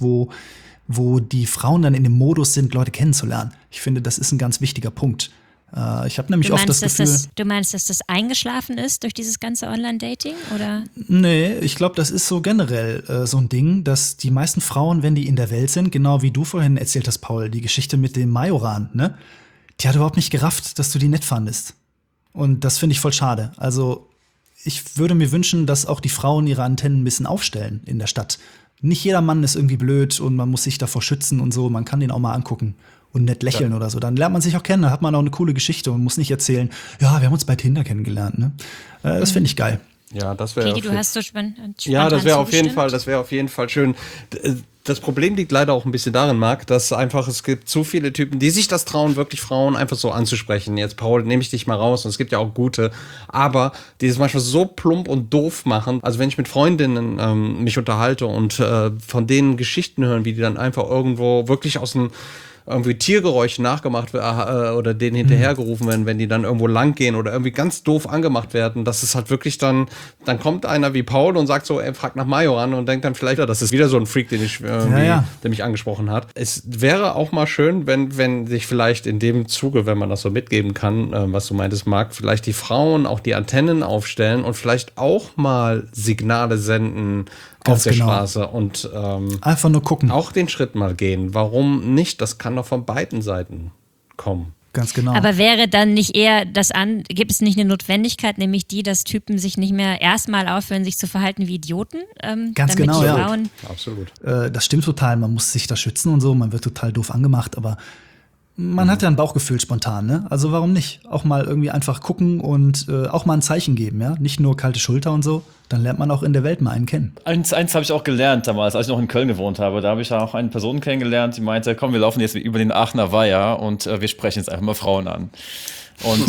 wo die Frauen dann in dem Modus sind, Leute kennenzulernen. Ich finde, das ist ein ganz wichtiger Punkt. Ich habe nämlich oft das Gefühl... Du meinst, dass das eingeschlafen ist durch dieses ganze Online-Dating, oder? Nee, ich glaube, das ist so generell so ein Ding, dass die meisten Frauen, wenn die in der Welt sind, genau wie du vorhin erzählt hast, Paul, die Geschichte mit dem Majoran, ne? Die hat überhaupt nicht gerafft, dass du die nett fandest. Und das finde ich voll schade. Also ich würde mir wünschen, dass auch die Frauen ihre Antennen ein bisschen aufstellen in der Stadt. Nicht jeder Mann ist irgendwie blöd und man muss sich davor schützen und so. Man kann den auch mal angucken und nett lächeln oder so. Dann lernt man sich auch kennen, dann hat man auch eine coole Geschichte und muss nicht erzählen, ja, wir haben uns bei Tinder kennengelernt. Ne? Das finde ich geil. Ja, das wäre. Pedi, du hast so spontan Ja, das wäre auf jeden Fall schön. Das Problem liegt leider auch ein bisschen darin, Marc, dass einfach es gibt so viele Typen, die sich das trauen, wirklich Frauen einfach so anzusprechen. Jetzt, Paul, nehme ich dich mal raus. Und es gibt ja auch gute, aber die es manchmal so plump und doof machen. Also wenn ich mit Freundinnen mich unterhalte und von denen Geschichten hören, wie die dann einfach irgendwo wirklich aus dem irgendwie Tiergeräuschen nachgemacht oder denen hinterhergerufen werden, wenn die dann irgendwo lang gehen oder irgendwie ganz doof angemacht werden, dass es halt wirklich dann kommt einer wie Paul und sagt so, fragt nach Majoran und denkt dann vielleicht, das ist wieder so ein Freak, der mich angesprochen hat. Es wäre auch mal schön, wenn sich vielleicht in dem Zuge, wenn man das so mitgeben kann, was du meintest, Marc, vielleicht die Frauen auch die Antennen aufstellen und vielleicht auch mal Signale senden auf der Straße und einfach nur gucken. Auch den Schritt mal gehen. Warum nicht? Das kann doch von beiden Seiten kommen. Ganz genau. Aber wäre dann nicht eher gibt es nicht eine Notwendigkeit, nämlich die, dass Typen sich nicht mehr erstmal aufhören, sich zu verhalten wie Idioten? Ganz genau, ja. Absolut. Das stimmt total. Man muss sich da schützen und so. Man wird total doof angemacht, aber man hat ja ein Bauchgefühl spontan, ne? Also warum nicht? Auch mal irgendwie einfach gucken und auch mal ein Zeichen geben, ja? Nicht nur kalte Schulter und so. Dann lernt man auch in der Welt mal einen kennen. Eins habe ich auch gelernt damals, als ich noch in Köln gewohnt habe. Da habe ich ja auch eine Person kennengelernt, die meinte, komm, wir laufen jetzt über den Aachener Weiher und wir sprechen jetzt einfach mal Frauen an. Und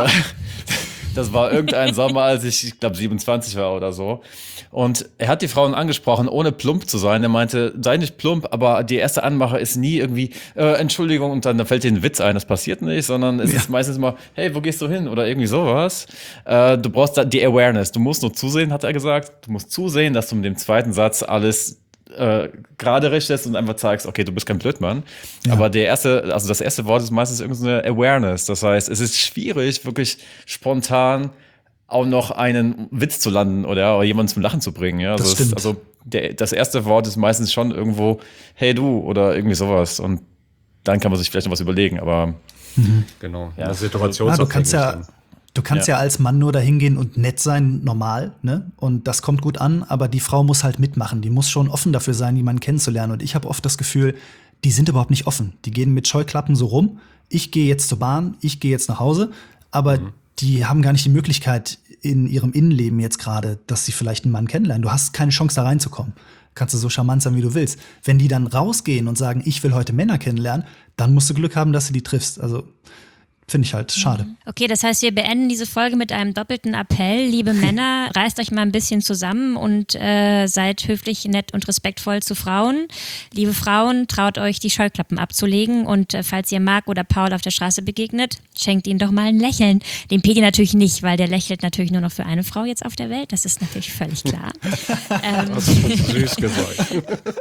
das war irgendein Sommer, als ich glaube 27 war oder so. Und er hat die Frauen angesprochen, ohne plump zu sein. Er meinte, sei nicht plump, aber die erste Anmache ist nie irgendwie, Entschuldigung, und dann fällt dir ein Witz ein. Das passiert nicht, sondern es ist meistens immer, hey, wo gehst du hin? Oder irgendwie sowas. Du brauchst da die Awareness. Du musst nur zusehen, hat er gesagt. Du musst zusehen, dass du mit dem zweiten Satz alles gerade richtest und einfach zeigst, okay, du bist kein Blödmann. Ja. Aber das erste Wort ist meistens irgendeine Awareness. Das heißt, es ist schwierig, wirklich spontan auch noch einen Witz zu landen oder jemanden zum Lachen zu bringen. Ja? Das stimmt. Das erste Wort ist meistens schon irgendwo, hey du, oder irgendwie sowas. Und dann kann man sich vielleicht noch was überlegen. Aber genau, ja, situationsabhängig. Du kannst ja als Mann nur dahin gehen und nett sein, normal, ne? Und das kommt gut an, aber die Frau muss halt mitmachen. Die muss schon offen dafür sein, jemanden kennenzulernen. Und ich habe oft das Gefühl, die sind überhaupt nicht offen. Die gehen mit Scheuklappen so rum. Ich gehe jetzt zur Bahn, ich gehe jetzt nach Hause, aber die haben gar nicht die Möglichkeit in ihrem Innenleben jetzt gerade, dass sie vielleicht einen Mann kennenlernen. Du hast keine Chance, da reinzukommen. Kannst du so charmant sein, wie du willst. Wenn die dann rausgehen und sagen, ich will heute Männer kennenlernen, dann musst du Glück haben, dass du die triffst. Also finde ich halt schade. Okay, das heißt, wir beenden diese Folge mit einem doppelten Appell. Liebe Männer, reißt euch mal ein bisschen zusammen und seid höflich, nett und respektvoll zu Frauen. Liebe Frauen, traut euch, die Scheuklappen abzulegen. Und falls ihr Marc oder Paul auf der Straße begegnet, schenkt ihnen doch mal ein Lächeln. Dem Pedi natürlich nicht, weil der lächelt natürlich nur noch für eine Frau jetzt auf der Welt. Das ist natürlich völlig klar. Das ist süß gesagt.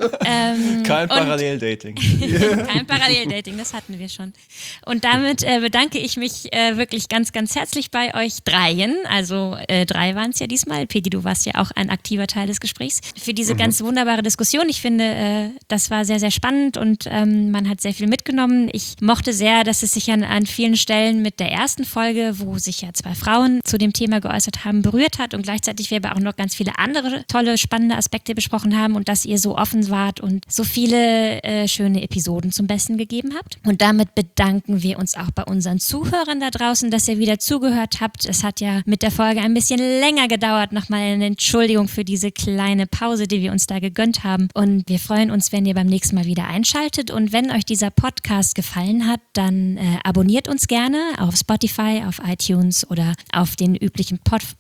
Kein Paralleldating. Kein Paralleldating, das hatten wir schon. Und damit bedanke ich mich wirklich ganz, ganz herzlich bei euch dreien. Also 3 waren es ja diesmal. Pedi, du warst ja auch ein aktiver Teil des Gesprächs. Für diese ganz wunderbare Diskussion. Ich finde, das war sehr, sehr spannend und man hat sehr viel mitgenommen. Ich mochte sehr, dass es sich an vielen Stellen mit der ersten Folge, wo sich ja 2 Frauen zu dem Thema geäußert haben, berührt hat und gleichzeitig wir aber auch noch ganz viele andere tolle, spannende Aspekte besprochen haben und dass ihr so offen wart und so viele schöne Episoden zum Besten gegeben habt. Und damit bedanken wir uns auch bei unseren Zuhörern da draußen, dass ihr wieder zugehört habt. Es hat ja mit der Folge ein bisschen länger gedauert. Nochmal eine Entschuldigung für diese kleine Pause, die wir uns da gegönnt haben. Und wir freuen uns, wenn ihr beim nächsten Mal wieder einschaltet. Und wenn euch dieser Podcast gefallen hat, dann abonniert uns gerne auf Spotify, auf iTunes oder auf den üblichen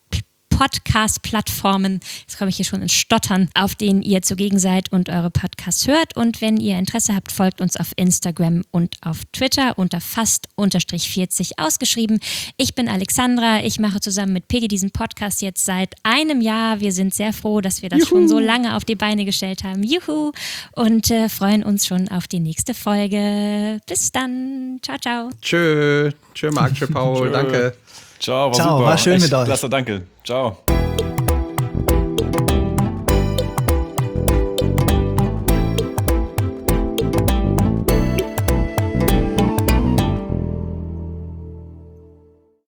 Podcast-Plattformen, jetzt komme ich hier schon ins Stottern, auf denen ihr zugegen seid und eure Podcasts hört. Und wenn ihr Interesse habt, folgt uns auf Instagram und auf Twitter unter fast_40 ausgeschrieben. Ich bin Alexandra, ich mache zusammen mit Pedi diesen Podcast jetzt seit einem Jahr. Wir sind sehr froh, dass wir das schon so lange auf die Beine gestellt haben. Juhu! Und freuen uns schon auf die nächste Folge. Bis dann. Ciao, ciao. Tschö Marc, tschö Paul, danke. Ciao, war schön mit euch. Klasse, danke. Ciao.